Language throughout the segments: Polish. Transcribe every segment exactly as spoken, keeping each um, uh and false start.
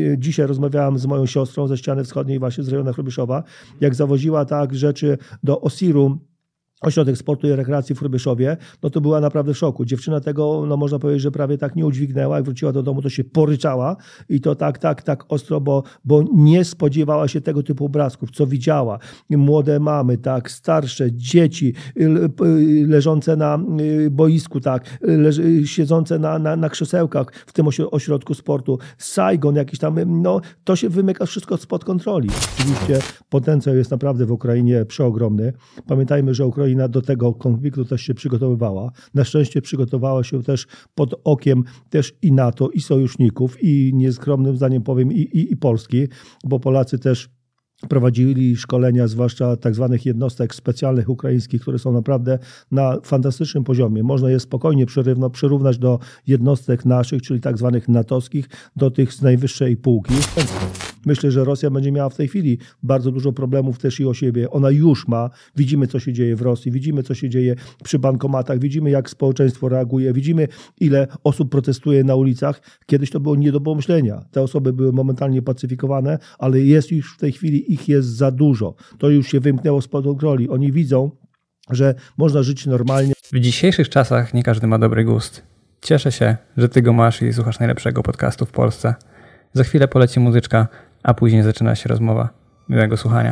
dzisiaj rozmawiałem z moją siostrą ze ściany wschodniej właśnie z rejonu Hrubieszowa, jak zawoziła tak rzeczy do Osiru, Ośrodek Sportu i Rekreacji w Hrubieszowie, no to była naprawdę w szoku. Dziewczyna tego, no można powiedzieć, że prawie tak nie udźwignęła. Jak wróciła do domu, to się poryczała i to tak, tak, tak ostro, bo, bo nie spodziewała się tego typu obrazków, co widziała. Młode mamy, tak, starsze, dzieci leżące na boisku, tak, leż, siedzące na, na, na krzesełkach w tym ośrodku sportu. Saigon jakiś tam, no to się wymyka wszystko spod kontroli. Oczywiście potencjał jest naprawdę w Ukrainie przeogromny. Pamiętajmy, że Ukraina do tego konfliktu też się przygotowywała. Na szczęście przygotowała się też pod okiem też i NATO, i sojuszników, i nieskromnym zdaniem powiem i, i, i Polski, bo Polacy też prowadzili szkolenia, zwłaszcza tak zwanych jednostek specjalnych ukraińskich, które są naprawdę na fantastycznym poziomie. Można je spokojnie przyrówno, przyrównać do jednostek naszych, czyli tak zwanych natowskich, do tych z najwyższej półki. Myślę, że Rosja będzie miała w tej chwili bardzo dużo problemów też i o siebie. Ona już ma. Widzimy, co się dzieje w Rosji. Widzimy, co się dzieje przy bankomatach. Widzimy, jak społeczeństwo reaguje. Widzimy, ile osób protestuje na ulicach. Kiedyś to było nie do pomyślenia. Te osoby były momentalnie pacyfikowane, ale jest już w tej chwili ich jest za dużo. To już się wymknęło spod kontroli. Oni widzą, że można żyć normalnie. W dzisiejszych czasach nie każdy ma dobry gust. Cieszę się, że ty go masz i słuchasz najlepszego podcastu w Polsce. Za chwilę poleci muzyczka, a później zaczyna się rozmowa. Miłego słuchania.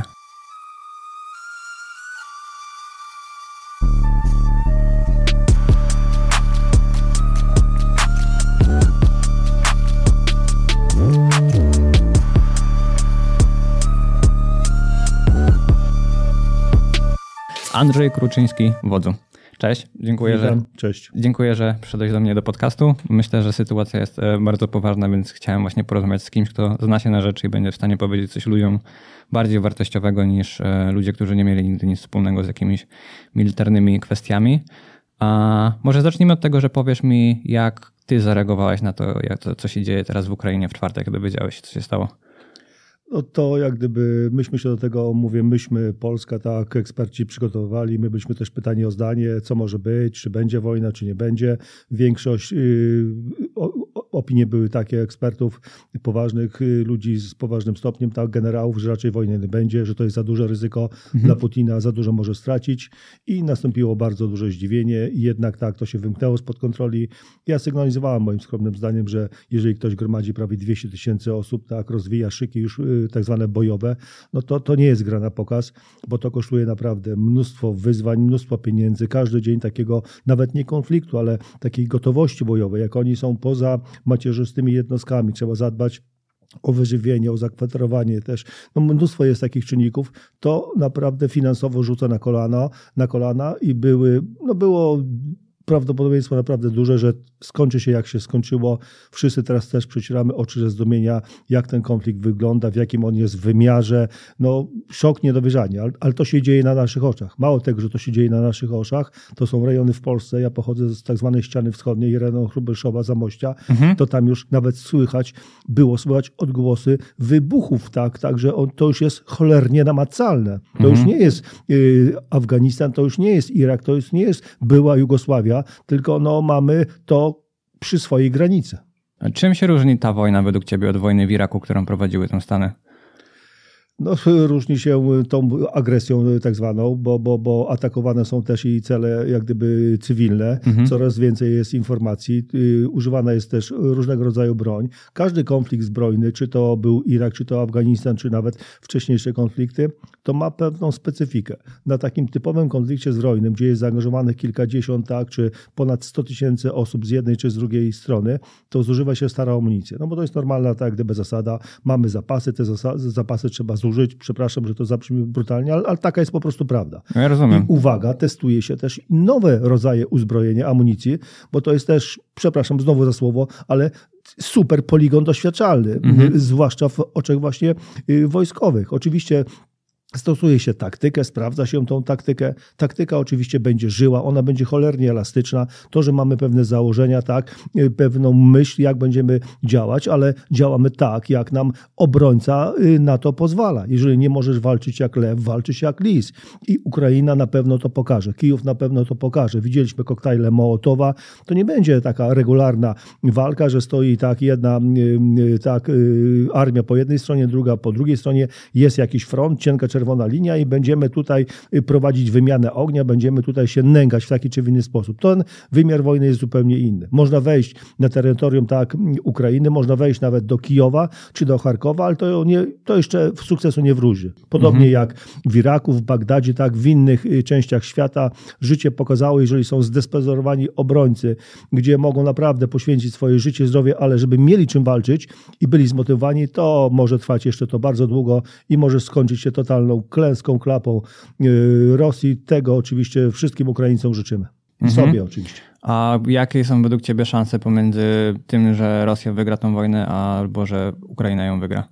Andrzej Kruczyński, wodzu. Cześć, dziękuję, że, Cześć. dziękuję, że przyszedłeś do mnie do podcastu. Myślę, że sytuacja jest bardzo poważna, więc chciałem właśnie porozmawiać z kimś, kto zna się na rzeczy i będzie w stanie powiedzieć coś ludziom bardziej wartościowego niż ludzie, którzy nie mieli nigdy nic wspólnego z jakimiś militarnymi kwestiami. A może zacznijmy od tego, że powiesz mi, jak ty zareagowałeś na to, jak to, co się dzieje teraz w Ukrainie w czwartek, kiedy wiedziałeś, co się stało. No to jak gdyby myśmy się do tego, mówię, myśmy, Polska, tak, eksperci przygotowywali, my byliśmy też pytani o zdanie, co może być, czy będzie wojna, czy nie będzie. Większość, yy, o, opinie były takie ekspertów, poważnych yy, ludzi z poważnym stopniem, tak, generałów, że raczej wojny nie będzie, że to jest za duże ryzyko mhm. dla Putina, za dużo może stracić i nastąpiło bardzo duże zdziwienie i jednak tak, to się wymknęło spod kontroli. Ja sygnalizowałem moim skromnym zdaniem, że jeżeli ktoś gromadzi prawie dwieście tysięcy osób, tak, rozwija szyki już yy, tak zwane bojowe, no to, to nie jest gra na pokaz, bo to kosztuje naprawdę mnóstwo wyzwań, mnóstwo pieniędzy. Każdy dzień takiego, nawet nie konfliktu, ale takiej gotowości bojowej, jak oni są poza macierzystymi jednostkami. Trzeba zadbać o wyżywienie, o zakwaterowanie też. No mnóstwo jest takich czynników. To naprawdę finansowo rzuca na kolana, na kolana i były, no było prawdopodobieństwo naprawdę duże, że skończy się jak się skończyło. Wszyscy teraz też przecieramy oczy ze zdumienia, jak ten konflikt wygląda, w jakim on jest wymiarze. No szok, niedowierzanie, ale, ale to się dzieje na naszych oczach. Mało tego, że to się dzieje na naszych oczach, to są rejony w Polsce, ja pochodzę z tak zwanej ściany wschodniej, rejon Hrubieszowa, Zamościa, mhm. to tam już nawet słychać, było słychać odgłosy wybuchów, tak, także on, to już jest cholernie namacalne. To mhm. już nie jest y, Afganistan, to już nie jest Irak, to już nie jest była Jugosławia, tylko no, mamy to przy swojej granicy. A czym się różni ta wojna według ciebie od wojny w Iraku, którą prowadziły tam Stany? No, różni się tą agresją tak zwaną, bo, bo, bo atakowane są też i cele jak gdyby cywilne. Mhm. Coraz więcej jest informacji. Używana jest też różnego rodzaju broń. Każdy konflikt zbrojny, czy to był Irak, czy to Afganistan, czy nawet wcześniejsze konflikty, to ma pewną specyfikę. Na takim typowym konflikcie zbrojnym, gdzie jest zaangażowanych kilkadziesiąt, tak, czy ponad sto tysięcy osób z jednej czy z drugiej strony, to zużywa się stara amunicja. No bo to jest normalna tak gdyby zasada. Mamy zapasy, te zasa- zapasy trzeba zużyć. Użyć. Przepraszam, że to zabrzmi brutalnie, ale, ale taka jest po prostu prawda. Ja rozumiem. I uwaga, testuje się też nowe rodzaje uzbrojenia, amunicji, bo to jest też, przepraszam znowu za słowo, ale super poligon doświadczalny, mhm. zwłaszcza w oczach właśnie wojskowych. Oczywiście Stosuje się taktykę, sprawdza się tą taktykę. Taktyka oczywiście będzie żyła, ona będzie cholernie elastyczna. To, że mamy pewne założenia, tak, pewną myśl, jak będziemy działać, ale działamy tak, jak nam obrońca na to pozwala. Jeżeli nie możesz walczyć jak lew, walczysz jak lis. I Ukraina na pewno to pokaże. Kijów na pewno to pokaże. Widzieliśmy koktajle Mołotowa. To nie będzie taka regularna walka, że stoi tak jedna tak, armia po jednej stronie, druga po drugiej stronie. Jest jakiś front, cienka czerwona linia i będziemy tutaj prowadzić wymianę ognia, będziemy tutaj się nękać w taki czy w inny sposób. Ten wymiar wojny jest zupełnie inny. Można wejść na terytorium tak Ukrainy, można wejść nawet do Kijowa czy do Charkowa, ale to, nie, to jeszcze sukcesu nie wróży. Podobnie mhm. jak w Iraku, w Bagdadzie, tak w innych częściach świata życie pokazało, jeżeli są zdesperowani obrońcy, gdzie mogą naprawdę poświęcić swoje życie, zdrowie, ale żeby mieli czym walczyć i byli zmotywowani, to może trwać jeszcze to bardzo długo i może skończyć się totalną klęską, klapą Rosji. Tego oczywiście wszystkim Ukraińcom życzymy. I mhm. sobie oczywiście. A jakie są według ciebie szanse pomiędzy tym, że Rosja wygra tą wojnę, albo że Ukraina ją wygra?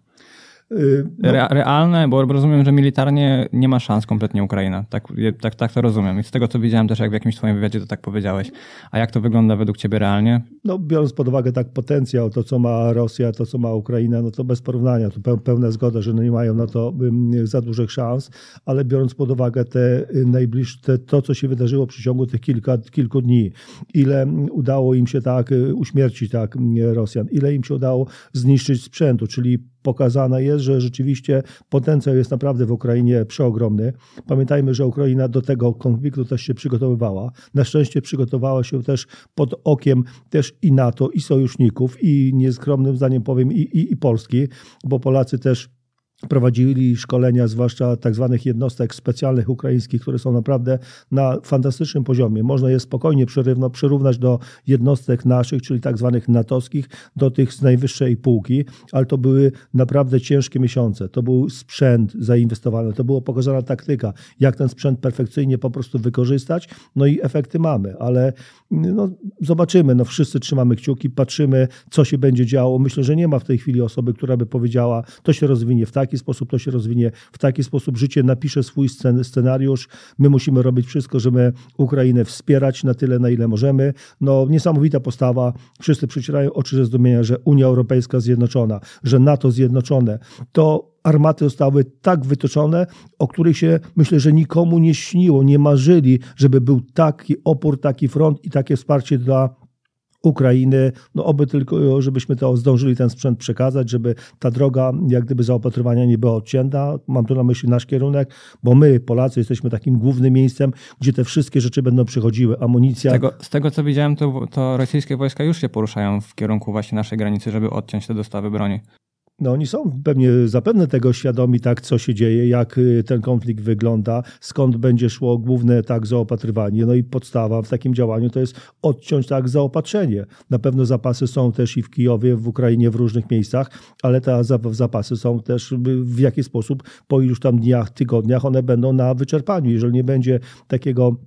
No. Re, realne, bo rozumiem, że militarnie nie ma szans kompletnie Ukraina. Tak, tak, tak to rozumiem. I z tego, co widziałem też, jak w jakimś twoim wywiadzie to tak powiedziałeś. A jak to wygląda według ciebie realnie? No, biorąc pod uwagę tak potencjał, to co ma Rosja, to co ma Ukraina, no to bez porównania. To pełna zgoda, że nie mają na to za dużych szans, ale biorąc pod uwagę te najbliższe, to co się wydarzyło w przeciągu tych kilka, kilku dni, ile udało im się tak uśmiercić tak Rosjan, ile im się udało zniszczyć sprzętu, czyli pokazane jest, że rzeczywiście potencjał jest naprawdę w Ukrainie przeogromny. Pamiętajmy, że Ukraina do tego konfliktu też się przygotowywała. Na szczęście przygotowała się też pod okiem też i NATO, i sojuszników, i nieskromnym zdaniem powiem i, i, i Polski, bo Polacy też prowadzili szkolenia, zwłaszcza tak zwanych jednostek specjalnych ukraińskich, które są naprawdę na fantastycznym poziomie. Można je spokojnie przyrównać do jednostek naszych, czyli tak zwanych natowskich, do tych z najwyższej półki, ale to były naprawdę ciężkie miesiące. To był sprzęt zainwestowany, to była pokazana taktyka, jak ten sprzęt perfekcyjnie po prostu wykorzystać, no i efekty mamy, ale no, zobaczymy, no wszyscy trzymamy kciuki, patrzymy, co się będzie działo. Myślę, że nie ma w tej chwili osoby, która by powiedziała, to się rozwinie w taki sposób, to się rozwinie w taki sposób, życie napisze swój scen- scenariusz, my musimy robić wszystko, żeby Ukrainę wspierać na tyle, na ile możemy. No niesamowita postawa, wszyscy przecierają oczy ze zdumienia, że Unia Europejska zjednoczona, że NATO zjednoczone, to armaty zostały tak wytoczone, o których się myślę, że nikomu nie śniło, nie marzyli, żeby był taki opór, taki front i takie wsparcie dla Ukrainy, no oby tylko, żebyśmy to zdążyli ten sprzęt przekazać, żeby ta droga jak gdyby zaopatrywania nie była odcięta. Mam tu na myśli nasz kierunek, bo my, Polacy, jesteśmy takim głównym miejscem, gdzie te wszystkie rzeczy będą przychodziły. Amunicja. Z tego, z tego co widziałem, to, to rosyjskie wojska już się poruszają w kierunku właśnie naszej granicy, żeby odciąć te dostawy broni. No oni są pewnie zapewne tego świadomi, tak, co się dzieje, jak ten konflikt wygląda, skąd będzie szło główne tak zaopatrywanie. No i podstawa w takim działaniu to jest odciąć tak zaopatrzenie. Na pewno zapasy są też i w Kijowie, w Ukrainie, w różnych miejscach, ale te zapasy są też w jakiś sposób po iluś tam dniach, tygodniach one będą na wyczerpaniu. Jeżeli nie będzie takiego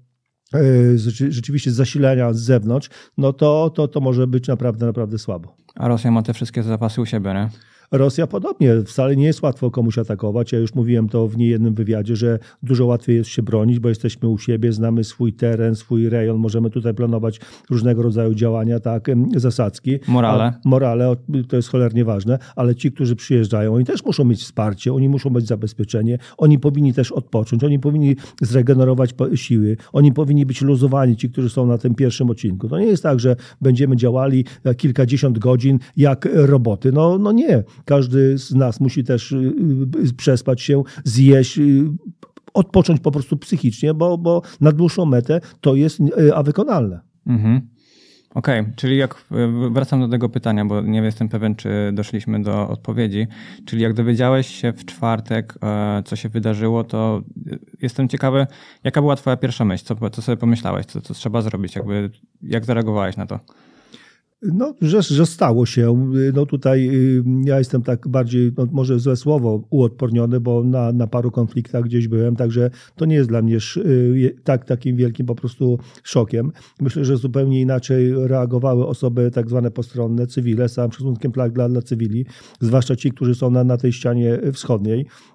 rzeczywiście zasilania z zewnątrz, no to, to, to może być naprawdę, naprawdę słabo. A Rosja ma te wszystkie zapasy u siebie, nie? Rosja podobnie. Wcale nie jest łatwo komuś atakować. Ja już mówiłem to w niejednym wywiadzie, że dużo łatwiej jest się bronić, bo jesteśmy u siebie, znamy swój teren, swój rejon, możemy tutaj planować różnego rodzaju działania, tak, zasadzki. Morale. A morale, to jest cholernie ważne, ale ci, którzy przyjeżdżają, oni też muszą mieć wsparcie, oni muszą mieć zabezpieczenie, oni powinni też odpocząć, oni powinni zregenerować siły, oni powinni być luzowani, ci, którzy są na tym pierwszym odcinku. To nie jest tak, że będziemy działali kilkadziesiąt godzin jak roboty. No, no nie. Każdy z nas musi też przespać się, zjeść, odpocząć po prostu psychicznie, bo, bo na dłuższą metę to jest a wykonalne. Mhm. Okej, okay, czyli jak wracam do tego pytania, bo nie jestem pewien, czy doszliśmy do odpowiedzi, czyli jak dowiedziałeś się w czwartek, co się wydarzyło, to jestem ciekawy, jaka była twoja pierwsza myśl, co, co sobie pomyślałeś, co, co trzeba zrobić, jakby, jak zareagowałeś na to? No, że, że stało się. No tutaj ja jestem tak bardziej, no może złe słowo, uodporniony, bo na, na paru konfliktach gdzieś byłem, także to nie jest dla mnie tak, takim wielkim po prostu szokiem. Myślę, że zupełnie inaczej reagowały osoby tak zwane postronne, cywile, z całym szacunkiem dla, dla cywili, zwłaszcza ci, którzy są na, na tej ścianie wschodniej.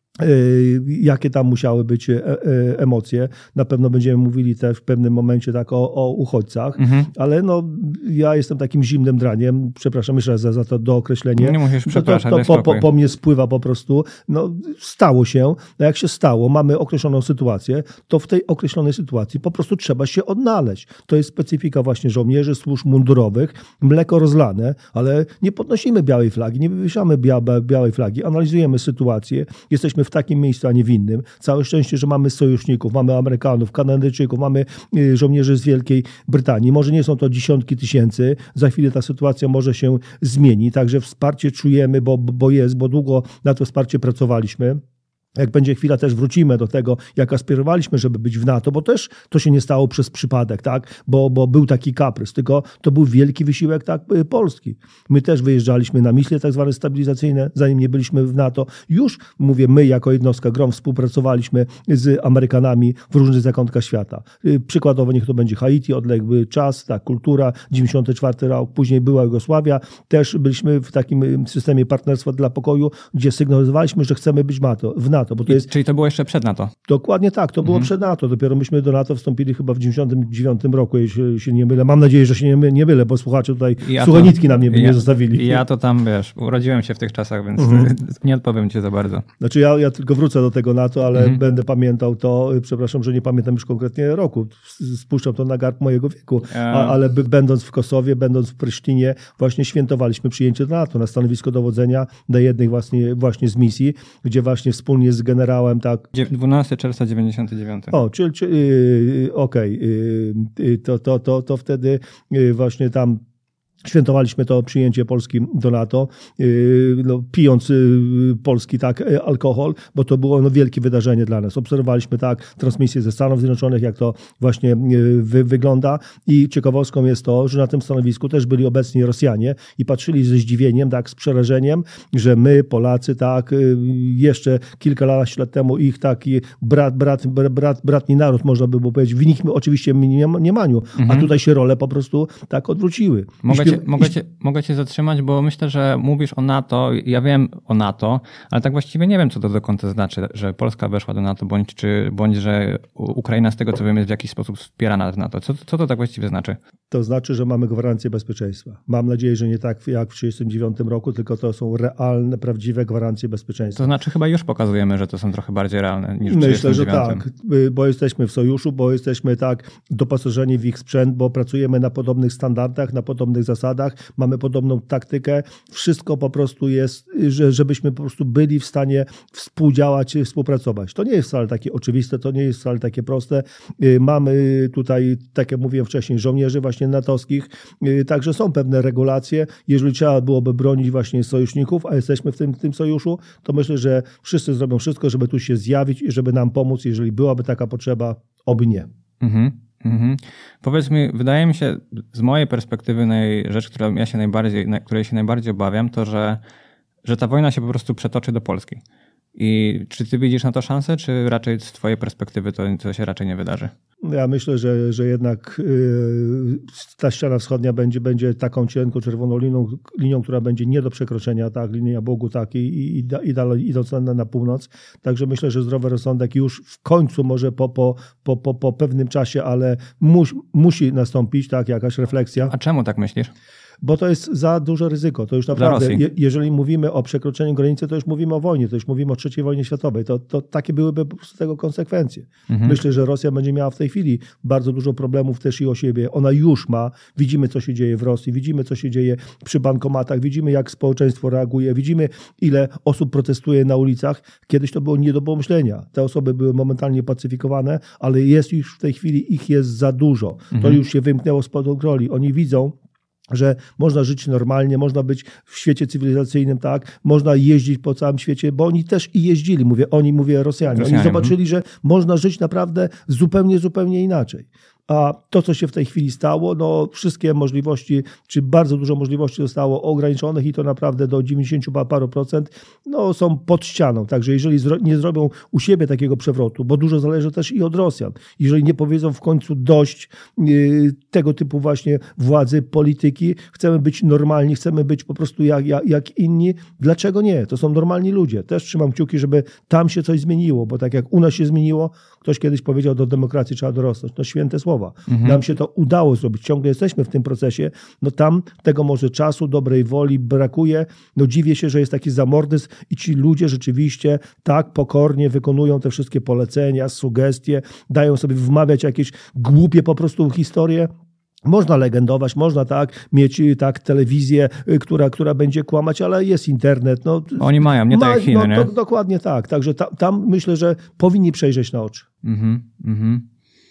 jakie tam musiały być emocje. Na pewno będziemy mówili też w pewnym momencie tak o, o uchodźcach, mhm. ale no, ja jestem takim zimnym draniem, przepraszam jeszcze raz za, za to dookreślenie. Nie musisz przepraszać, to, to po, po, po mnie spływa po prostu. No, stało się, a jak się stało, mamy określoną sytuację, to w tej określonej sytuacji po prostu trzeba się odnaleźć. To jest specyfika właśnie żołnierzy, służb mundurowych, mleko rozlane, ale nie podnosimy białej flagi, nie wywieszamy bia, białej flagi, analizujemy sytuację, jesteśmy w takim miejscu, a nie w innym. Całe szczęście, że mamy sojuszników, mamy Amerykanów, Kanadyjczyków, mamy żołnierzy z Wielkiej Brytanii. Może nie są to dziesiątki tysięcy, za chwilę ta sytuacja może się zmieni, także wsparcie czujemy, bo, bo jest, bo długo na to wsparcie pracowaliśmy. Jak będzie chwila, też wrócimy do tego, jak aspirowaliśmy, żeby być w NATO, bo też to się nie stało przez przypadek, tak? Bo, bo był taki kaprys, tylko to był wielki wysiłek tak, Polski. My też wyjeżdżaliśmy na misje tak zwane stabilizacyjne, zanim nie byliśmy w NATO. Już, mówię, my jako jednostka GROM współpracowaliśmy z Amerykanami w różnych zakątkach świata. Przykładowo niech to będzie Haiti, odległy czas, ta kultura, dziewięćdziesiąty czwarty rok, później była Jugosławia. Też byliśmy w takim systemie partnerstwa dla pokoju, gdzie sygnalizowaliśmy, że chcemy być NATO, w NATO. NATO, bo to jest... Czyli to było jeszcze przed NATO? Dokładnie tak, to było mhm. przed NATO. Dopiero myśmy do NATO wstąpili chyba w dziewięćdziesiątym dziewiątym roku, jeśli się nie mylę. Mam nadzieję, że się nie, nie mylę, bo słuchacze tutaj ja suche nitki na mnie by ja, nie zostawili. Ja to tam, wiesz, urodziłem się w tych czasach, więc mhm. nie odpowiem ci za bardzo. Znaczy ja, ja tylko wrócę do tego NATO, ale mhm. będę pamiętał to, przepraszam, że nie pamiętam już konkretnie roku. Spuszczam to na garb mojego wieku. A, ale by, będąc w Kosowie, będąc w Prysztinie, właśnie świętowaliśmy przyjęcie do NATO na stanowisko dowodzenia na jednej właśnie, właśnie z misji, gdzie właśnie wspólnie z generałem, tak... dwunastego czerwca dziewięćdziesiątego dziewiątego. O, czyli, czyli yy, okej, okay, yy, to, to, to, to wtedy yy, właśnie tam świętowaliśmy to przyjęcie Polski do NATO, yy, no, pijąc yy, polski tak yy, alkohol, bo to było no, wielkie wydarzenie dla nas. Obserwowaliśmy tak transmisję ze Stanów Zjednoczonych, jak to właśnie yy, wy, wygląda i ciekawostką jest to, że na tym stanowisku też byli obecni Rosjanie i patrzyli ze zdziwieniem, tak, z przerażeniem, że my, Polacy, tak, yy, jeszcze kilkanaście lat temu ich taki brat, brat, brat, bratni naród, można by było powiedzieć, w nich oczywiście mniemaniu, mhm. a tutaj się role po prostu tak odwróciły. Mogę cię, mogę, cię, mogę cię zatrzymać, bo myślę, że mówisz o NATO, ja wiem o NATO, ale tak właściwie nie wiem, co to do końca znaczy, że Polska weszła do NATO, bądź, czy, bądź że Ukraina z tego, co wiem, jest w jakiś sposób wspierana w NATO. Co, co to tak właściwie znaczy? To znaczy, że mamy gwarancję bezpieczeństwa. Mam nadzieję, że nie tak jak w tysiąc dziewięćset trzydziestym dziewiątym roku, tylko to są realne, prawdziwe gwarancje bezpieczeństwa. To znaczy chyba już pokazujemy, że to są trochę bardziej realne niż w Myślę, że tak, bo jesteśmy w sojuszu, bo jesteśmy tak dopasożeni w ich sprzęt, bo pracujemy na podobnych standardach, na podobnych zasadach, mamy podobną taktykę. Wszystko po prostu jest, że, żebyśmy po prostu byli w stanie współdziałać, współpracować. To nie jest wcale takie oczywiste, to nie jest wcale takie proste. Mamy tutaj, tak jak mówiłem wcześniej, żołnierzy właśnie natowskich, także są pewne regulacje. Jeżeli trzeba byłoby bronić właśnie sojuszników, a jesteśmy w tym, w tym sojuszu, to myślę, że wszyscy zrobią wszystko, żeby tu się zjawić i żeby nam pomóc, jeżeli byłaby taka potrzeba, oby nie. Mhm. Mhm. Powiedz mi, wydaje mi się, z mojej perspektywy rzecz, która ja się najbardziej, której się najbardziej obawiam, to że, że ta wojna się po prostu przetoczy do Polski. I czy ty widzisz na to szansę, czy raczej z twojej perspektywy to, to się raczej nie wydarzy? Ja myślę, że, że jednak yy, ta ściana wschodnia będzie, będzie taką cienką, czerwoną linią, linią, która będzie nie do przekroczenia, tak, linia Bogu, tak, i, i, i dalej idąc na, na północ. Także myślę, że zdrowy rozsądek już w końcu, może po, po, po, po, po pewnym czasie, ale mus, musi nastąpić, tak, jakaś refleksja. A czemu tak myślisz? Bo to jest za duże ryzyko. To już naprawdę, je, jeżeli mówimy o przekroczeniu granicy, to już mówimy o wojnie, to już mówimy o trzeciej wojnie światowej. To, to takie byłyby po prostu tego konsekwencje. Mhm. Myślę, że Rosja będzie miała w tej chwili bardzo dużo problemów też i o siebie. Ona już ma. Widzimy, co się dzieje w Rosji, widzimy, co się dzieje przy bankomatach, widzimy, jak społeczeństwo reaguje, widzimy, ile osób protestuje na ulicach. Kiedyś to było nie do pomyślenia. Te osoby były momentalnie pacyfikowane, ale jest już w tej chwili, ich jest za dużo. Mhm. To już się wymknęło spod kontroli. Oni widzą, że można żyć normalnie, można być w świecie cywilizacyjnym, tak, można jeździć po całym świecie, bo oni też i jeździli, mówię oni, mówię Rosjanie. Rosjanie. Oni zobaczyli, że można żyć naprawdę zupełnie, zupełnie inaczej. a to, co się w tej chwili stało, no wszystkie możliwości, czy bardzo dużo możliwości zostało ograniczonych i to naprawdę do dziewięćdziesięciu paru procent no, są pod ścianą. Także jeżeli zro- nie zrobią u siebie takiego przewrotu, bo dużo zależy też i od Rosjan, jeżeli nie powiedzą w końcu dość yy, tego typu właśnie władzy, polityki, chcemy być normalni, chcemy być po prostu jak, jak, jak inni, dlaczego nie? To są normalni ludzie. Też trzymam kciuki, żeby tam się coś zmieniło, bo tak jak u nas się zmieniło, ktoś kiedyś powiedział, do demokracji trzeba dorosnąć. No święte słowa. Mhm. Nam się to udało zrobić. Ciągle jesteśmy w tym procesie. No tam tego może czasu, dobrej woli brakuje. No dziwię się, że jest taki zamordyzm i ci ludzie rzeczywiście tak pokornie wykonują te wszystkie polecenia, sugestie, dają sobie wmawiać jakieś głupie po prostu historie. Można legendować, można tak mieć tak telewizję, która, która będzie kłamać, ale jest internet. No, Oni mają, nie ma, tak jak Chiny, no, nie? To, dokładnie tak. Także tam, tam myślę, że powinni przejrzeć na oczy. Mhm, mhm.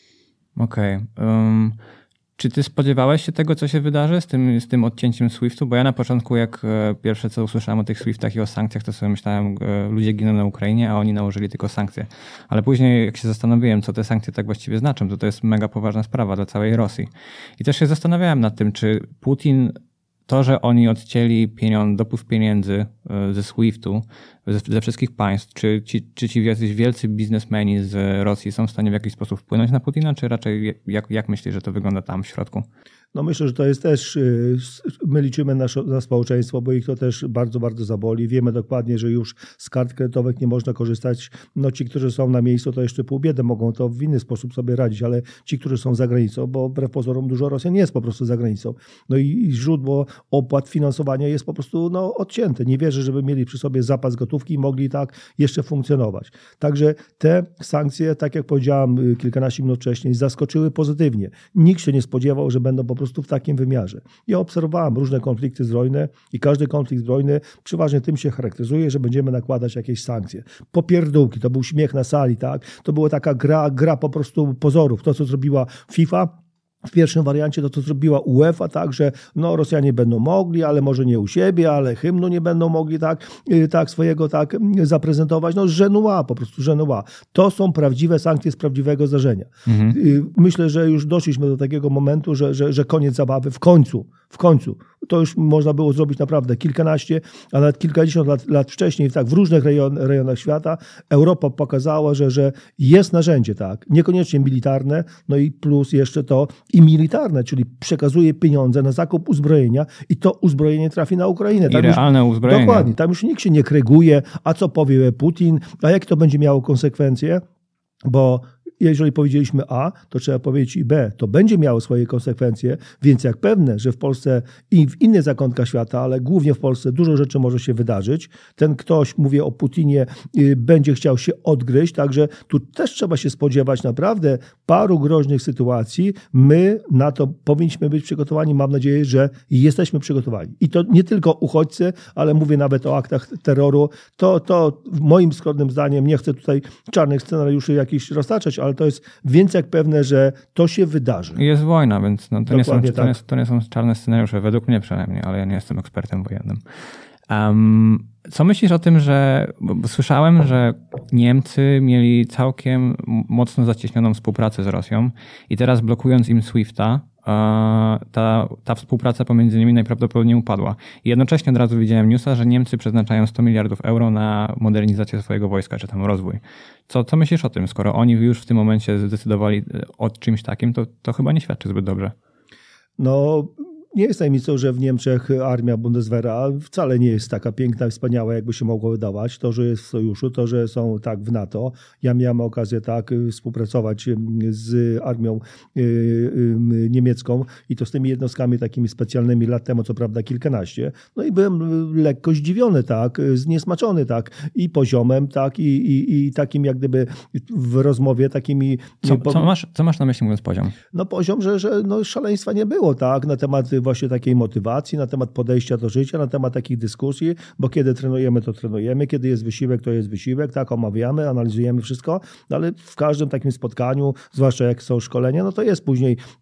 Okej. Okay. Um, czy ty spodziewałeś się tego, co się wydarzy z tym, z tym odcięciem swiftu? Bo ja na początku, jak e, pierwsze co usłyszałem o tych swiftach i o sankcjach, to sobie myślałem, e, ludzie giną na Ukrainie, a oni nałożyli tylko sankcje. Ale później, jak się zastanowiłem, co te sankcje tak właściwie znaczą, to to jest mega poważna sprawa dla całej Rosji. I też się zastanawiałem nad tym, czy Putin, to, że oni odcięli pieniądze, dopływ pieniędzy ze swiftu, ze, ze wszystkich państw, czy ci, czy ci jacyś wielcy biznesmeni z Rosji są w stanie w jakiś sposób wpłynąć na Putina, czy raczej jak, jak myślisz, że to wygląda tam w środku? No myślę, że to jest też, my liczymy na, na społeczeństwo, bo ich to też bardzo, bardzo zaboli. Wiemy dokładnie, że już z kart kredytowych nie można korzystać. No ci, którzy są na miejscu, to jeszcze pół biedy, mogą to w inny sposób sobie radzić, ale ci, którzy są za granicą, bo wbrew pozorom dużo Rosjan jest po prostu za granicą. No i źródło opłat finansowania jest po prostu no, odcięte. Nie wierzę, żeby mieli przy sobie zapas gotówki i mogli tak jeszcze funkcjonować. Także te sankcje, tak jak powiedziałem kilkanaście minut wcześniej, zaskoczyły pozytywnie. Nikt się nie spodziewał, że będą po prostu w takim wymiarze. Ja obserwowałem różne konflikty zbrojne i każdy konflikt zbrojny przeważnie tym się charakteryzuje, że będziemy nakładać jakieś sankcje. Popierdółki, to był śmiech na sali, tak? To była taka gra, gra po prostu pozorów. To, co zrobiła FIFA, w pierwszym wariancie to, co zrobiła UEFA, tak, że no, Rosjanie będą mogli, ale może nie u siebie, ale hymnu nie będą mogli tak, tak swojego tak zaprezentować. No żenua, po prostu żenua. To są prawdziwe sankcje z prawdziwego zdarzenia. Mhm. Myślę, że już doszliśmy do takiego momentu, że, że, że koniec zabawy w końcu, w końcu. To już można było zrobić naprawdę kilkanaście, a nawet kilkadziesiąt lat, lat wcześniej, tak, w różnych rejon, rejonach świata. Europa pokazała, że, że jest narzędzie, tak, niekoniecznie militarne, no i plus jeszcze to i militarne, czyli przekazuje pieniądze na zakup uzbrojenia i to uzbrojenie trafi na Ukrainę. Tam I realne już, uzbrojenie. Dokładnie, tam już nikt się nie kryguje, a co powie Putin, a jak to będzie miało konsekwencje, bo jeżeli powiedzieliśmy A, to trzeba powiedzieć i B. To będzie miało swoje konsekwencje, więc jak pewne, że w Polsce i w innych zakątkach świata, ale głównie w Polsce dużo rzeczy może się wydarzyć. Ten ktoś, mówię o Putinie, będzie chciał się odgryźć, także tu też trzeba się spodziewać naprawdę paru groźnych sytuacji. My na to powinniśmy być przygotowani. Mam nadzieję, że jesteśmy przygotowani. I to nie tylko uchodźcy, ale mówię nawet o aktach terroru. To, to moim skromnym zdaniem, nie chcę tutaj czarnych scenariuszy jakichś roztaczać, ale to jest więcej jak pewne, że to się wydarzy. Jest wojna, więc no, to, nie są, tak. to, nie, to nie są czarne scenariusze, według mnie przynajmniej, ale ja nie jestem ekspertem wojennym. Um, co myślisz o tym, że bo słyszałem, że Niemcy mieli całkiem mocno zacieśnioną współpracę z Rosją i teraz blokując im swifta, Ta, ta współpraca pomiędzy nimi najprawdopodobniej upadła. I jednocześnie od razu widziałem newsa, że Niemcy przeznaczają sto miliardów euro na modernizację swojego wojska, czy tam rozwój. Co, co myślisz o tym? Skoro oni już w tym momencie zdecydowali o czymś takim, to, to chyba nie świadczy zbyt dobrze. No... Nie jest tajemnicą, że w Niemczech armia Bundeswehra wcale nie jest taka piękna i wspaniała, jakby się mogło wydawać. To, że jest w sojuszu, to, że są tak w NATO. Ja miałem okazję tak współpracować z armią niemiecką i to z tymi jednostkami takimi specjalnymi lat temu, co prawda kilkanaście. No i byłem lekko zdziwiony, tak, zniesmaczony, tak, i poziomem, tak, i, i, i takim jak gdyby w rozmowie takimi... Co, co, masz, co masz na myśli mówiąc poziom? No poziom, że, że no, szaleństwa nie było, tak, na temat właśnie takiej motywacji, na temat podejścia do życia, na temat takich dyskusji, bo kiedy trenujemy, to trenujemy, kiedy jest wysiłek, to jest wysiłek, tak, omawiamy, analizujemy wszystko, no ale w każdym takim spotkaniu, zwłaszcza jak są szkolenia, no to jest później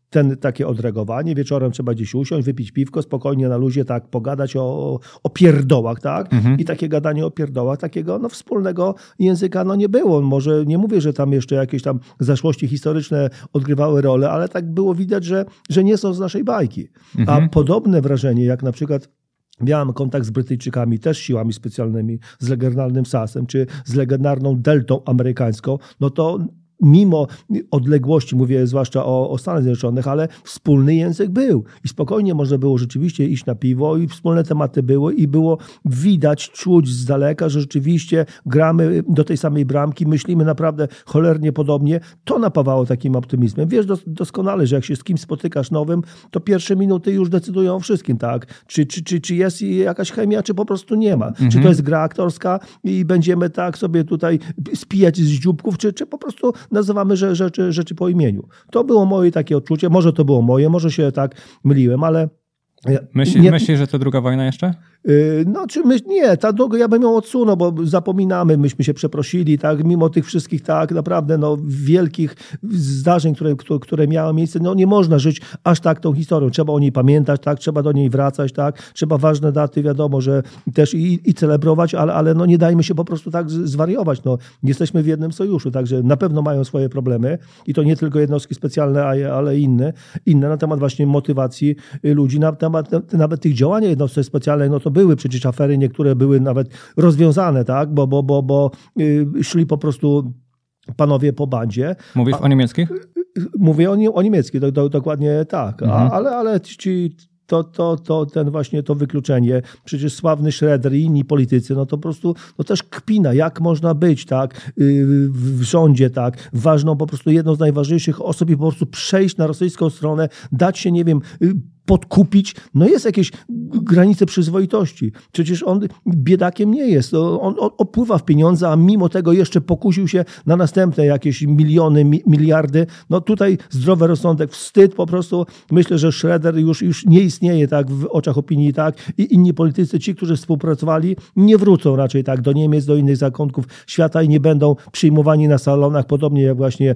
ten, takie odreagowanie, wieczorem trzeba gdzieś usiąść, wypić piwko, spokojnie na luzie, tak, pogadać o, o pierdołach, tak, mhm. i takie gadanie o pierdołach, takiego, no, wspólnego języka, no, nie było. Może nie mówię, że tam jeszcze jakieś tam zaszłości historyczne odgrywały rolę, ale tak było widać, że, że nie są z naszej bajki. Mhm. A podobne wrażenie, jak na przykład miałem kontakt z Brytyjczykami, też siłami specjalnymi, z legendarnym sasem, czy z legendarną deltą amerykańską, no to mimo odległości, mówię zwłaszcza o, o Stanach Zjednoczonych, ale wspólny język był i spokojnie można było rzeczywiście iść na piwo i wspólne tematy były i było widać, czuć z daleka, że rzeczywiście gramy do tej samej bramki, myślimy naprawdę cholernie podobnie. To napawało takim optymizmem. Wiesz dos- doskonale, że jak się z kimś spotykasz nowym, to pierwsze minuty już decydują o wszystkim, tak? Czy, czy, czy, czy jest jakaś chemia, czy po prostu nie ma. Mhm. Czy to jest gra aktorska i będziemy tak sobie tutaj spijać z dzióbków, czy, czy po prostu nazywamy rzeczy, rzeczy po imieniu. To było moje takie odczucie. Może to było moje, może się tak myliłem, ale... Myśli, nie... Myślisz, że to druga wojna jeszcze? No, czy my, nie, ta długo ja bym ją odsunął, bo zapominamy, myśmy się przeprosili, tak, mimo tych wszystkich, tak, naprawdę, no, wielkich zdarzeń, które, które miały miejsce, no, nie można żyć aż tak tą historią, trzeba o niej pamiętać, tak, trzeba do niej wracać, tak, trzeba ważne daty, wiadomo, że też i, i celebrować, ale, ale no, nie dajmy się po prostu tak zwariować, no, jesteśmy w jednym sojuszu, także na pewno mają swoje problemy i to nie tylko jednostki specjalne, ale inne, inne na temat właśnie motywacji ludzi, na temat nawet tych działań jednostek specjalnych, no to były przecież afery, niektóre były nawet rozwiązane, tak, bo, bo, bo, bo yy, szli po prostu panowie po bandzie. Mówisz A, o niemieckich? Mówię o, o niemieckich, do, do, dokładnie tak, mhm. A, ale, ale ci... To, to, to ten właśnie to wykluczenie, przecież sławny Schroeder i inni politycy, no to po prostu, no też kpina, jak można być, tak, w rządzie, tak, ważną, po prostu jedną z najważniejszych osób i po prostu przejść na rosyjską stronę, dać się, nie wiem, podkupić, no jest jakieś granice przyzwoitości. Przecież on biedakiem nie jest. On, on opływa w pieniądze, a mimo tego jeszcze pokusił się na następne jakieś miliony, mi, miliardy. No tutaj zdrowy rozsądek, wstyd po prostu. Myślę, że Schroeder już, już nie istnieje tak w oczach opinii, tak, i inni politycy, ci, którzy współpracowali, nie wrócą raczej tak do Niemiec, do innych zakątków świata i nie będą przyjmowani na salonach, podobnie jak właśnie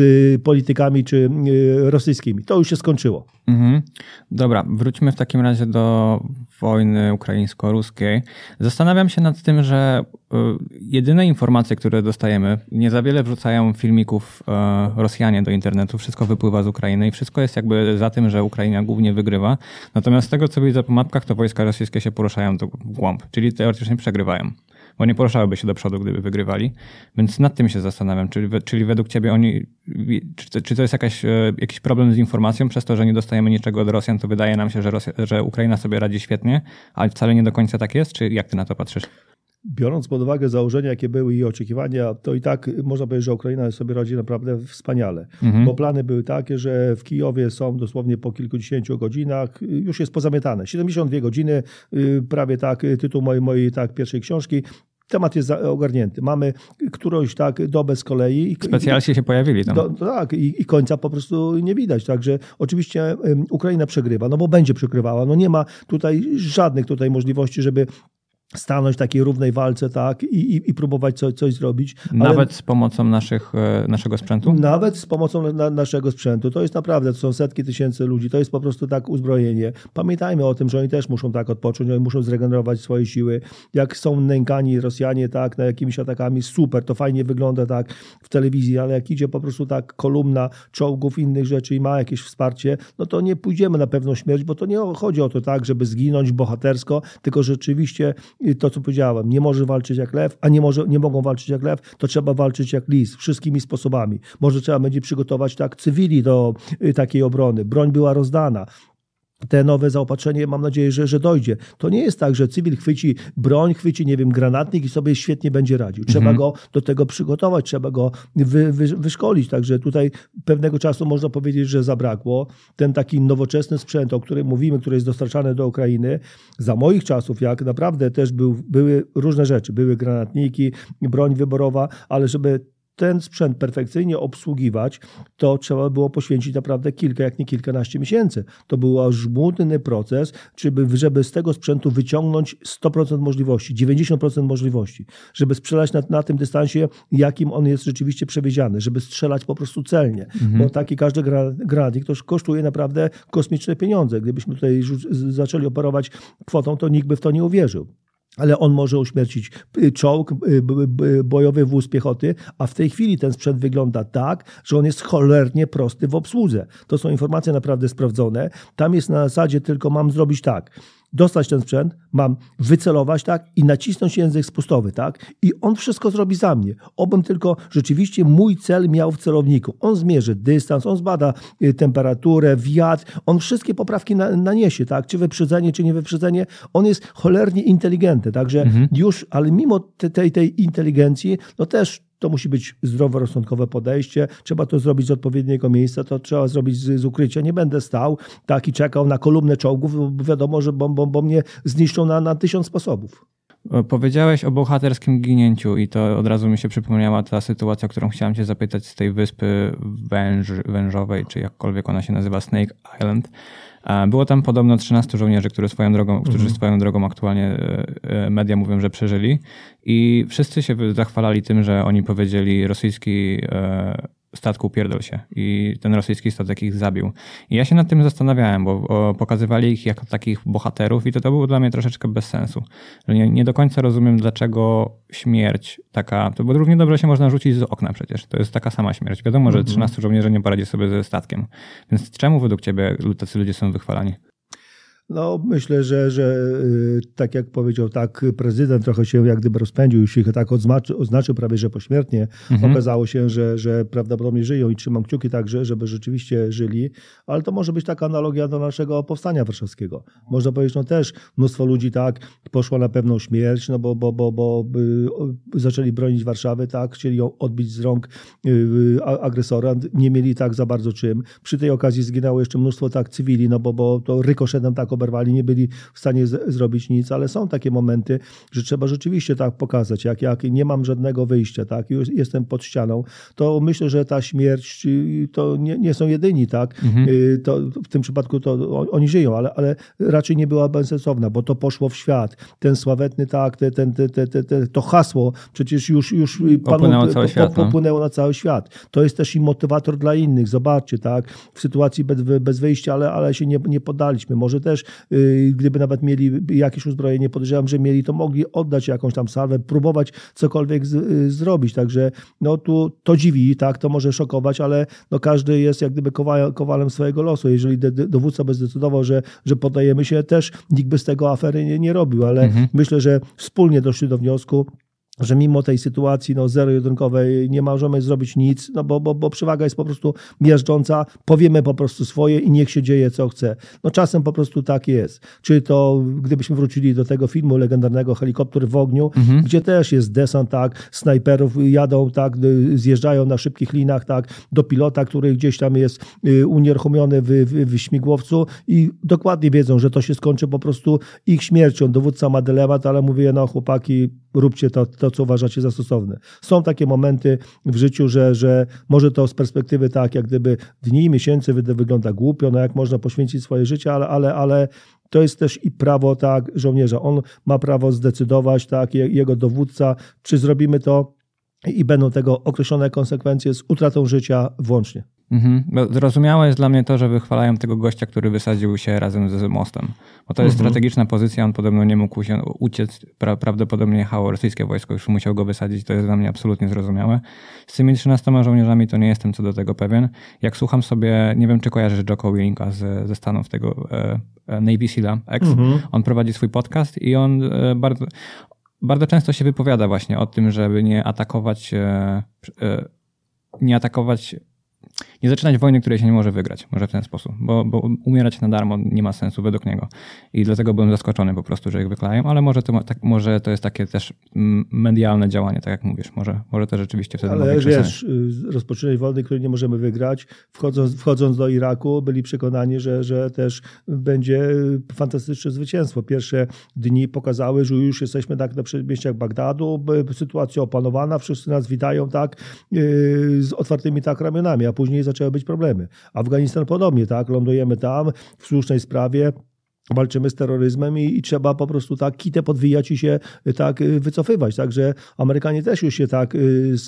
z politykami czy rosyjskimi. To już się skończyło. Mhm. Dobra, wróćmy w takim razie do wojny ukraińsko-ruskiej. Zastanawiam się nad tym, że jedyne informacje, które dostajemy, nie za wiele wrzucają filmików Rosjanie do internetu, wszystko wypływa z Ukrainy i wszystko jest jakby za tym, że Ukraina głównie wygrywa. Natomiast z tego, co widzę po mapkach, to wojska rosyjskie się poruszają w głąb, czyli teoretycznie przegrywają. Bo nie poruszałyby się do przodu, gdyby wygrywali. Więc nad tym się zastanawiam. Czyli, czyli według ciebie oni, czy, czy to jest jakaś, jakiś problem z informacją przez to, że nie dostajemy niczego od Rosjan, to wydaje nam się, że, Rosja, że Ukraina sobie radzi świetnie, ale wcale nie do końca tak jest? Czy jak ty na to patrzysz? Biorąc pod uwagę założenia, jakie były i oczekiwania, to i tak można powiedzieć, że Ukraina sobie radzi naprawdę wspaniale. Mhm. Bo plany były takie, że w Kijowie są dosłownie po kilkudziesięciu godzinach, już jest pozamiatane. siedemdziesiąt dwie godziny, prawie tak, tytuł mojej, mojej tak, pierwszej książki. Temat jest ogarnięty. Mamy którąś tak dobę z kolei. Specjalnie się pojawili tam. Do, tak, i, i końca po prostu nie widać. Także oczywiście um, Ukraina przegrywa, no bo będzie przegrywała. No nie ma tutaj żadnych tutaj możliwości, żeby stanąć w takiej równej walce, tak, i, i, i próbować coś, coś zrobić. Nawet ale, z pomocą naszych, naszego sprzętu? Nawet z pomocą na, naszego sprzętu. To jest naprawdę, to są setki tysięcy ludzi, to jest po prostu tak uzbrojenie. Pamiętajmy o tym, że oni też muszą tak odpocząć, oni muszą zregenerować swoje siły. Jak są nękani Rosjanie, tak, na jakimiś atakami, super, to fajnie wygląda tak w telewizji, ale jak idzie po prostu tak kolumna czołgów, innych rzeczy i ma jakieś wsparcie, no to nie pójdziemy na pewną śmierć, bo to nie chodzi o to tak, żeby zginąć bohatersko, tylko rzeczywiście to, co powiedziałem, nie może walczyć jak lew, a nie, może, nie mogą walczyć jak lew, to trzeba walczyć jak lis, wszystkimi sposobami. Może trzeba będzie przygotować tak cywili do y, takiej obrony. Broń była rozdana. Te nowe zaopatrzenie, mam nadzieję, że, że dojdzie. To nie jest tak, że cywil chwyci broń, chwyci, nie wiem, granatnik i sobie świetnie będzie radził. Trzeba mhm. go do tego przygotować, trzeba go wy, wy, wyszkolić. Także tutaj pewnego czasu można powiedzieć, że zabrakło. Ten taki nowoczesny sprzęt, o którym mówimy, który jest dostarczany do Ukrainy, za moich czasów, jak naprawdę też był, były różne rzeczy. Były granatniki, broń wyborowa, ale żeby ten sprzęt perfekcyjnie obsługiwać, to trzeba było poświęcić naprawdę kilka, jak nie kilkanaście miesięcy. To był żmudny proces, żeby, żeby z tego sprzętu wyciągnąć sto procent możliwości, dziewięćdziesiąt procent możliwości, żeby strzelać na, na tym dystansie, jakim on jest rzeczywiście przewidziany, żeby strzelać po prostu celnie, mhm. bo taki każdy granatnik to kosztuje naprawdę kosmiczne pieniądze. Gdybyśmy tutaj zaczęli operować kwotą, to nikt by w to nie uwierzył. Ale on może uśmiercić czołg, bojowy wóz piechoty, a w tej chwili ten sprzęt wygląda tak, że on jest cholernie prosty w obsłudze. To są informacje naprawdę sprawdzone. Tam jest na zasadzie tylko mam zrobić tak. Dostać ten sprzęt, mam wycelować, tak, i nacisnąć język spustowy, tak, i on wszystko zrobi za mnie. Obym tylko rzeczywiście mój cel miał w celowniku. On zmierzy dystans, on zbada temperaturę, wiatr, on wszystkie poprawki na, naniesie, tak, czy wyprzedzenie, czy nie wyprzedzenie. On jest cholernie inteligentny, także mhm. już, ale mimo te, tej, tej inteligencji, no też to musi być zdroworozsądkowe podejście, trzeba to zrobić z odpowiedniego miejsca, to trzeba zrobić z, z ukrycia. Nie będę stał tak i czekał na kolumnę czołgów, bo wiadomo, że bo, bo, bo mnie zniszczą na, na tysiąc sposobów. Powiedziałeś o bohaterskim ginięciu i to od razu mi się przypomniała ta sytuacja, o którą chciałem cię zapytać z tej wyspy węż, wężowej, czy jakkolwiek ona się nazywa, Snake Island. Było tam podobno trzynastu żołnierzy, którzy swoją drogą, którzy mhm. swoją drogą aktualnie media mówią, że przeżyli i wszyscy się zachwalali tym, że oni powiedzieli rosyjski statku pierdol się i ten rosyjski statek ich zabił. I ja się nad tym zastanawiałem, bo pokazywali ich jako takich bohaterów i to, to było dla mnie troszeczkę bez sensu. Nie, nie do końca rozumiem, dlaczego śmierć taka, to bo równie dobrze się można rzucić z okna przecież. To jest taka sama śmierć. Wiadomo, że trzynastu żołnierzy nie poradzi sobie ze statkiem. Więc czemu według ciebie tacy ludzie są wychwalani? No myślę, że, że tak jak powiedział, tak prezydent trochę się jak gdyby rozpędził, już ich tak oznaczył, oznaczył prawie, że pośmiertnie. Mhm. Okazało się, że, że prawdopodobnie żyją i trzymam kciuki także, żeby rzeczywiście żyli, ale to może być taka analogia do naszego powstania warszawskiego. Można powiedzieć, no też mnóstwo ludzi tak poszło na pewną śmierć, no bo, bo, bo, bo zaczęli bronić Warszawy, tak, chcieli ją odbić z rąk agresora, nie mieli tak za bardzo czym. Przy tej okazji zginęło jeszcze mnóstwo tak cywili, no bo, bo to rykoszetem tak oberwali, nie byli w stanie z, zrobić nic, ale są takie momenty, że trzeba rzeczywiście tak pokazać, jak, jak nie mam żadnego wyjścia, tak, już jestem pod ścianą, to myślę, że ta śmierć to nie, nie są jedyni, tak, mhm. to w tym przypadku to oni żyją, ale, ale raczej nie była bezsensowna, bo to poszło w świat. Ten sławetny, tak, ten, ten, ten, ten, ten, to hasło przecież już, już popłynęło, panu, cały po, świat, po, popłynęło no. na cały świat. To jest też i motywator dla innych. Zobaczcie, tak, w sytuacji bez, bez wyjścia, ale, ale się nie, nie poddaliśmy. Może też, yy, gdyby nawet mieli jakieś uzbrojenie, podejrzewam, że mieli, to mogli oddać jakąś tam salwę, próbować cokolwiek z, yy, zrobić. Także no tu to dziwi, tak, to może szokować, ale no każdy jest jak gdyby kowa, kowalem swojego losu. Jeżeli de, de, dowódca by zdecydował, że, że poddajemy się, też nikt by z tego afery nie, nie robił, ale mhm. myślę, że wspólnie doszli do wniosku, że mimo tej sytuacji no, zero-jedynkowej nie możemy zrobić nic, no bo, bo, bo przewaga jest po prostu miażdżąca, powiemy po prostu swoje i niech się dzieje co chce. No czasem po prostu tak jest. Czy to, gdybyśmy wrócili do tego filmu legendarnego Helikopter w ogniu, mhm. gdzie też jest desant, tak, snajperów jadą, tak, zjeżdżają na szybkich linach, tak, do pilota, który gdzieś tam jest unieruchomiony w, w, w śmigłowcu i dokładnie wiedzą, że to się skończy po prostu ich śmiercią. Dowódca ma dylemat, ale mówię, no chłopaki, róbcie to, to, co uważacie za stosowne. Są takie momenty w życiu, że, że może to z perspektywy tak, jak gdyby dni, miesięcy wygląda głupio, no jak można poświęcić swoje życie, ale, ale, ale to jest też i prawo tak żołnierza. On ma prawo zdecydować, tak, jego dowódca, czy zrobimy to i będą tego określone konsekwencje z utratą życia włącznie. Mhm. Zrozumiałe jest dla mnie to, że wychwalają tego gościa, który wysadził się razem ze mostem. Bo to jest mhm. strategiczna pozycja, on podobno nie mógł się uciec, pra, prawdopodobnie jechało rosyjskie wojsko, już musiał go wysadzić, to jest dla mnie absolutnie zrozumiałe. Z tymi trzynastoma żołnierzami to nie jestem co do tego pewien. Jak słucham sobie, nie wiem czy kojarzysz Jocko Willinka z, ze Stanów, tego e, Navy Seala, ex, mhm. on prowadzi swój podcast i on e, bardzo, bardzo często się wypowiada właśnie o tym, żeby nie atakować e, e, nie atakować nie zaczynać wojny, której się nie może wygrać, może w ten sposób, bo, bo umierać na darmo nie ma sensu według niego i dlatego byłem zaskoczony po prostu, że ich wyklają, ale może to, tak, może to jest takie też medialne działanie, tak jak mówisz, może, może to rzeczywiście wtedy ale wiesz, rozpoczynać wojny, której nie możemy wygrać, wchodząc, wchodząc do Iraku byli przekonani, że, że też będzie fantastyczne zwycięstwo. Pierwsze dni pokazały, że już jesteśmy tak na przedmieściach Bagdadu, sytuacja opanowana, wszyscy nas witają tak z otwartymi tak ramionami, a później zaczęły być problemy. Afganistan podobnie, tak, lądujemy tam w słusznej sprawie, walczymy z terroryzmem i, i trzeba po prostu tak kitę podwijać i się tak wycofywać. Także Amerykanie też już się tak y,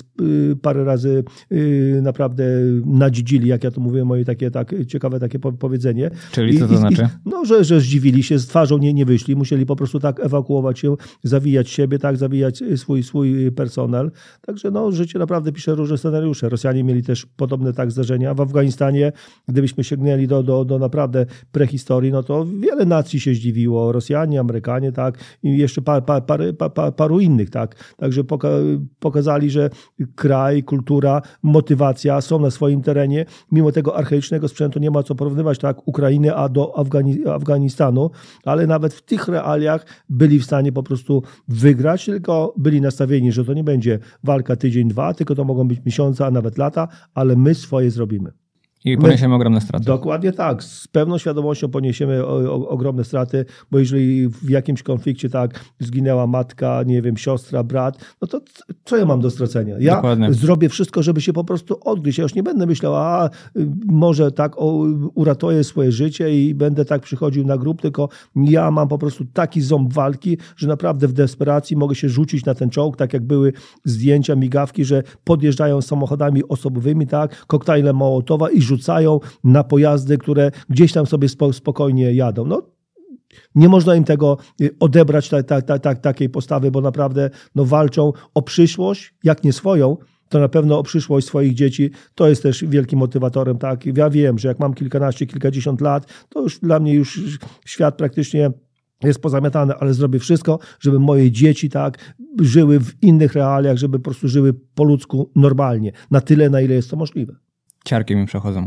y, parę razy y, naprawdę nadzidzili, jak ja to mówię, moje takie tak ciekawe takie powiedzenie. Czyli co to I, znaczy? I, no, że, że zdziwili się, z twarzą nie, nie wyszli, musieli po prostu tak ewakuować się, zawijać siebie, tak, zawijać swój, swój personel. Także no, życie naprawdę pisze różne scenariusze. Rosjanie mieli też podobne tak zdarzenia. W Afganistanie, gdybyśmy sięgnęli do, do, do naprawdę prehistorii, no to wiele nacji się zdziwiło, Rosjanie, Amerykanie, tak, i jeszcze par, par, par, par, paru innych, tak. Także poka pokazali, że kraj, kultura, motywacja są na swoim terenie. Mimo tego archaicznego sprzętu nie ma co porównywać, tak, Ukrainy, a do Afgani Afganistanu, ale nawet w tych realiach byli w stanie po prostu wygrać, tylko byli nastawieni, że to nie będzie walka tydzień, dwa, tylko to mogą być miesiące, a nawet lata, ale my swoje zrobimy. I poniesiemy My, ogromne straty. Dokładnie tak. Z pewną świadomością poniesiemy o, o, ogromne straty, bo jeżeli w jakimś konflikcie tak zginęła matka, nie wiem, siostra, brat, no to co ja mam do stracenia? Ja Dokładnie. Zrobię wszystko, żeby się po prostu odgryźć. Ja już nie będę myślał, a może tak o, uratuję swoje życie i będę tak przychodził na grób, tylko ja mam po prostu taki ząb walki, że naprawdę w desperacji mogę się rzucić na ten czołg, tak jak były zdjęcia, migawki, że podjeżdżają samochodami osobowymi, tak, koktajlem Mołotowa i rzucają na pojazdy, które gdzieś tam sobie spokojnie jadą. No, nie można im tego odebrać, ta, ta, ta, ta, takiej postawy, bo naprawdę no, walczą o przyszłość, jak nie swoją, to na pewno o przyszłość swoich dzieci. To jest też wielkim motywatorem. Tak? Ja wiem, że jak mam kilkanaście, kilkadziesiąt lat, to już dla mnie już świat praktycznie jest pozamiatany, ale zrobię wszystko, żeby moje dzieci tak żyły w innych realiach, żeby po prostu żyły po ludzku normalnie. Na tyle, na ile jest to możliwe. Ciarki mi przechodzą.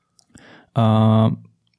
Uh,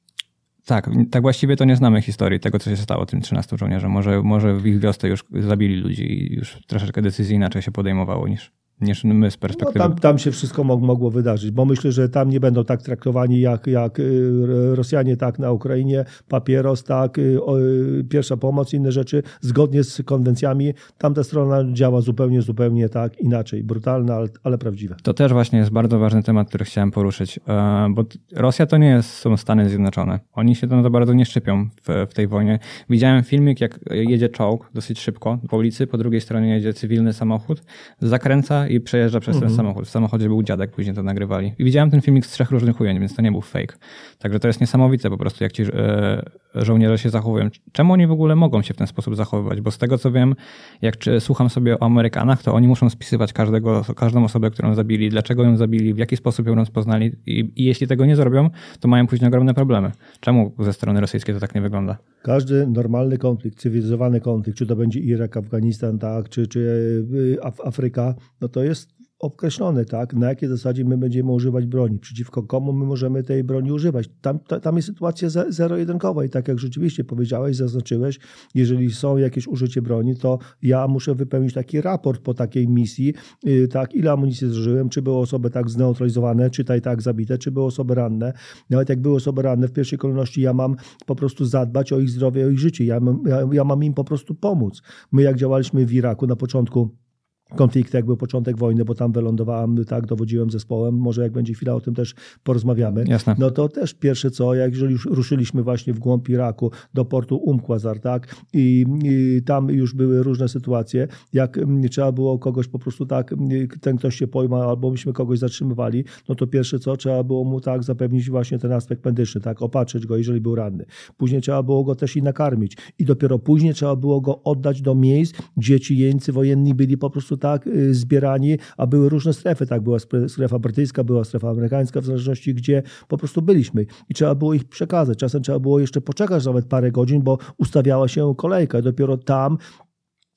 tak, tak właściwie to nie znamy historii tego, co się stało tym trzynastu żołnierzom. Może, może w ich wiosce już zabili ludzi i już troszeczkę decyzji inaczej się podejmowało niż, niż my z perspektywy. No, tam, tam się wszystko mogło wydarzyć, bo myślę, że tam nie będą tak traktowani jak, jak Rosjanie tak na Ukrainie, papieros, tak, pierwsza pomoc, inne rzeczy, zgodnie z konwencjami. Tamta strona działa zupełnie, zupełnie tak inaczej. Brutalna, ale, ale prawdziwa. To też właśnie jest bardzo ważny temat, który chciałem poruszyć, bo Rosja to nie jest, są Stany Zjednoczone. Oni się tam za bardzo nie szczypią w, w tej wojnie. Widziałem filmik, jak jedzie czołg dosyć szybko po ulicy, po drugiej stronie jedzie cywilny samochód, zakręca i przejeżdża przez mhm. ten samochód. W samochodzie był dziadek, później to nagrywali. I widziałem ten filmik z trzech różnych ujęć, więc to nie był fake. Także to jest niesamowite po prostu, jak ci e, żołnierze się zachowują. Czemu oni w ogóle mogą się w ten sposób zachowywać? Bo z tego, co wiem, jak czy, słucham sobie o Amerykanach, to oni muszą spisywać każdego, każdą osobę, którą zabili, dlaczego ją zabili, w jaki sposób ją rozpoznali i, i jeśli tego nie zrobią, to mają później ogromne problemy. Czemu ze strony rosyjskiej to tak nie wygląda? Każdy normalny konflikt, cywilizowany konflikt, czy to będzie Irak, Afganistan, tak, czy, czy Af- Afryka, no to jest określone, tak, na jakiej zasadzie my będziemy używać broni, przeciwko komu my możemy tej broni używać. Tam, tam jest sytuacja zero-jedynkowa i tak jak rzeczywiście powiedziałeś, zaznaczyłeś, jeżeli są jakieś użycie broni, to ja muszę wypełnić taki raport po takiej misji, yy, tak, ile amunicji zużyłem, czy były osoby tak zneutralizowane, czy tak, tak zabite, czy były osoby ranne. Nawet jak były osoby ranne, w pierwszej kolejności ja mam po prostu zadbać o ich zdrowie, o ich życie. Ja mam, ja, ja mam im po prostu pomóc. My jak działaliśmy w Iraku na początku konflikt, jak był początek wojny, bo tam wylądowałem, tak, dowodziłem zespołem, może jak będzie chwila, o tym też porozmawiamy. Jasne. No to też pierwsze co, jak jeżeli już ruszyliśmy właśnie w głąb Iraku do portu Umm Qasr, tak, i, i tam już były różne sytuacje, jak trzeba było kogoś po prostu tak, ten ktoś się pojmał, albo myśmy kogoś zatrzymywali, no to pierwsze co, trzeba było mu tak zapewnić właśnie ten aspekt medyczny, tak, opatrzyć go, jeżeli był ranny. Później trzeba było go też i nakarmić i dopiero później trzeba było go oddać do miejsc, gdzie ci jeńcy wojenni byli po prostu tak zbierani, a były różne strefy, tak, była strefa brytyjska, była strefa amerykańska, w zależności gdzie po prostu byliśmy i trzeba było ich przekazać. Czasem trzeba było jeszcze poczekać nawet parę godzin, bo ustawiała się kolejka. Dopiero tam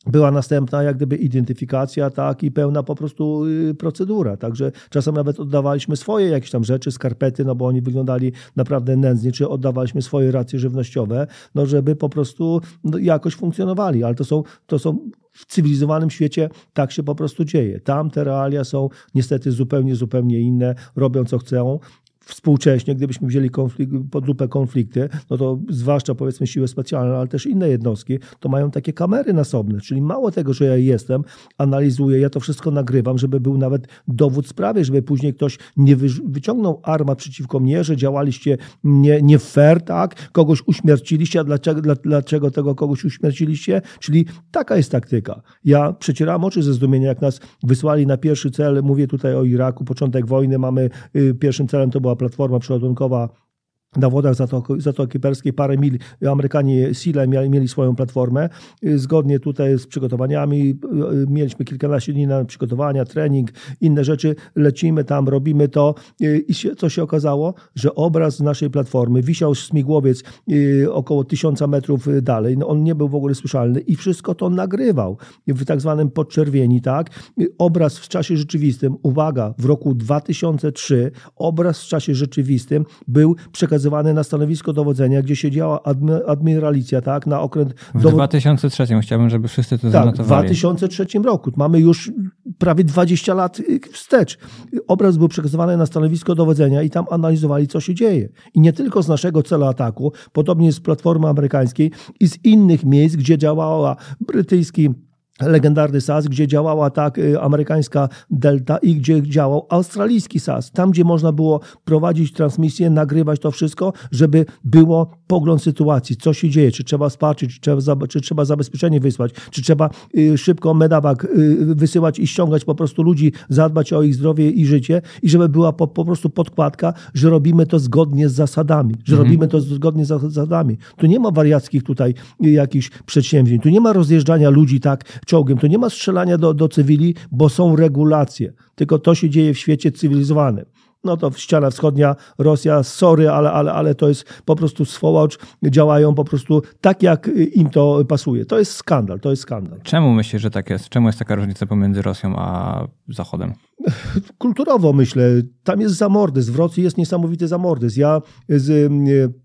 była następna jak gdyby identyfikacja, tak, i pełna po prostu y, procedura. Także czasem nawet oddawaliśmy swoje jakieś tam rzeczy, skarpety, no bo oni wyglądali naprawdę nędznie, czy oddawaliśmy swoje racje żywnościowe, no żeby po prostu no, jakoś funkcjonowali. Ale to są, to są w cywilizowanym świecie tak się po prostu dzieje. Tam te realia są niestety zupełnie, zupełnie inne, robią co chcą. Współcześnie, gdybyśmy wzięli konflikt, pod lupę konflikty, no to zwłaszcza powiedzmy siły specjalne, ale też inne jednostki, to mają takie kamery nasobne, czyli mało tego, że ja jestem, analizuję, ja to wszystko nagrywam, żeby był nawet dowód sprawy, żeby później ktoś nie wy, wyciągnął armat przeciwko mnie, że działaliście nie, nie fair, tak, kogoś uśmierciliście, a dlaczego, dla, dlaczego tego kogoś uśmierciliście? Czyli taka jest taktyka. Ja przecierałem oczy ze zdumienia, jak nas wysłali na pierwszy cel, mówię tutaj o Iraku, początek wojny, mamy, y, pierwszym celem to była platforma przeładunkowa na wodach Zatoki, Zatoki Perskiej, parę mil, Amerykanie Sile mieli, mieli swoją platformę. Zgodnie tutaj z przygotowaniami, mieliśmy kilkanaście dni na przygotowania, trening, inne rzeczy, lecimy tam, robimy to i się, co się okazało, że obraz z naszej platformy wisiał śmigłowiec około tysiąca metrów dalej, no on nie był w ogóle słyszalny i wszystko to nagrywał w tak zwanym podczerwieni, tak? Obraz w czasie rzeczywistym, uwaga, w roku dwa tysiące trzecim obraz w czasie rzeczywistym był przekazany na stanowisko dowodzenia, gdzie siedziała admiralicja, tak, na okręt... W dowod... dwa tysiące trzecim chciałbym, żeby wszyscy to tak, zanotowali. W dwa tysiące trzecim roku. Mamy już prawie dwadzieścia lat wstecz. Obraz był przekazywany na stanowisko dowodzenia i tam analizowali, co się dzieje. I nie tylko z naszego celu ataku, podobnie z platformy amerykańskiej i z innych miejsc, gdzie działała brytyjski legendarny S A S, gdzie działała tak amerykańska Delta i gdzie działał australijski S A S. Tam, gdzie można było prowadzić transmisję, nagrywać to wszystko, żeby było pogląd sytuacji, co się dzieje, czy trzeba wsparcie, czy trzeba, czy trzeba zabezpieczenie wysłać, czy trzeba y, szybko medevac y, wysyłać i ściągać po prostu ludzi, zadbać o ich zdrowie i życie i żeby była po, po prostu podkładka, że robimy to zgodnie z zasadami, że mhm. robimy to zgodnie z zasadami. Tu nie ma wariackich tutaj y, jakichś przedsięwzięć, tu nie ma rozjeżdżania ludzi tak czołgiem, tu nie ma strzelania do, do cywili, bo są regulacje. Tylko to się dzieje w świecie cywilizowanym. No to ściana wschodnia, Rosja, sorry, ale, ale, ale to jest po prostu swołocz, działają po prostu tak, jak im to pasuje. To jest skandal, to jest skandal. Czemu myślisz, że tak jest? Czemu jest taka różnica pomiędzy Rosją a Zachodem? Kulturowo myślę. Tam jest zamordyzm. W Rosji jest niesamowity zamordyzm. Ja z...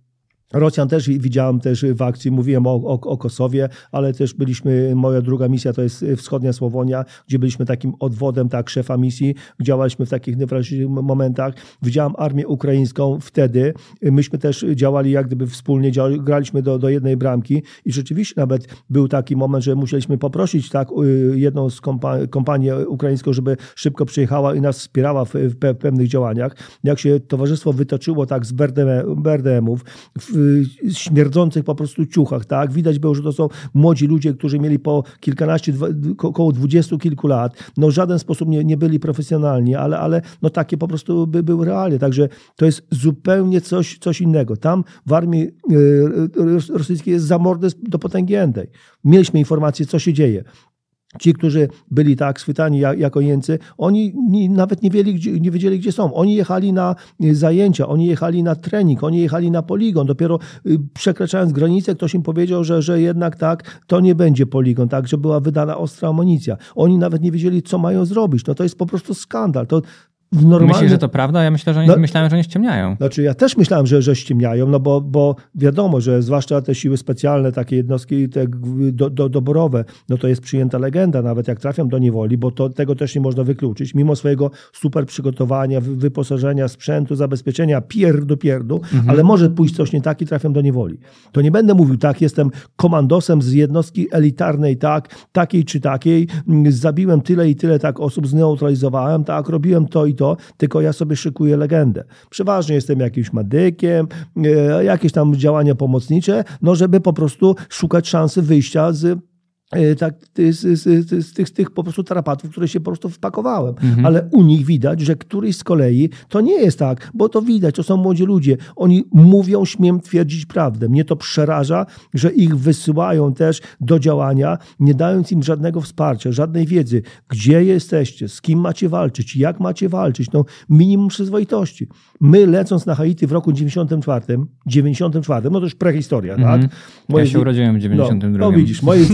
Rosjan też widziałem też w akcji, mówiłem o, o, o Kosowie, ale też byliśmy, moja druga misja to jest wschodnia Sławonia, gdzie byliśmy takim odwodem, tak, szefa misji, działaliśmy w takich newralgicznych momentach. Widziałem armię ukraińską wtedy, myśmy też działali jak gdyby wspólnie, działali, graliśmy do, do jednej bramki i rzeczywiście nawet był taki moment, że musieliśmy poprosić tak jedną z kompa- kompanię ukraińską, żeby szybko przyjechała i nas wspierała w, w pe- pewnych działaniach. Jak się towarzystwo wytoczyło tak z B R D M-ów, w śmierdzących po prostu ciuchach, tak? Widać było, że to są młodzi ludzie, którzy mieli po kilkanaście, około dwudziestu kilku lat. No w żaden sposób nie, nie byli profesjonalni, ale, ale no takie po prostu by były realia. Także to jest zupełnie coś, coś innego. Tam w armii rosyjskiej jest zamordyzm do potęgi entej. Mieliśmy informację, co się dzieje. Ci, którzy byli tak schwytani jako jeńcy, oni nawet nie wiedzieli, gdzie, nie wiedzieli, gdzie są. Oni jechali na zajęcia, oni jechali na trening, oni jechali na poligon. Dopiero przekraczając granicę, ktoś im powiedział, że, że jednak tak, to nie będzie poligon, tak, że była wydana ostra amunicja. Oni nawet nie wiedzieli, co mają zrobić. No to jest po prostu skandal. To Normalnie... Myślisz, że to prawda? Ja myślę, że oni, no, myślałem, że oni ściemniają. Znaczy ja też myślałem, że, że ściemniają, no bo, bo wiadomo, że zwłaszcza te siły specjalne, takie jednostki te do, do, doborowe, no to jest przyjęta legenda, nawet jak trafiam do niewoli, bo to, tego też nie można wykluczyć. Mimo swojego super przygotowania, wyposażenia, sprzętu, zabezpieczenia, pierdu, pierdu, mhm. ale może pójść coś nie tak i trafiam do niewoli. To nie będę mówił, tak, jestem komandosem z jednostki elitarnej, tak, takiej czy takiej, zabiłem tyle i tyle tak osób, zneutralizowałem, tak, robiłem to i to, tylko ja sobie szykuję legendę. Przeważnie jestem jakimś medykiem, e, jakieś tam działania pomocnicze, no żeby po prostu szukać szansy wyjścia z Tak, z, z, z, z, tych, z tych po prostu tarapatów, które się po prostu wpakowałem. Mhm. Ale u nich widać, że któryś z kolei to nie jest tak, bo to widać, to są młodzi ludzie. Oni mówią, śmiem twierdzić prawdę. Mnie to przeraża, że ich wysyłają też do działania, nie dając im żadnego wsparcia, żadnej wiedzy. Gdzie jesteście, z kim macie walczyć, jak macie walczyć. No, minimum przyzwoitości. My lecąc na Haiti w roku dziewięćdziesiątym czwartym, dziewięćdziesiątym czwartym, no to już prehistoria, mhm. tak? Moje ja się urodziłem w dziewięćdziesiątym drugim. No, no widzisz, moje zdjęcia z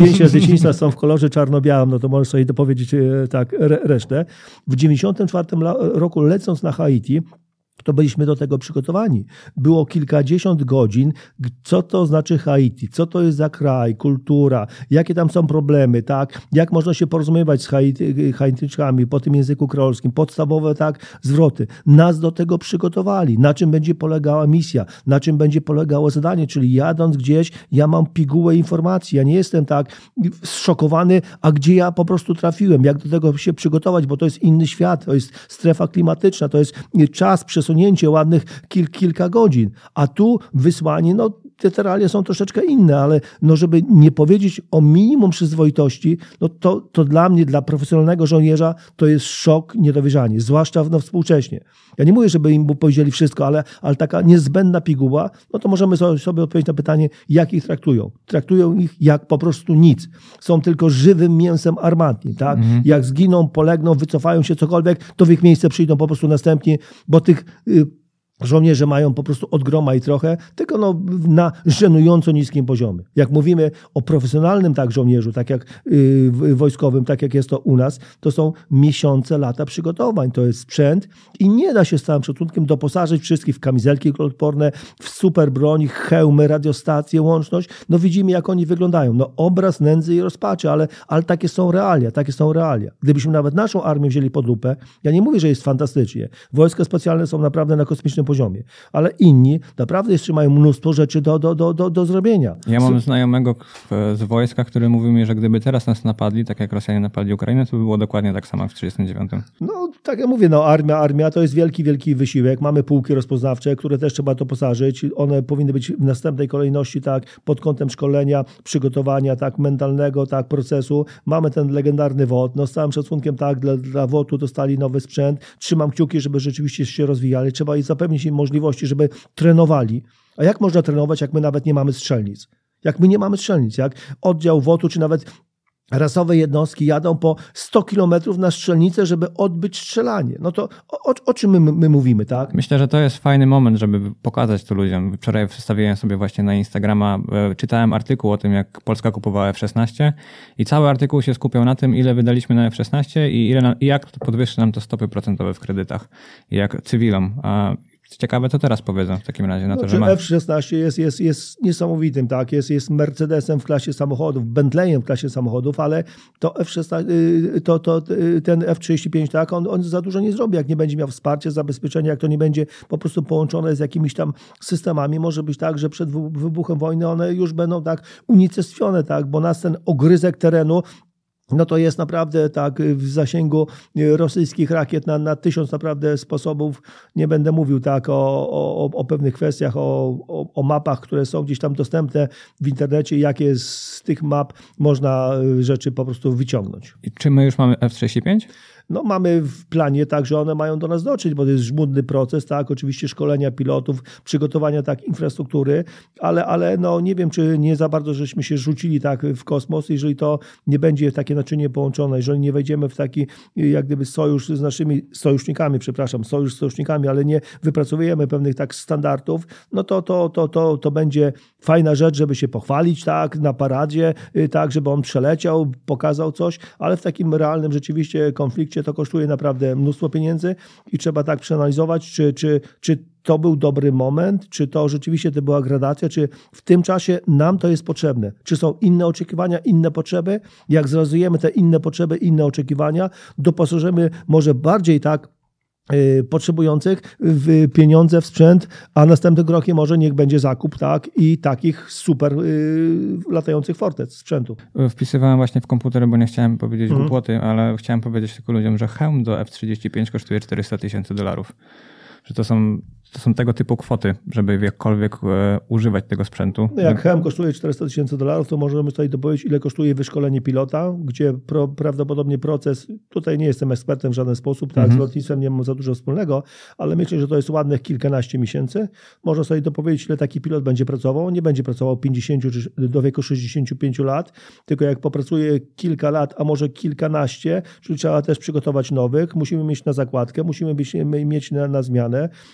dzieciństwa są w kolorze czarno-białym, no to możesz sobie dopowiedzieć tak resztę. W dziewięćdziesiątym czwartym roku lecąc na Haiti, to byliśmy do tego przygotowani. Było kilkadziesiąt godzin, co to znaczy Haiti, co to jest za kraj, kultura, jakie tam są problemy, tak, jak można się porozumiewać z Haiti, Haityczkami po tym języku kreolskim, podstawowe tak zwroty. Nas do tego przygotowali, na czym będzie polegała misja, na czym będzie polegało zadanie, czyli jadąc gdzieś, ja mam pigułę informacji, ja nie jestem tak zszokowany, a gdzie ja po prostu trafiłem, jak do tego się przygotować, bo to jest inny świat, to jest strefa klimatyczna, to jest czas przesunięcie ładnych kil, kilka godzin, a tu wysłanie, no te, te realia są troszeczkę inne, ale no żeby nie powiedzieć o minimum przyzwoitości, no to, to dla mnie, dla profesjonalnego żołnierza to jest szok, niedowierzanie, zwłaszcza no, współcześnie. Ja nie mówię, żeby im powiedzieli wszystko, ale, ale taka niezbędna piguła, no to możemy sobie odpowiedzieć na pytanie, jak ich traktują. Traktują ich jak po prostu nic. Są tylko żywym mięsem armatnim, tak? Mhm. Jak zginą, polegną, wycofają się cokolwiek, to w ich miejsce przyjdą po prostu następni, bo tych y, żołnierze mają po prostu od groma i trochę, tylko no, na żenująco niskim poziomie. Jak mówimy o profesjonalnym tak żołnierzu, tak jak yy, wojskowym, tak jak jest to u nas, to są miesiące, lata przygotowań. To jest sprzęt i nie da się z całym szacunkiem doposażyć wszystkich w kamizelki odporne, w super broń, hełmy, radiostacje, łączność. No widzimy, jak oni wyglądają. No obraz nędzy i rozpaczy, ale, ale takie są realia, takie są realia. Gdybyśmy nawet naszą armię wzięli pod lupę, ja nie mówię, że jest fantastycznie. Wojska specjalne są naprawdę na kosmicznym poziomie, ale inni naprawdę jeszcze mają mnóstwo rzeczy do, do, do, do, do zrobienia. Ja mam znajomego z wojska, który mówił mi, że gdyby teraz nas napadli, tak jak Rosjanie napadli Ukrainę, to by było dokładnie tak samo jak w tysiąc dziewięćset trzydziestym dziewiątym. No tak jak mówię, no armia, armia to jest wielki, wielki wysiłek. Mamy pułki rozpoznawcze, które też trzeba doposażyć. One powinny być w następnej kolejności tak pod kątem szkolenia, przygotowania tak mentalnego, tak procesu. Mamy ten legendarny W O T. No z całym szacunkiem tak dla, dla W O T-u dostali nowy sprzęt. Trzymam kciuki, żeby rzeczywiście się rozwijali. Trzeba im zapewnić im możliwości, żeby trenowali. A jak można trenować, jak my nawet nie mamy strzelnic? Jak my nie mamy strzelnic, jak oddział W O T-u, czy nawet rasowe jednostki jadą po sto kilometrów na strzelnicę, żeby odbyć strzelanie. No to o, o, o czym my, my mówimy, tak? Myślę, że to jest fajny moment, żeby pokazać to ludziom. Wczoraj wstawiłem sobie właśnie na Instagrama, czytałem artykuł o tym, jak Polska kupowała F szesnaście i cały artykuł się skupiał na tym, ile wydaliśmy na F szesnaście i, ile na, i jak podwyższy nam to stopy procentowe w kredytach, i jak cywilom. A ciekawe, co teraz powiedzą w takim razie na to, no, że ma... F szesnaście jest, jest, jest niesamowitym, tak? Jest, jest Mercedesem w klasie samochodów, Bentleyem w klasie samochodów, ale to F szesnaście, to, to, ten F trzydzieści pięć, tak? On, on za dużo nie zrobi, jak nie będzie miał wsparcia, zabezpieczenia, jak to nie będzie po prostu połączone z jakimiś tam systemami. Może być tak, że przed wybuchem wojny one już będą tak unicestwione, tak? Bo nas ten ogryzek terenu, no to jest naprawdę tak w zasięgu rosyjskich rakiet na, na tysiąc naprawdę sposobów. Nie będę mówił tak o, o, o pewnych kwestiach, o, o, o mapach, które są gdzieś tam dostępne w internecie, jakie z tych map można rzeczy po prostu wyciągnąć. I czy my już mamy F trzydzieści pięć? No mamy w planie tak, że one mają do nas dotrzeć, bo to jest żmudny proces, tak, oczywiście szkolenia pilotów, przygotowania tak infrastruktury, ale, ale no nie wiem, czy nie za bardzo żeśmy się rzucili tak w kosmos, jeżeli to nie będzie takie naczynie połączone, jeżeli nie wejdziemy w taki jak gdyby sojusz z naszymi sojusznikami, przepraszam, sojusz z sojusznikami, ale nie wypracowujemy pewnych tak standardów, no to, to, to, to, to będzie fajna rzecz, żeby się pochwalić tak na paradzie, tak, żeby on przeleciał, pokazał coś, ale w takim realnym rzeczywiście konflikcie to kosztuje naprawdę mnóstwo pieniędzy i trzeba tak przeanalizować, czy, czy, czy to był dobry moment, czy to rzeczywiście to była gradacja, czy w tym czasie nam to jest potrzebne. Czy są inne oczekiwania, inne potrzeby? Jak zrozumiemy te inne potrzeby, inne oczekiwania, doposażymy może bardziej tak potrzebujących w pieniądze, w sprzęt, a następnym krokiem może niech będzie zakup, tak, i takich super y, latających fortec sprzętu. Wpisywałem właśnie w komputer, bo nie chciałem powiedzieć mm. głupoty, ale chciałem powiedzieć tylko ludziom, że hełm do F trzydzieści pięć kosztuje czterysta tysięcy dolarów. Że to są, to są tego typu kwoty, żeby jakkolwiek e, używać tego sprzętu. No jak hełm kosztuje czterysta tysięcy dolarów, to możemy sobie dopowiedzieć, ile kosztuje wyszkolenie pilota, gdzie pro, prawdopodobnie proces, tutaj nie jestem ekspertem w żaden sposób, tak, mm-hmm. z lotnictwem nie mam za dużo wspólnego, ale myślę, że to jest ładnych kilkanaście miesięcy. Można sobie dopowiedzieć, ile taki pilot będzie pracował. Nie będzie pracował pięćdziesiąt czy do wieku sześćdziesięciu pięciu lat, tylko jak popracuje kilka lat, a może kilkanaście, czyli trzeba też przygotować nowych, musimy mieć na zakładkę, musimy mieć na, na zmianę. Jeżeli mamy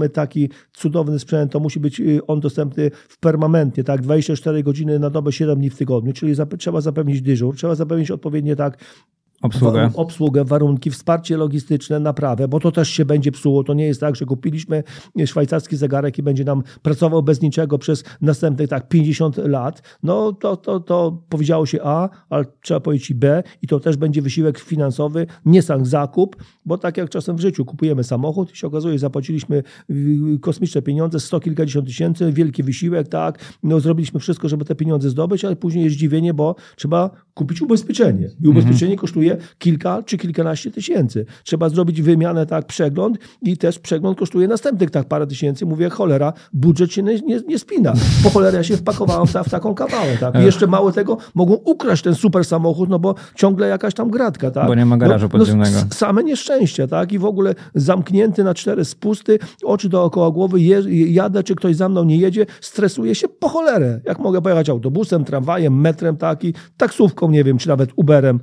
mamy taki cudowny sprzęt, to musi być on dostępny w permanentnie, tak, dwadzieścia cztery godziny na dobę, siedem dni w tygodniu, czyli zap- trzeba zapewnić dyżur, trzeba zapewnić odpowiednie tak Obsługę. Wa- obsługę, warunki, wsparcie logistyczne, naprawę, bo to też się będzie psuło. To nie jest tak, że kupiliśmy szwajcarski zegarek i będzie nam pracował bez niczego przez następnych tak pięćdziesiąt lat. No to, to, to powiedziało się A, ale trzeba powiedzieć i B i to też będzie wysiłek finansowy, nie sam zakup, bo tak jak czasem w życiu kupujemy samochód i się okazuje, zapłaciliśmy kosmiczne pieniądze, sto kilkadziesiąt tysięcy, wielki wysiłek, tak, no zrobiliśmy wszystko, żeby te pieniądze zdobyć, ale później jest zdziwienie, bo trzeba kupić ubezpieczenie i ubezpieczenie mhm. kosztuje kilka czy kilkanaście tysięcy. Trzeba zrobić wymianę, tak, przegląd i też przegląd kosztuje następnych tak parę tysięcy. Mówię, cholera, budżet się nie, nie, nie spina. Po cholerę ja się wpakowałem w, ta, w taką kawałę, tak. I jeszcze mało tego, mogą ukraść ten super samochód, no bo ciągle jakaś tam gratka, tak. Bo nie ma garażu no, podziemnego. No, same nieszczęścia, tak. I w ogóle zamknięty na cztery spusty, oczy dookoła głowy, je, jadę, czy ktoś za mną nie jedzie, stresuję się po cholerę. Jak mogę pojechać autobusem, tramwajem, metrem, tak, i taksówką, nie wiem, czy nawet Uberem.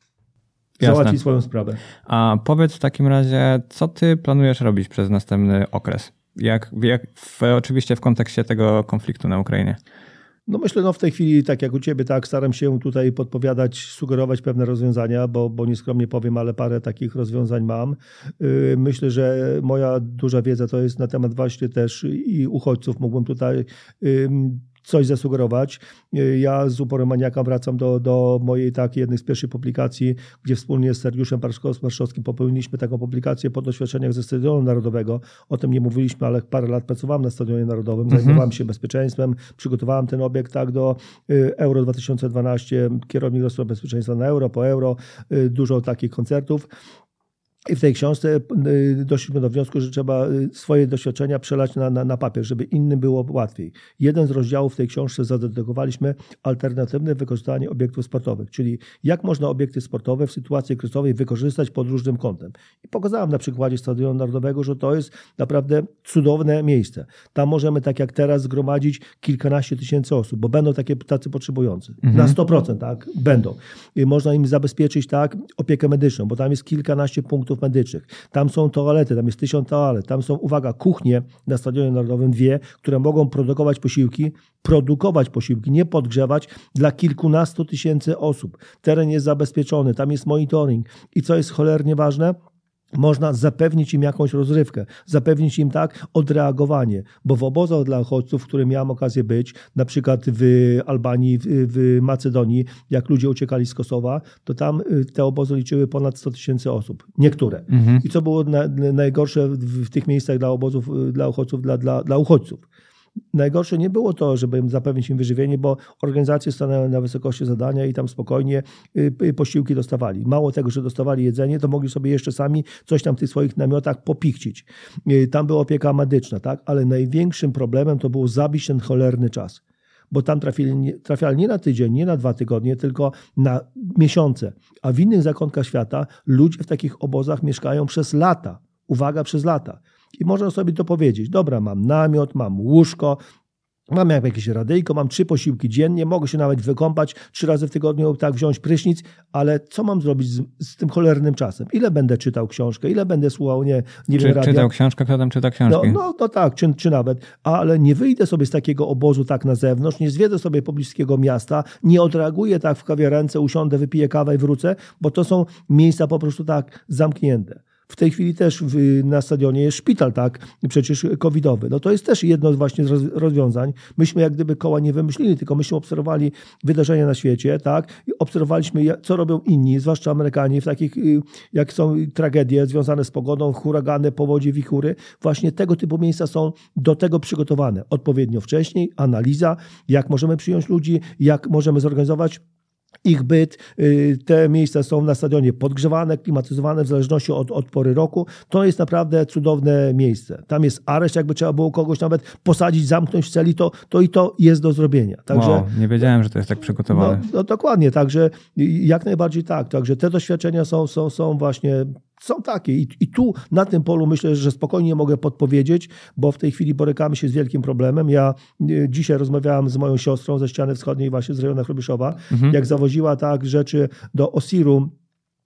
Załatwi swoją sprawę. A powiedz w takim razie, co ty planujesz robić przez następny okres? Jak, jak w, oczywiście w kontekście tego konfliktu na Ukrainie. No myślę, no w tej chwili, tak jak u ciebie, tak staram się tutaj podpowiadać, sugerować pewne rozwiązania, bo, bo nieskromnie powiem, ale parę takich rozwiązań mam. Yy, myślę, że moja duża wiedza to jest na temat właśnie też i uchodźców. Mógłbym tutaj yy, coś zasugerować. Ja z uporem maniaka wracam do, do mojej tak jednej z pierwszych publikacji, gdzie wspólnie z Sergiuszem Marszowskim popełniliśmy taką publikację po doświadczeniach ze Stadionu Narodowego. O tym nie mówiliśmy, ale parę lat pracowałem na Stadionie Narodowym, mhm. zajmowałem się bezpieczeństwem, przygotowałem ten obiekt tak do Euro dwa tysiące dwanaście, kierownik do spraw bezpieczeństwa na Euro, po Euro, dużo takich koncertów. I w tej książce doszliśmy do wniosku, że trzeba swoje doświadczenia przelać na, na, na papier, żeby innym było łatwiej. Jeden z rozdziałów w tej książce zadedykowaliśmy alternatywne wykorzystanie obiektów sportowych, czyli jak można obiekty sportowe w sytuacji kryzysowej wykorzystać pod różnym kątem. I pokazałem na przykładzie Stadionu Narodowego, że to jest naprawdę cudowne miejsce. Tam możemy, tak jak teraz, zgromadzić kilkanaście tysięcy osób, bo będą takie tacy potrzebujący. Mhm. Na sto procent, tak? Będą. I można im zabezpieczyć, tak, opiekę medyczną, bo tam jest kilkanaście punktów medycznych. Tam są toalety, tam jest tysiąc toalet, tam są, uwaga, kuchnie na Stadionie Narodowym, dwie, które mogą produkować posiłki, produkować posiłki, nie podgrzewać dla kilkunastu tysięcy osób. Teren jest zabezpieczony, tam jest monitoring. I co jest cholernie ważne? Można zapewnić im jakąś rozrywkę, zapewnić im tak odreagowanie, bo w obozach dla uchodźców, w którym miałem okazję być, na przykład w Albanii, w, w Macedonii, jak ludzie uciekali z Kosowa, to tam te obozy liczyły ponad sto tysięcy osób, niektóre. Mhm. I co było na, najgorsze w, w tych miejscach dla obozów, dla uchodźców, dla, dla, dla uchodźców? Najgorsze nie było to, żeby zapewnić im wyżywienie, bo organizacje stanęły na wysokości zadania i tam spokojnie posiłki dostawali. Mało tego, że dostawali jedzenie, to mogli sobie jeszcze sami coś tam w tych swoich namiotach popichcić. Tam była opieka medyczna, tak? Ale największym problemem to było zabić ten cholerny czas. Bo tam trafili, trafiali nie na tydzień, nie na dwa tygodnie, tylko na miesiące. A w innych zakątkach świata ludzie w takich obozach mieszkają przez lata. Uwaga, przez lata. I można sobie to powiedzieć. Dobra, mam namiot, mam łóżko, mam jakieś radyjko, mam trzy posiłki dziennie, mogę się nawet wykąpać trzy razy w tygodniu, tak wziąć prysznic, ale co mam zrobić z, z tym cholernym czasem? Ile będę czytał książkę, ile będę słuchał, nie, nie czy, wiem, radia? Czytał książkę, kto tam czyta książki? No, no, no tak, czy, czy nawet, ale nie wyjdę sobie z takiego obozu tak na zewnątrz, nie zwiedzę sobie pobliskiego miasta, nie odreaguję tak w kawiarence, usiądę, wypiję kawę i wrócę, bo to są miejsca po prostu tak zamknięte. W tej chwili też w, na stadionie jest szpital, tak, przecież covidowy. No to jest też jedno właśnie z rozwiązań. Myśmy jak gdyby koła nie wymyślili, tylko myśmy obserwowali wydarzenia na świecie, tak, i obserwowaliśmy, co robią inni, zwłaszcza Amerykanie, w takich, jak są tragedie związane z pogodą, huragany, powodzie, wichury. Właśnie tego typu miejsca są do tego przygotowane. Odpowiednio wcześniej, analiza, jak możemy przyjąć ludzi, jak możemy zorganizować ich byt. Te miejsca są na stadionie podgrzewane, klimatyzowane w zależności od, od pory roku. To jest naprawdę cudowne miejsce. Tam jest areszt, jakby trzeba było kogoś nawet posadzić, zamknąć w celi, to, to i to jest do zrobienia. Także, wow, nie wiedziałem, że to jest tak przygotowane. No, no dokładnie, także jak najbardziej tak. Także te doświadczenia są, są, są właśnie są takie. I, I tu na tym polu myślę, że spokojnie mogę podpowiedzieć, bo w tej chwili borykamy się z wielkim problemem. Ja y, dzisiaj rozmawiałem z moją siostrą ze ściany wschodniej, właśnie z rejonu Chrobiszowa, mhm. jak zawoziła tak rzeczy do Osiru,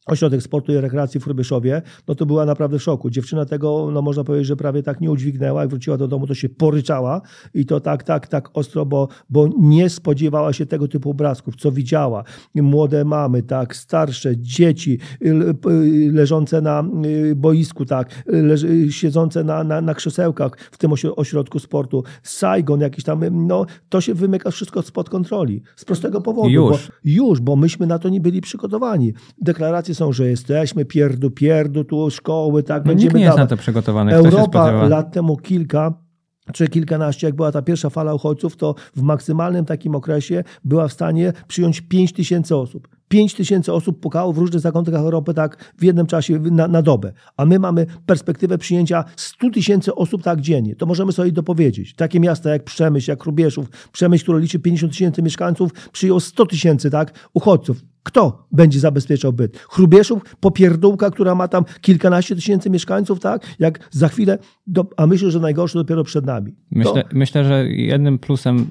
Ośrodek Sportu i Rekreacji w Hrubieszowie, no to była naprawdę w szoku. Dziewczyna tego, no można powiedzieć, że prawie tak nie udźwignęła. Jak wróciła do domu, to się poryczała i to tak, tak, tak ostro, bo, bo nie spodziewała się tego typu obrazków, co widziała. Młode mamy, tak, starsze, dzieci leżące na boisku, tak, leż, siedzące na, na, na krzesełkach w tym ośrodku sportu. Saigon jakiś tam, no to się wymyka wszystko spod kontroli. Z prostego powodu. Już. Bo, już, bo myśmy na to nie byli przygotowani. Deklaracje są, że jesteśmy pierdu, pierdu, tu szkoły, tak, no, będziemy nikt nie jest dawać. na to przygotowany. Europa lat temu kilka, czy kilkanaście, jak była ta pierwsza fala uchodźców, to w maksymalnym takim okresie była w stanie przyjąć pięć tysięcy osób. pięć tysięcy osób pukało w różnych zakątkach Europy tak w jednym czasie na, na dobę. A my mamy perspektywę przyjęcia stu tysięcy osób tak dziennie. To możemy sobie dopowiedzieć. Takie miasta jak Przemyśl, jak Hrubieszów, Przemyśl, który liczy pięćdziesiąt tysięcy mieszkańców, przyjął sto tysięcy tak, uchodźców. Kto będzie zabezpieczał byt? Hrubieszów, popierdółka, która ma tam kilkanaście tysięcy mieszkańców, tak? Jak za chwilę, do, a myślę, że najgorsze dopiero przed nami. Myślę, to... myślę, że jednym plusem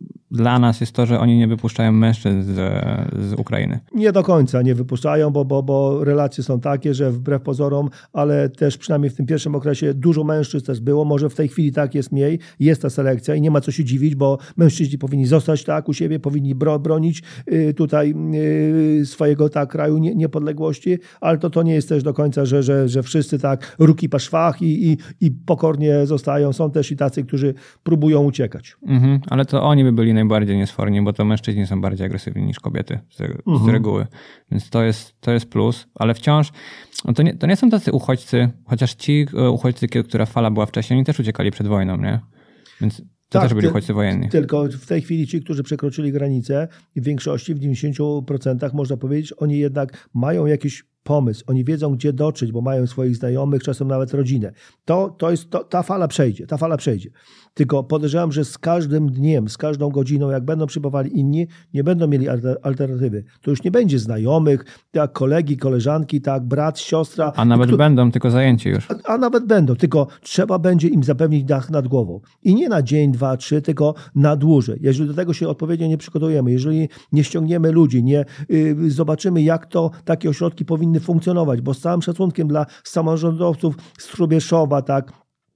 dla nas jest to, że oni nie wypuszczają mężczyzn z, z Ukrainy. Nie do końca nie wypuszczają, bo, bo, bo relacje są takie, że wbrew pozorom, ale też przynajmniej w tym pierwszym okresie dużo mężczyzn też było. Może w tej chwili tak jest mniej, jest ta selekcja i nie ma co się dziwić, bo mężczyźni powinni zostać tak u siebie, powinni bro, bronić y, tutaj y, swojego tak kraju nie, niepodległości, ale to, to nie jest też do końca, że, że, że wszyscy tak ruki po szwach i, i, i pokornie zostają. Są też i tacy, którzy próbują uciekać. Mhm, ale to oni by byli najbardziej niesforni, bo to mężczyźni są bardziej agresywni niż kobiety z, mhm. z reguły. Więc to jest, to jest plus, ale wciąż no to, nie, to nie są tacy uchodźcy, chociaż ci uchodźcy, która fala była wcześniej, oni też uciekali przed wojną, nie? Więc to tak, też byli ty, uchodźcy wojenni. Tylko w tej chwili ci, którzy przekroczyli granicę, w większości, w dziewięćdziesięciu procentach można powiedzieć, oni jednak mają jakiś pomysł, oni wiedzą, gdzie dotrzeć, bo mają swoich znajomych, czasem nawet rodzinę. To, to jest, to, ta fala przejdzie, ta fala przejdzie. Tylko podejrzewam, że z każdym dniem, z każdą godziną, jak będą przybywali inni, nie będą mieli alternatywy. To już nie będzie znajomych, tak, kolegi, koleżanki, tak, brat, siostra. A nawet kto... będą, tylko zajęci już. A, a nawet będą, tylko trzeba będzie im zapewnić dach nad głową. I nie na dzień, dwa, trzy, tylko na dłużej. Jeżeli do tego się odpowiednio nie przygotujemy, jeżeli nie ściągniemy ludzi, nie yy, zobaczymy, jak to takie ośrodki powinny funkcjonować, bo z całym szacunkiem dla samorządowców z Hrubieszowa, tak,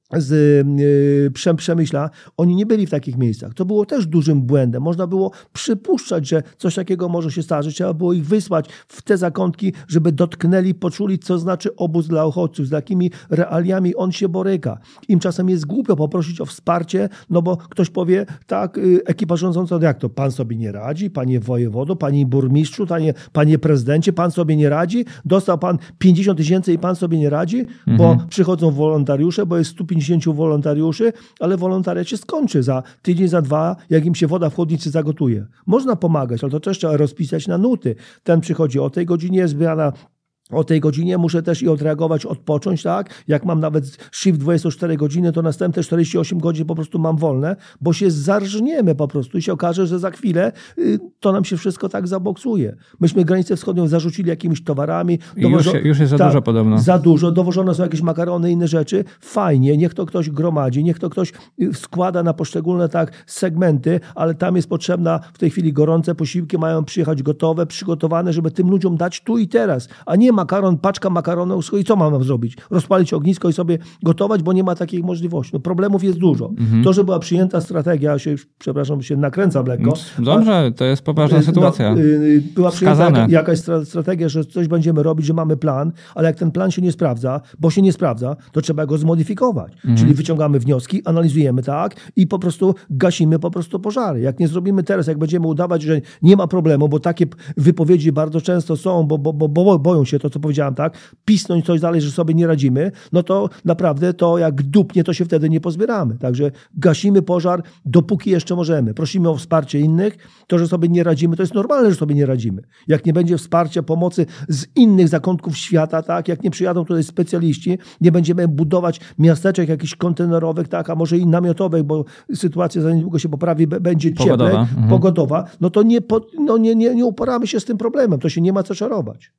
z yy, Przemyśla, oni nie byli w takich miejscach. To było też dużym błędem. Można było przypuszczać, że coś takiego może się zdarzyć. Trzeba było ich wysłać w te zakątki, żeby dotknęli, poczuli, co znaczy obóz dla uchodźców, z jakimi realiami on się boryka. Im czasem jest głupio poprosić o wsparcie, no bo ktoś powie, tak, yy, ekipa rządząca, jak to, pan sobie nie radzi, panie wojewodo, panie burmistrzu, panie, panie prezydencie, pan sobie nie radzi, dostał pan pięćdziesiąt tysięcy i pan sobie nie radzi, mhm. bo przychodzą wolontariusze, bo jest sto pięćdziesiąt wolontariuszy, ale wolontariat się skończy za tydzień, za dwa, jak im się woda w chłodnicy zagotuje. Można pomagać, ale to też trzeba rozpisać na nuty. Ten przychodzi o tej godzinie, jest zmiana o tej godzinie, muszę też i odreagować, odpocząć, tak? Jak mam nawet shift dwadzieścia cztery godziny, to następne czterdzieści osiem godzin po prostu mam wolne, bo się zarżniemy po prostu i się okaże, że za chwilę y, to nam się wszystko tak zaboksuje. Myśmy granicę wschodnią zarzucili jakimiś towarami. Dowożo- już, już jest za ta, dużo podobno. Za dużo. Dowożone są jakieś makarony, inne rzeczy. Fajnie, niech to ktoś gromadzi, niech to ktoś składa na poszczególne tak segmenty, ale tam jest potrzebna w tej chwili gorące posiłki, mają przyjechać gotowe, przygotowane, żeby tym ludziom dać tu i teraz, a nie ma makaron, paczka makaronów i co mam zrobić? Rozpalić ognisko i sobie gotować, bo nie ma takich możliwości. No, problemów jest dużo. Mhm. To, że była przyjęta strategia, się, przepraszam, się nakręcam lekko. Dobrze, ale, to jest poważna no, sytuacja. Była przyjęta jaka, jakaś strategia, że coś będziemy robić, że mamy plan, ale jak ten plan się nie sprawdza, bo się nie sprawdza, to trzeba go zmodyfikować. Mhm. Czyli wyciągamy wnioski, analizujemy, tak, i po prostu gasimy po prostu pożary. Jak nie zrobimy teraz, jak będziemy udawać, że nie ma problemu, bo takie wypowiedzi bardzo często są, bo, bo, bo, bo boją się to, co powiedziałem, tak, pisnąć coś dalej, że sobie nie radzimy, no to naprawdę to jak dupnie, to się wtedy nie pozbieramy. Także gasimy pożar, dopóki jeszcze możemy. Prosimy o wsparcie innych. To, że sobie nie radzimy, to jest normalne, że sobie nie radzimy. Jak nie będzie wsparcia, pomocy z innych zakątków świata, tak, jak nie przyjadą tutaj specjaliści, nie będziemy budować miasteczek jakichś kontenerowych, tak, a może i namiotowych, bo sytuacja za niedługo się poprawi, będzie pogodowa. cieplej, Mhm. pogodowa, no to nie, no nie, nie, nie uporamy się z tym problemem. To się nie ma co czarować.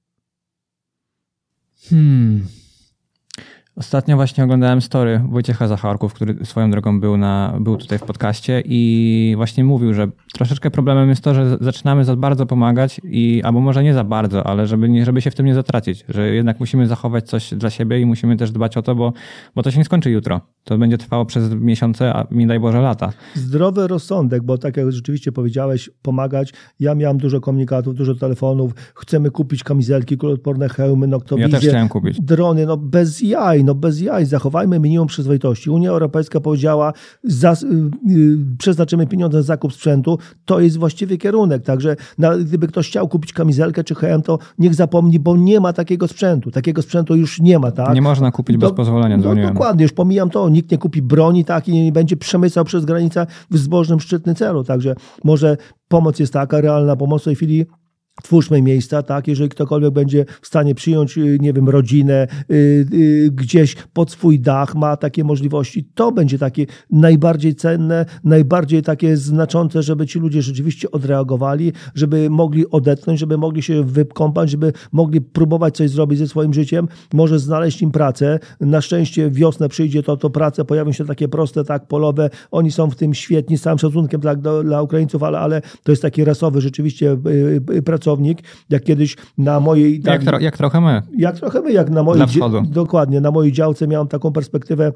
Hmm. Ostatnio właśnie oglądałem story Wojciecha Zacharków, który swoją drogą był, na, był tutaj w podcaście i właśnie mówił, że Troszeczkę problemem jest to, że zaczynamy za bardzo pomagać i albo może nie za bardzo, ale żeby, nie, żeby się w tym nie zatracić, że jednak musimy zachować coś dla siebie i musimy też dbać o to, bo, bo to się nie skończy jutro. To będzie trwało przez miesiące, a mi daj Boże lata. Zdrowy rozsądek, bo tak jak rzeczywiście powiedziałeś, pomagać. Ja miałem dużo komunikatów, dużo telefonów. Chcemy kupić kamizelki, kuloodporne hełmy, noktowizje. Ja też chciałem kupić. Drony, no bez jaj, no bez jaj. Zachowajmy minimum przyzwoitości. Unia Europejska powiedziała, zas, yy, przeznaczymy pieniądze na zakup sprzętu. To jest właściwy kierunek. Także na, gdyby ktoś chciał kupić kamizelkę czy hełm, to niech zapomni, bo nie ma takiego sprzętu. Takiego sprzętu już nie ma, tak? Nie można kupić Do, bez pozwolenia. No, dokładnie, już pomijam to. Nikt nie kupi broni tak i nie będzie przemycał przez granicę w zbożnym, szczytnym celu. Także może pomoc jest taka, realna pomoc w tej chwili. Twórzmy miejsca, tak, jeżeli ktokolwiek będzie w stanie przyjąć, nie wiem, rodzinę yy, yy, gdzieś pod swój dach, ma takie możliwości, to będzie takie najbardziej cenne, najbardziej takie znaczące, żeby ci ludzie rzeczywiście odreagowali, żeby mogli odetchnąć, żeby mogli się wykąpać, żeby mogli próbować coś zrobić ze swoim życiem, może znaleźć im pracę. Na szczęście wiosnę przyjdzie to, to prace pojawią się takie proste, tak, polowe, oni są w tym świetni, z całym szacunkiem dla, dla Ukraińców, ale, ale to jest taki rasowy rzeczywiście yy, yy, pracownik, jak kiedyś na mojej... Tak, jak, tro, jak trochę my. Jak trochę my, jak na mojej... Dla wschodu. Dokładnie, na mojej działce miałem taką perspektywę,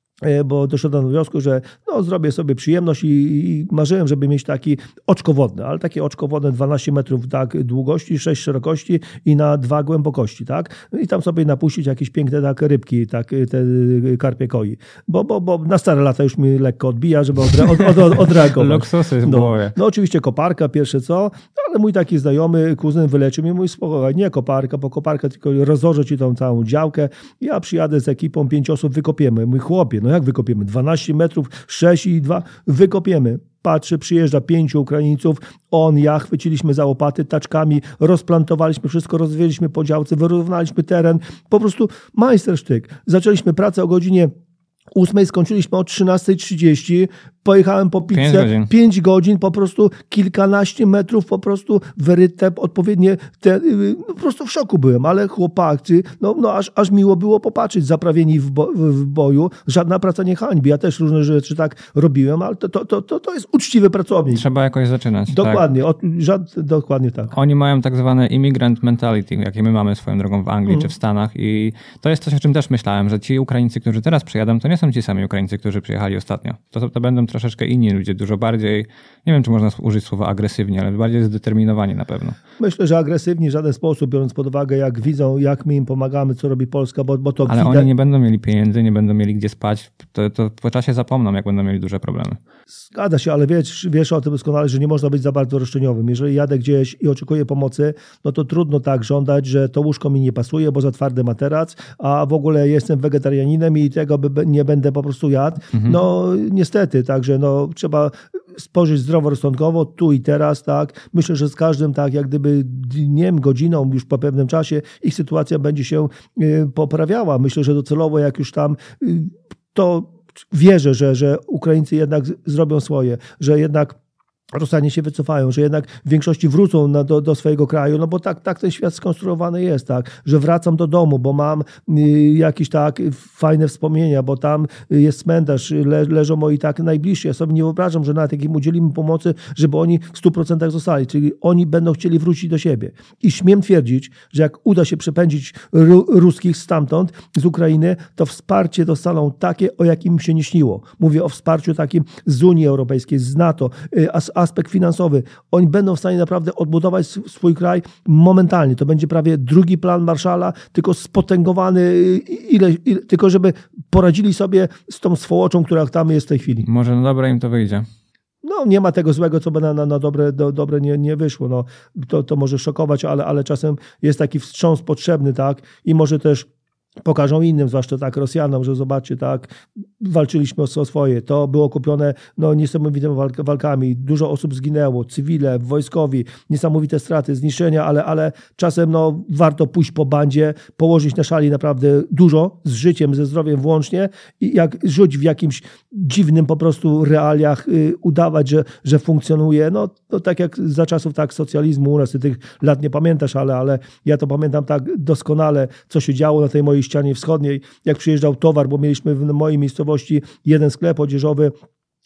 bo doszedłem do wniosku, że no, zrobię sobie przyjemność i, i marzyłem, żeby mieć taki oczko wodne, ale takie oczko wodne dwanaście metrów tak, długości, sześć szerokości i na dwa głębokości, tak? I tam sobie napuścić jakieś piękne tak, rybki, tak, te karpie koi. Bo, bo, bo na stare lata już mi lekko odbija, żeby odre, od, od, od, odreagować. Luksusy w no, głowie. no oczywiście koparka pierwsze co, ale mój taki znajomy, kuzyn wyleczył mi, mój spokojnie, nie koparka, bo koparka tylko rozłożę ci tą całą działkę. Ja przyjadę z ekipą, pięć osób, wykopiemy. Mój chłopie, no jak wykopiemy? dwanaście metrów, sześć i dwa, wykopiemy. Patrzę, przyjeżdża pięciu Ukraińców, on, ja, chwyciliśmy za łopaty, taczkami, rozplantowaliśmy wszystko, rozwieliśmy po działce, wyrównaliśmy teren. Po prostu majstersztyk. Zaczęliśmy pracę o godzinie ósmej, skończyliśmy o trzynastej trzydzieści. Pojechałem po pizzę, pięć godzin. pięć godzin, po prostu kilkanaście metrów, po prostu wyryte, odpowiednie, te, no, po prostu w szoku byłem, ale chłopacy, no, no aż, aż miło było popatrzeć, zaprawieni w, bo, w boju, żadna praca nie hańbi, ja też różne rzeczy tak robiłem, ale to, to, to, to, to jest uczciwy pracownik. Trzeba jakoś zaczynać. Dokładnie, tak. od, żad, dokładnie tak. Oni mają tak zwane immigrant mentality, jakie my mamy swoją drogą w Anglii mm. czy w Stanach i to jest coś, o czym też myślałem, że ci Ukraińcy, którzy teraz przyjadą, to nie są ci sami Ukraińcy, którzy przyjechali ostatnio. To, to, to będą troszeczkę inni ludzie, dużo bardziej, nie wiem, czy można użyć słowa agresywni, ale bardziej zdeterminowani na pewno. Myślę, że agresywni w żaden sposób, biorąc pod uwagę, jak widzą, jak my im pomagamy, co robi Polska, bo, bo to Ale widać. oni nie będą mieli pieniędzy, nie będą mieli gdzie spać, to, to po czasie zapomną, jak będą mieli duże problemy. Zgadza się, ale wiesz, wiesz o tym doskonale, że nie można być za bardzo roszczeniowym. Jeżeli jadę gdzieś i oczekuję pomocy, no to trudno tak żądać, że to łóżko mi nie pasuje, bo za twardy materac, a w ogóle jestem wegetarianinem i tego by nie będę po prostu jadł. Mhm. No niestety, także no trzeba spojrzeć zdroworozsądkowo, tu i teraz, tak. Myślę, że z każdym, tak, jak gdyby dniem, godziną, już po pewnym czasie ich sytuacja będzie się y, poprawiała. Myślę, że docelowo jak już tam y, to wierzę, że, że Ukraińcy jednak zrobią swoje, że jednak Rosjanie się wycofają, że jednak w większości wrócą na, do, do swojego kraju, no bo tak, tak ten świat skonstruowany jest, tak, że wracam do domu, bo mam y, jakieś tak fajne wspomnienia, bo tam jest cmentarz, le, leżą moi tak najbliżsi. Ja sobie nie wyobrażam, że nawet jak im udzielimy pomocy, żeby oni w stu procentach zostali, czyli oni będą chcieli wrócić do siebie. I śmiem twierdzić, że jak uda się przepędzić ru, ruskich stamtąd, z Ukrainy, to wsparcie dostaną takie, o jakim się nie śniło. Mówię o wsparciu takim z Unii Europejskiej, z NATO, y, a aspekt finansowy. Oni będą w stanie naprawdę odbudować swój kraj momentalnie. To będzie prawie drugi plan Marshalla, tylko spotęgowany, ile, ile, tylko żeby poradzili sobie z tą swołoczą, która tam jest w tej chwili. Może na dobre im to wyjdzie. No nie ma tego złego, co by na, na dobre, do, dobre nie, nie wyszło. No, to, to może szokować, ale, ale czasem jest taki wstrząs potrzebny, tak? I może też pokażą innym, zwłaszcza tak Rosjanom, że zobaczcie, tak, walczyliśmy o swoje, to było kupione no, niesamowitymi walk- walkami, dużo osób zginęło, cywile, wojskowi, niesamowite straty, zniszczenia, ale, ale czasem no, warto pójść po bandzie, położyć na szali naprawdę dużo, z życiem, ze zdrowiem włącznie i jak żyć w jakimś dziwnym po prostu realiach, y, udawać, że, że funkcjonuje, no to tak jak za czasów tak socjalizmu u nas, ty tych lat nie pamiętasz, ale, ale ja to pamiętam tak doskonale, co się działo na tej mojej ścianie wschodniej, jak przyjeżdżał towar, bo mieliśmy w mojej miejscowości jeden sklep odzieżowy,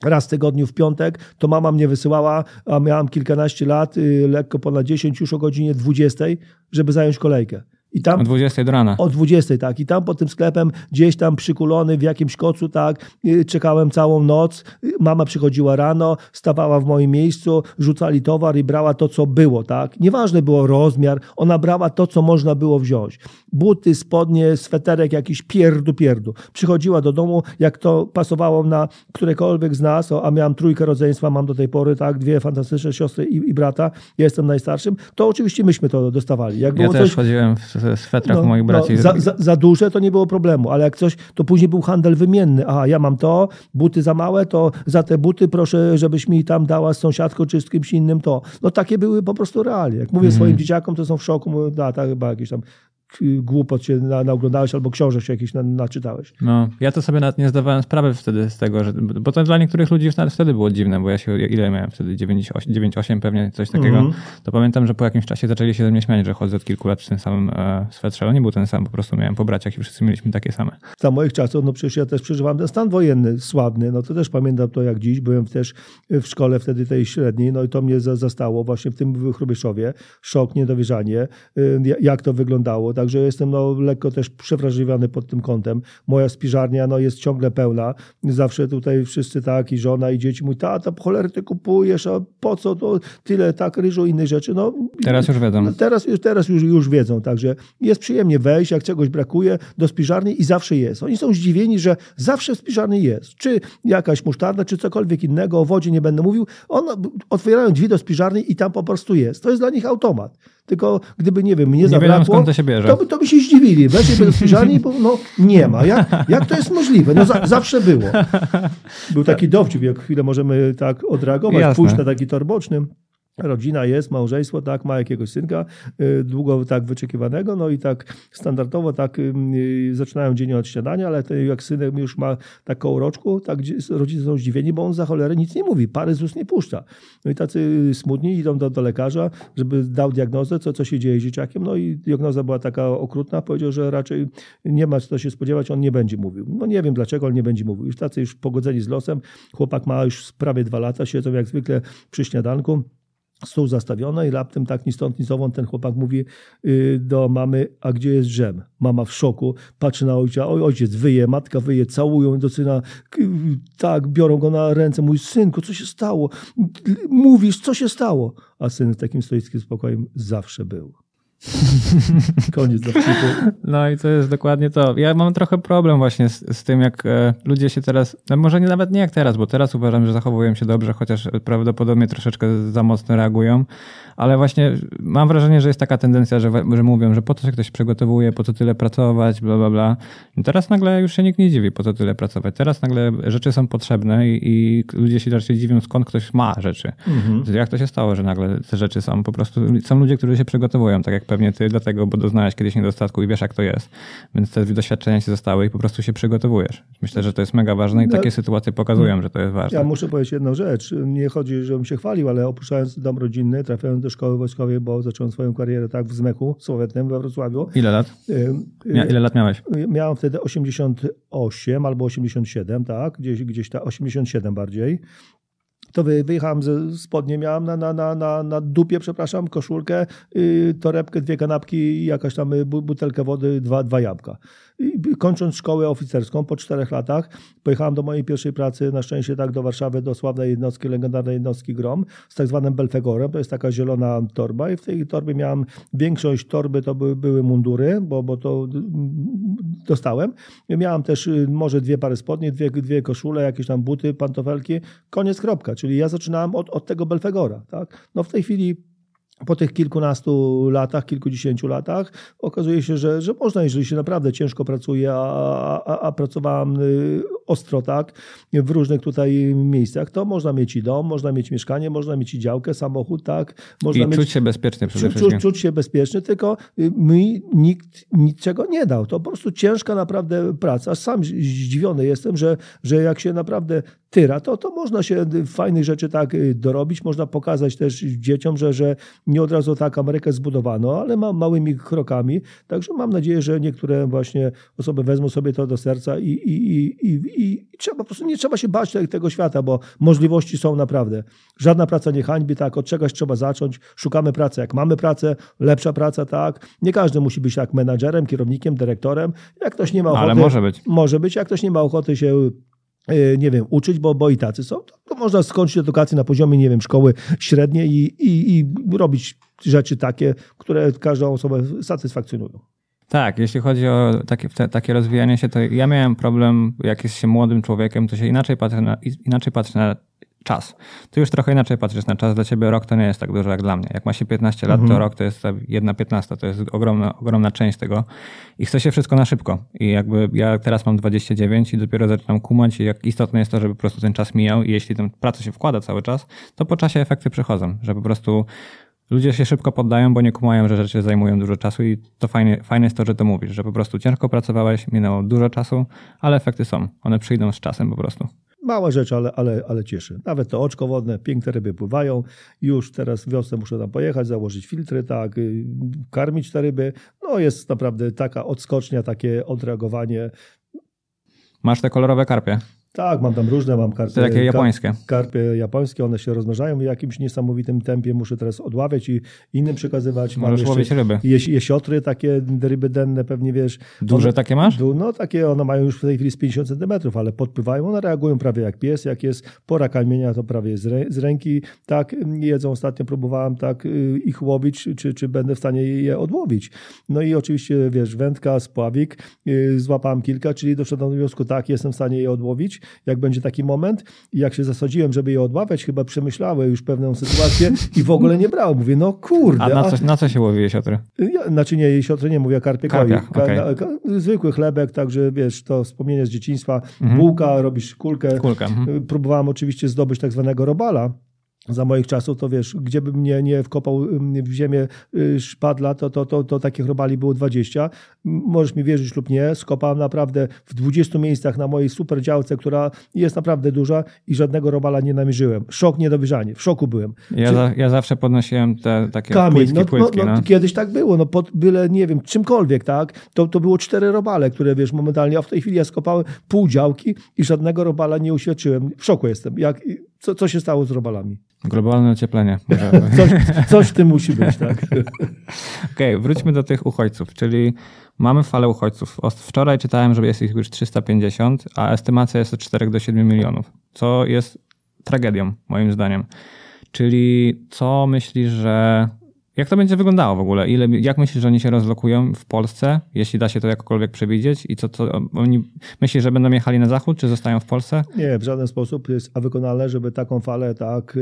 raz w tygodniu w piątek, to mama mnie wysyłała, a miałam kilkanaście lat, y, lekko ponad dziesięć, już o godzinie dwudziestej, żeby zająć kolejkę. I tam, o dwudziestej do rana. O dwudziestej, tak. I tam pod tym sklepem, gdzieś tam przykulony w jakimś kocu, tak, czekałem całą noc. Mama przychodziła rano, stawała w moim miejscu, rzucali towar i brała to, co było, tak. Nieważny było rozmiar, ona brała to, co można było wziąć. Buty, spodnie, sweterek, jakiś pierdu, pierdu. Przychodziła do domu, jak to pasowało na którekolwiek z nas, a miałam trójkę rodzeństwa, mam do tej pory, tak, dwie fantastyczne siostry i, i brata, ja jestem najstarszym, to oczywiście myśmy to dostawali. Jak było ja też coś, chodziłem w swetrach no, moich braci. No, za, za, za duże to nie było problemu, ale jak coś, to później był handel wymienny. Aha, ja mam to, buty za małe, to za te buty proszę, żebyś mi tam dała z sąsiadką czy z kimś innym to. No takie były po prostu realia. Jak mówię mm. swoim dzieciakom, to są w szoku, mówię, da, tak chyba jakieś tam głupot się na, naoglądałeś albo książek się jakieś na, naczytałeś. No, ja to sobie nawet nie zdawałem sprawy wtedy z tego, że, bo to dla niektórych ludzi już nawet wtedy było dziwne, bo ja się, ile miałem wtedy, dziewięć osiem pewnie, coś takiego, mm. to pamiętam, że po jakimś czasie zaczęli się ze mnie śmiać, że chodzę od kilku lat w tym samym e, swetrze, ale nie był ten sam, po prostu miałem po braciach i wszyscy mieliśmy takie same. Za moich czasów, no przecież ja też przeżywałem ten stan wojenny sławny, no to też pamiętam to jak dziś, byłem też w szkole wtedy tej średniej, no i to mnie zastało właśnie w tym Hrubieszowie, szok, niedowierzanie, jak to wyglądało, także jestem no lekko też przewrażliwiony pod tym kątem. Moja spiżarnia no, jest ciągle pełna. Zawsze tutaj wszyscy tak i żona i dzieci mój tata, po cholery ty kupujesz, a po co to tyle tak ryżu i innych rzeczy. No, teraz już wiedzą. No, teraz teraz już, już wiedzą, także jest przyjemnie wejść, jak czegoś brakuje do spiżarni i zawsze jest. Oni są zdziwieni, że zawsze w spiżarni jest. Czy jakaś musztarda, czy cokolwiek innego, o wodzie nie będę mówił. One otwierają drzwi do spiżarni i tam po prostu jest. To jest dla nich automat. Tylko gdyby, nie wiem, mnie nie zabrakło, wiedzą, skąd to się bierze. To, by, to by się zdziwili. Weszliby do spiżarni, bo no nie ma. Jak, jak to jest możliwe? No za, zawsze było. Był taki dowcip, jak chwilę możemy tak odreagować, Jasne. pójść na taki tor boczny. Rodzina jest, małżeństwo, tak, ma jakiegoś synka, y, długo tak wyczekiwanego, no i tak standardowo tak y, zaczynają dzień od śniadania, ale to, jak synek już ma tak koło roczku, tak rodzice są zdziwieni, bo on za cholerę nic nie mówi, pary z ust nie puszcza. No i tacy smutni idą do, do lekarza, żeby dał diagnozę, co, co się dzieje z dzieciakiem, no i diagnoza była taka okrutna, powiedział, że raczej nie ma co się spodziewać, on nie będzie mówił. No nie wiem dlaczego, on nie będzie mówił. Już tacy już pogodzeni z losem, chłopak ma już prawie dwa lata, siedzą jak zwykle przy śniadanku, stół zastawiony i raptem tak ni stąd, ni zowąd ten chłopak mówi yy, do mamy, a gdzie jest dżem? Mama w szoku, patrzy na ojca, oj, ojciec wyje, matka wyje, całują do syna, yy, tak, biorą go na ręce, mój synku, co się stało? Mówisz, co się stało? A syn z takim stoickim spokojem zawsze był. Koniec dowcipu. No i to jest dokładnie to. Ja mam trochę problem właśnie z, z tym, jak e, ludzie się teraz, no może nie nawet nie jak teraz, bo teraz uważam, że zachowują się dobrze, chociaż prawdopodobnie troszeczkę za mocno reagują, ale właśnie mam wrażenie, że jest taka tendencja, że, że mówią, że po co się ktoś przygotowuje, po co tyle pracować, bla, bla, bla. I teraz nagle już się nikt nie dziwi, po co tyle pracować. Teraz nagle rzeczy są potrzebne i, i ludzie się raczej dziwią, skąd ktoś ma rzeczy. Mhm. Jak to się stało, że nagle te rzeczy są po prostu, są ludzie, którzy się przygotowują, tak jak pewnie ty, dlatego, bo doznałeś kiedyś niedostatku i wiesz, jak to jest. Więc te doświadczenia ci zostały i po prostu się przygotowujesz. Myślę, że to jest mega ważne i no, takie sytuacje pokazują, że to jest ważne. Ja muszę powiedzieć jedną rzecz. Nie chodzi, żebym się chwalił, ale opuszczając dom rodzinny, trafiałem do szkoły wojskowej, bo zacząłem swoją karierę tak w Zmechu słowetnym we Wrocławiu. Ile lat? Mia, ile lat miałeś? Miałem wtedy osiemdziesiąt osiem albo osiemdziesiąt siedem, tak? Gdzieś, gdzieś ta osiemdziesiąt siedem bardziej. To wyjechałem ze spodnie, miałem na, na, na, na, na dupie, przepraszam, koszulkę, yy, torebkę, dwie kanapki i jakaś tam butelkę wody, dwa, dwa jabłka. I kończąc szkołę oficerską po czterech latach, pojechałem do mojej pierwszej pracy, na szczęście tak do Warszawy, do sławnej jednostki, legendarnej jednostki GROM, z tak zwanym Belfegorem, to jest taka zielona torba i w tej torbie miałem, większość torby to były, były mundury, bo, bo to dostałem. Miałem też może dwie pary spodni, dwie, dwie koszule, jakieś tam buty, pantofelki, koniec, kropka. Czyli ja zaczynałem od, od tego Belfegora. Tak? No w tej chwili po tych kilkunastu latach, kilkudziesięciu latach okazuje się, że, że można, jeżeli się naprawdę ciężko pracuje, a, a, a pracowałem ostro, tak, w różnych tutaj miejscach, to można mieć i dom, można mieć mieszkanie, można mieć i działkę, samochód, tak. Można I mieć, czuć się bezpiecznie przede czu, wszystkim. Czuć, czuć się bezpiecznie, tylko mi nikt niczego nie dał. To po prostu ciężka naprawdę praca. Sam zdziwiony jestem, że, że jak się naprawdę tyra, to, to można się fajnych rzeczy tak dorobić, można pokazać też dzieciom, że, że nie od razu tak Amerykę zbudowano, ale ma małymi krokami, także mam nadzieję, że niektóre właśnie osoby wezmą sobie to do serca i, i, i, i, i trzeba po prostu nie trzeba się bać tego świata, bo możliwości są naprawdę. Żadna praca nie hańbi, tak, od czegoś trzeba zacząć, szukamy pracy, jak mamy pracę, lepsza praca, tak, nie każdy musi być tak menadżerem, kierownikiem, dyrektorem, jak ktoś nie ma ochoty, ale może być. Może być, jak ktoś nie ma ochoty się nie wiem, uczyć, bo, bo i tacy są, to, to można skończyć edukację na poziomie, nie wiem, szkoły średniej i, i, i robić rzeczy takie, które każdą osobę satysfakcjonują. Tak, jeśli chodzi o takie, te, takie rozwijanie się, to ja miałem problem, jak jest się młodym człowiekiem, to się inaczej patrzy na, inaczej patrzy na czas. Ty już trochę inaczej patrzysz na czas. Dla ciebie rok to nie jest tak dużo jak dla mnie. Jak ma się piętnaście lat, mhm. to rok to jest jedna piętnasta. To jest ogromna, ogromna część tego. I chce się wszystko na szybko. I jakby ja teraz mam dwadzieścia dziewięć i dopiero zaczynam kumać, jak istotne jest to, żeby po prostu ten czas mijał i jeśli tę pracę się wkłada cały czas, to po czasie efekty przychodzą. Że po prostu ludzie się szybko poddają, bo nie kumają, że rzeczy zajmują dużo czasu i to fajnie, fajne jest to, że to mówisz, że po prostu ciężko pracowałeś, minęło dużo czasu, ale efekty są. One przyjdą z czasem po prostu. Mała rzecz, ale, ale, ale cieszy. Nawet to oczko wodne, piękne ryby pływają. Już teraz wiosnę muszę tam pojechać, założyć filtry, tak, karmić te ryby. No jest naprawdę taka odskocznia, takie odreagowanie. Masz te kolorowe karpie? Tak, mam tam różne, mam karpie. To takie japońskie. Karpie japońskie, one się rozmnażają w jakimś niesamowitym tempie. Muszę teraz odławiać i innym przekazywać. Możesz mam łowić ryby. Jes, jesiotry, takie ryby denne, pewnie wiesz. Duże one, takie masz? No takie, one mają już w tej chwili z pięćdziesiąt centymetrów, ale podpływają, one reagują prawie jak pies. Jak jest pora kamienia, to prawie z, rę, z ręki. Tak, jedzą. Ostatnio próbowałem tak ich łowić, czy, czy będę w stanie je odłowić. No i oczywiście, wiesz, wędka, spławik. Złapałem kilka, czyli doszedłem do wniosku, tak, jestem w stanie je odłowić. Jak będzie taki moment i jak się zasadziłem, żeby je odławiać, chyba przemyślały już pewną sytuację i w ogóle nie brałem. Mówię, no kurde. A na co, na co się łowi jesiotry? Ja, znaczy nie, jesiotry nie mówię, karpie koi. Okay. Zwykły chlebek, także wiesz, to wspomnienie z dzieciństwa. Mhm. Bułka, robisz kulkę. Kulkę. Mhm. Próbowałem oczywiście zdobyć tak zwanego robala. Za moich czasów, to wiesz, gdzie bym mnie nie wkopał w ziemię szpadla, to, to, to, to takich robali było dwadzieścia. Możesz mi wierzyć lub nie, skopałem naprawdę w dwudziestu miejscach na mojej super działce, która jest naprawdę duża i żadnego robala nie namierzyłem. Szok, niedowierzanie. W szoku byłem. Ja, Czy... za, ja zawsze podnosiłem te takie kamień. płytki, no, płytki. No, no, no. Kiedyś tak było, no pod byle, nie wiem, czymkolwiek, tak? To, to było cztery robale, które wiesz, momentalnie, a w tej chwili ja skopałem pół działki i żadnego robala nie uświadczyłem. W szoku jestem. Jak, co, co się stało z robalami? Globalne ocieplenie. coś, coś w tym musi być, tak? Okej, okay, wróćmy do tych uchodźców, czyli mamy falę uchodźców. Wczoraj czytałem, że jest ich już trzysta pięćdziesiąt, a estymacja jest od czterech do siedmiu milionów, co jest tragedią, moim zdaniem. Czyli co myślisz, że... Jak to będzie wyglądało w ogóle? Ile, jak myślisz, że oni się rozlokują w Polsce, jeśli da się to jakkolwiek przewidzieć? I co, co oni myślisz, że będą jechali na zachód, czy zostają w Polsce? Nie, w żaden sposób jest a wykonalne, żeby taką falę tak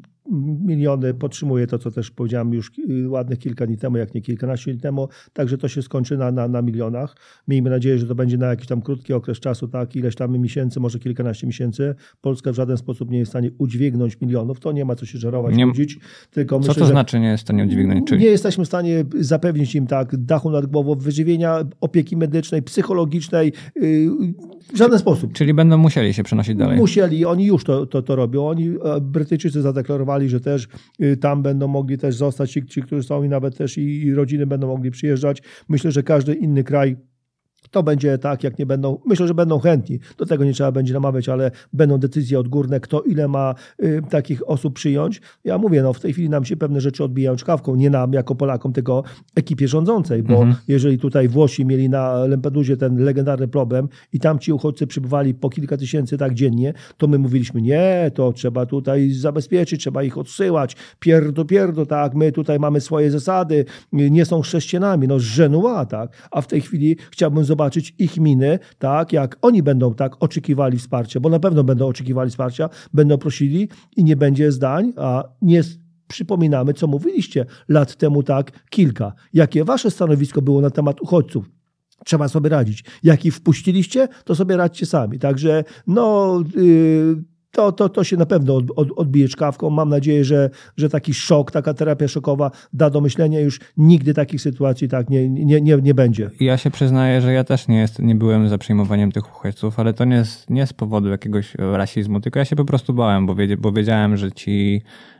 miliony podtrzymuje to, co też powiedziałem już ładnych kilka dni temu, jak nie kilkanaście dni temu, także to się skończy na, na, na milionach. Miejmy nadzieję, że to będzie na jakiś tam krótki okres czasu, tak, ileś tam miesięcy, może kilkanaście miesięcy. Polska w żaden sposób nie jest w stanie udźwignąć milionów, to nie ma co się żerować, nie, nudzić. Tylko co myślę, to że znaczy nie jest w stanie udźwignąć? Czyli... Nie jesteśmy w stanie zapewnić im tak dachu nad głową, wyżywienia, opieki medycznej, psychologicznej, yy, w żaden sposób. Czyli będą musieli się przenosić dalej? Musieli, oni już to, to, to robią. Oni, Brytyjczycy zadeklarowali, że też tam będą mogli też zostać ci, ci którzy są i nawet też i, i rodziny będą mogli przyjeżdżać. Myślę, że każdy inny kraj to będzie tak, jak nie będą, myślę, że będą chętni, do tego nie trzeba będzie namawiać, ale będą decyzje odgórne, kto ile ma y, takich osób przyjąć. Ja mówię, no w tej chwili nam się pewne rzeczy odbijają czkawką, nie nam jako Polakom, tylko ekipie rządzącej, bo mhm. jeżeli tutaj Włosi mieli na Lampedusie ten legendarny problem i tam ci uchodźcy przybywali po kilka tysięcy tak dziennie, to my mówiliśmy, nie, to trzeba tutaj zabezpieczyć, trzeba ich odsyłać, pierdo, pierdo, tak, my tutaj mamy swoje zasady, nie są chrześcijanami, no żenua, tak, a w tej chwili chciałbym zobaczyć ich miny, tak, jak oni będą tak oczekiwali wsparcia, bo na pewno będą oczekiwali wsparcia, będą prosili i nie będzie zdań, a nie przypominamy, co mówiliście lat temu tak kilka. Jakie wasze stanowisko było na temat uchodźców? Trzeba sobie radzić. Jak ich wpuściliście, to sobie radźcie sami. Także no... Yy, To, to, to się na pewno od, od, odbije czkawką. Mam nadzieję, że, że taki szok, taka terapia szokowa da do myślenia. Już nigdy takich sytuacji tak nie, nie, nie, nie będzie. Ja się przyznaję, że ja też nie, jest, nie byłem za przyjmowaniem tych uchodźców, ale to nie z, nie z powodu jakiegoś rasizmu, tylko ja się po prostu bałem, bo, wiedzia, bo wiedziałem, że ci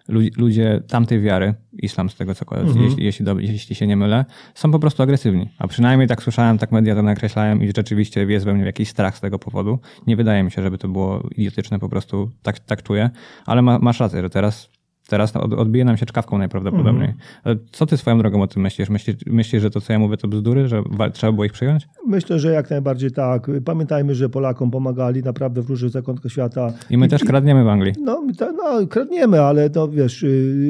ludzie tamtej wiary, islam z tego co mhm. jeśli, jeśli, jeśli się nie mylę, są po prostu agresywni. A przynajmniej tak słyszałem, tak media to nakreślają i rzeczywiście jest we mnie jakiś strach z tego powodu. Nie wydaje mi się, żeby to było idiotyczne, po prostu tak, tak czuję. Ale ma, masz rację, że teraz Teraz odbije nam się czkawką najprawdopodobniej. Mm. Co ty swoją drogą o tym myślisz? myślisz? Myślisz, że to, co ja mówię, to bzdury, że trzeba było ich przyjąć? Myślę, że jak najbardziej tak. Pamiętajmy, że Polakom pomagali naprawdę w różnych zakątkach świata. I my I, też kradniemy w Anglii. No, no, kradniemy, ale to wiesz,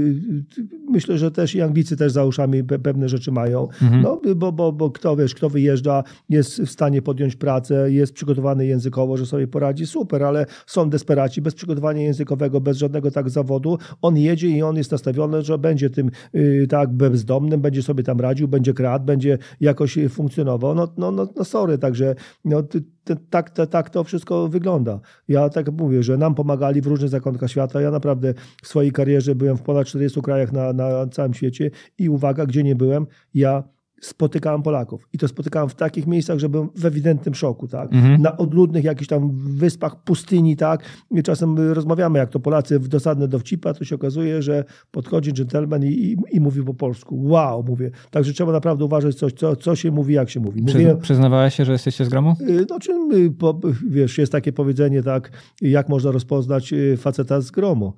myślę, że też i Anglicy też za uszami pewne rzeczy mają. Mm-hmm. No, bo, bo, bo kto, wiesz, kto wyjeżdża, jest w stanie podjąć pracę, jest przygotowany językowo, że sobie poradzi, super, ale są desperaci, bez przygotowania językowego, bez żadnego tak zawodu. On jedzie i on jest nastawiony, że będzie tym yy, tak bezdomnym, będzie sobie tam radził, będzie kradł, będzie jakoś funkcjonował. No, no, no, no sorry, także no, ty, ty, tak, ty, tak to wszystko wygląda. Ja tak mówię, że nam pomagali w różnych zakątkach świata. Ja naprawdę w swojej karierze byłem w ponad czterdziestu krajach na, na całym świecie i uwaga, gdzie nie byłem, ja spotykałem Polaków. I to spotykałem w takich miejscach, że byłem w ewidentnym szoku, tak? Mhm. Na odludnych jakichś tam wyspach, pustyni, tak? I czasem rozmawiamy, jak to Polacy w dosadne dowcipa, to się okazuje, że podchodzi dżentelmen i, i, i mówi po polsku. Wow, mówię. Także trzeba naprawdę uważać, coś, co, co się mówi, jak się mówi. Mówiłem, Przyznawałeś się, że jesteście z gromu? No czym, wiesz, jest takie powiedzenie, tak? Jak można rozpoznać faceta z gromu?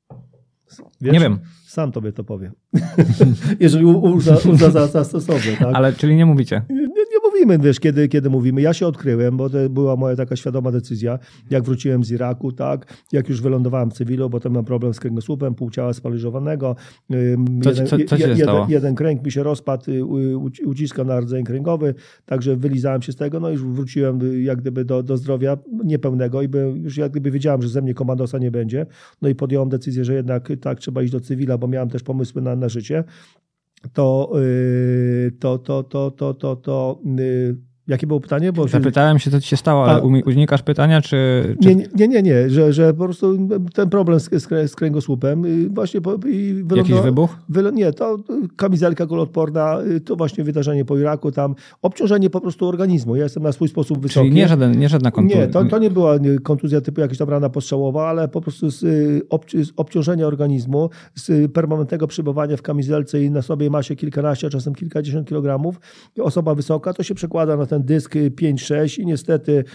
Wiesz? Nie wiem. Sam tobie to powiem. Jeżeli uzna, uzna za, za stosowne. Tak? Ale czyli nie mówicie? Nie, nie mówimy, wiesz, kiedy, kiedy mówimy. Ja się odkryłem, bo to była moja taka świadoma decyzja. Jak wróciłem z Iraku, tak, jak już wylądowałem w cywilu, bo tam mam problem z kręgosłupem, pół ciała sparaliżowanego. Co, jeden, co, co się jeden, jeden kręg mi się rozpadł, uciskał na rdzeń kręgowy, także wylizałem się z tego, no i już wróciłem jak gdyby do, do zdrowia niepełnego i by, już jak gdyby wiedziałem, że ze mnie komandosa nie będzie. No i podjąłem decyzję, że jednak tak trzeba iść do cywila, bo miałem też pomysły na, na życie, to, yy, to, to, to, to, to, to yy, jakie było pytanie? Bo Zapytałem się, co ci się stało, ale A, unikasz pytania, czy... czy... Nie, nie, nie, nie, że, że po prostu ten problem z, z kręgosłupem właśnie... Po, i wylądowa... Jakiś wybuch? Wylo... Nie, to kamizelka kuloodporna, to właśnie wydarzenie po Iraku, tam obciążenie po prostu organizmu. Ja jestem na swój sposób wysoki. Czyli nie, żaden, nie żadna kontuzja? Nie, to, to nie była kontuzja typu jakaś tam rana postrzałowa, ale po prostu z, ob, z obciążenia organizmu, z permanentnego przebywania w kamizelce i na sobie masie kilkanaście, a czasem kilkadziesiąt kilogramów. Osoba wysoka, to się przekłada na ten dysk pięć sześć i niestety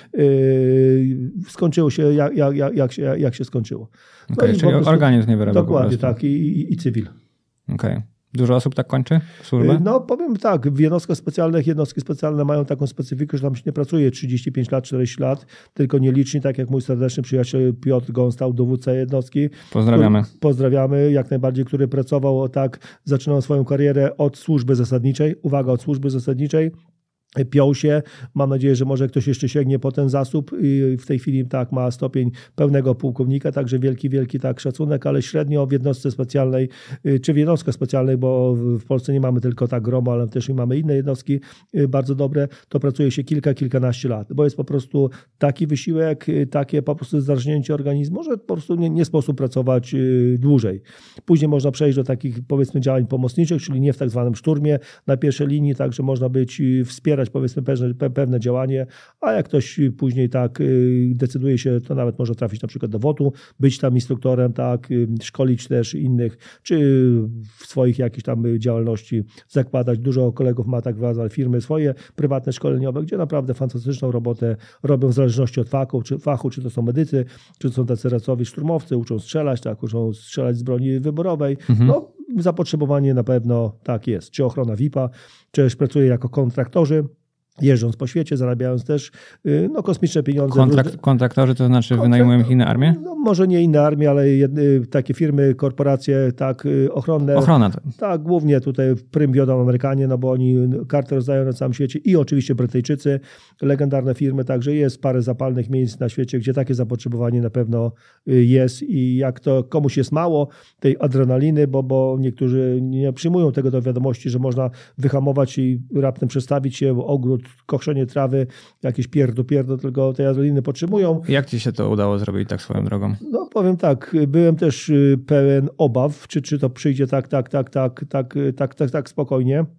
yy, skończyło się jak, jak, jak, się jak się skończyło. No okay, czyli prostu, organizm nie wyrabia. Dokładnie tak i, i, i cywil. Okej. Okay. Dużo osób tak kończy służbę? No powiem tak, w jednostkach specjalnych jednostki specjalne mają taką specyfikę, że tam się nie pracuje trzydzieści pięć lat, czterdzieści lat, tylko nieliczni, tak jak mój serdeczny przyjaciel Piotr Gąstał, dowódca jednostki. Pozdrawiamy. Który, pozdrawiamy, jak najbardziej, który pracował tak, zaczynał swoją karierę od służby zasadniczej. Uwaga, od służby zasadniczej. Piął się. Mam nadzieję, że może ktoś jeszcze sięgnie po ten zasób i w tej chwili tak ma stopień pełnego pułkownika, także wielki, wielki tak szacunek, ale średnio w jednostce specjalnej, czy w jednostkach specjalnych, bo w Polsce nie mamy tylko tak gromu, ale też i mamy inne jednostki bardzo dobre, to pracuje się kilka, kilkanaście lat, bo jest po prostu taki wysiłek, takie po prostu zdrażnięcie organizmu, że po prostu nie, nie sposób pracować dłużej. Później można przejść do takich, powiedzmy, działań pomocniczych, czyli nie w tak zwanym szturmie na pierwszej linii, także można być wspierać powiedzmy pewne, pewne działanie, a jak ktoś później tak decyduje się, to nawet może trafić na przykład do W O T-u, być tam instruktorem, tak, szkolić też innych, czy w swoich jakichś tam działalności zakładać. Dużo kolegów ma tak zwane firmy swoje, prywatne, szkoleniowe, gdzie naprawdę fantastyczną robotę robią w zależności od fachu, czy, fachu, czy to są medycy, czy to są tacy racowi szturmowcy, uczą strzelać, tak, uczą strzelać z broni wyborowej. Mhm. No, zapotrzebowanie na pewno tak jest. Czy ochrona V I P-a, czy też pracuje jako kontraktorzy, jeżdżąc po świecie, zarabiając też no, kosmiczne pieniądze. Kontrakt, kontraktorzy to znaczy Kontrakt, wynajmują ich inne armie? No, może nie inne armie, ale jedne, takie firmy, korporacje tak ochronne. Ochrona. To. Tak, głównie tutaj w prym wiodą Amerykanie, no bo oni kartę rozdają na całym świecie i oczywiście Brytyjczycy, legendarne firmy, także jest parę zapalnych miejsc na świecie, gdzie takie zapotrzebowanie na pewno jest i jak to komuś jest mało tej adrenaliny, bo, bo niektórzy nie przyjmują tego do wiadomości, że można wyhamować i raptem przestawić się ogród, koszenie trawy, jakieś pierdo, pierdo, tylko tej adrenaliny potrzebują. Jak ci się to udało zrobić tak swoją drogą? No powiem tak, byłem też pełen obaw, czy, czy to przyjdzie tak, tak, tak, tak, tak, tak, tak, tak spokojnie.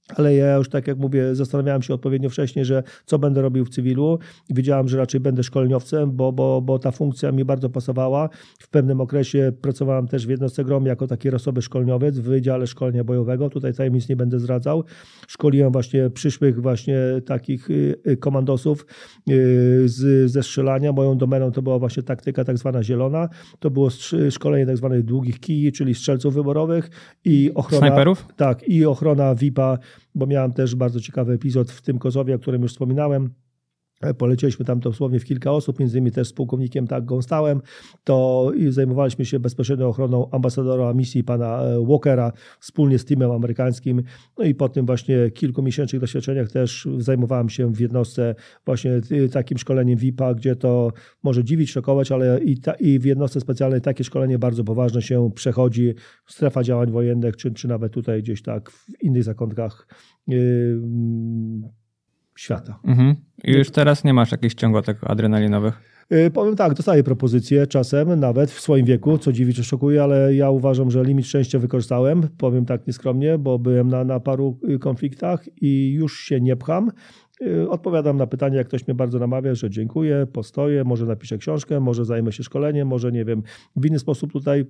Ale ja już, tak jak mówię, zastanawiałem się odpowiednio wcześniej, że co będę robił w cywilu. Wiedziałem, że raczej będę szkoleniowcem, bo, bo, bo ta funkcja mi bardzo pasowała. W pewnym okresie pracowałem też w jednostce GROM jako taki rasowy szkoleniowiec w Wydziale Szkolenia Bojowego. Tutaj tajemnic nie będę zdradzał. Szkoliłem właśnie przyszłych właśnie takich komandosów z, ze strzelania. Moją domeną to była właśnie taktyka tak zwana zielona. To było szkolenie tak zwanych długich kiji, czyli strzelców wyborowych i ochrona... Snajperów? Tak, i ochrona V I P-a, bo miałem też bardzo ciekawy epizod w tym Kozowie, o którym już wspominałem. Polecieliśmy tam dosłownie w kilka osób, między innymi też z pułkownikiem tak Gąstałem, to zajmowaliśmy się bezpośrednio ochroną ambasadora misji pana Walkera wspólnie z teamem amerykańskim. No i po tym właśnie kilkumiesięcznych doświadczeniach też zajmowałem się w jednostce właśnie takim szkoleniem V I P-a, gdzie to może dziwić, szokować, ale i, ta, i w jednostce specjalnej takie szkolenie bardzo poważne się przechodzi. Strefa działań wojennych, czy, czy nawet tutaj gdzieś tak w innych zakątkach yy, świata. Mhm. I już teraz nie masz jakichś ciągotek adrenalinowych? Yy, powiem tak, dostaję propozycje czasem, nawet w swoim wieku, co dziwi czy szokuje, ale ja uważam, że limit szczęścia wykorzystałem, powiem tak nieskromnie, bo byłem na, na paru konfliktach i już się nie pcham. Yy, odpowiadam na pytanie, jak ktoś mnie bardzo namawia, że dziękuję, postoję, może napiszę książkę, może zajmę się szkoleniem, może nie wiem, w inny sposób tutaj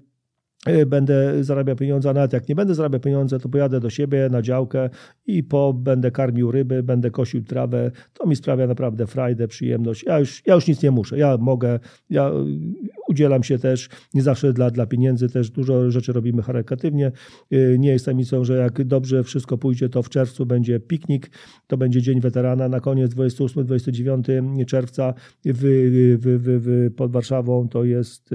będę zarabiał pieniądze, a nawet jak nie będę zarabiał pieniądze, to pojadę do siebie na działkę i po będę karmił ryby, będę kosił trawę. To mi sprawia naprawdę frajdę, przyjemność. Ja już, ja już nic nie muszę. Ja mogę, ja udzielam się też nie zawsze dla, dla pieniędzy, też dużo rzeczy robimy charytatywnie. Nie jest tajemnicą, że jak dobrze wszystko pójdzie, to w czerwcu będzie piknik, to będzie Dzień Weterana. Na koniec dwudziestego ósmego do dwudziestego dziewiątego czerwca w, w, w, w, pod Warszawą to jest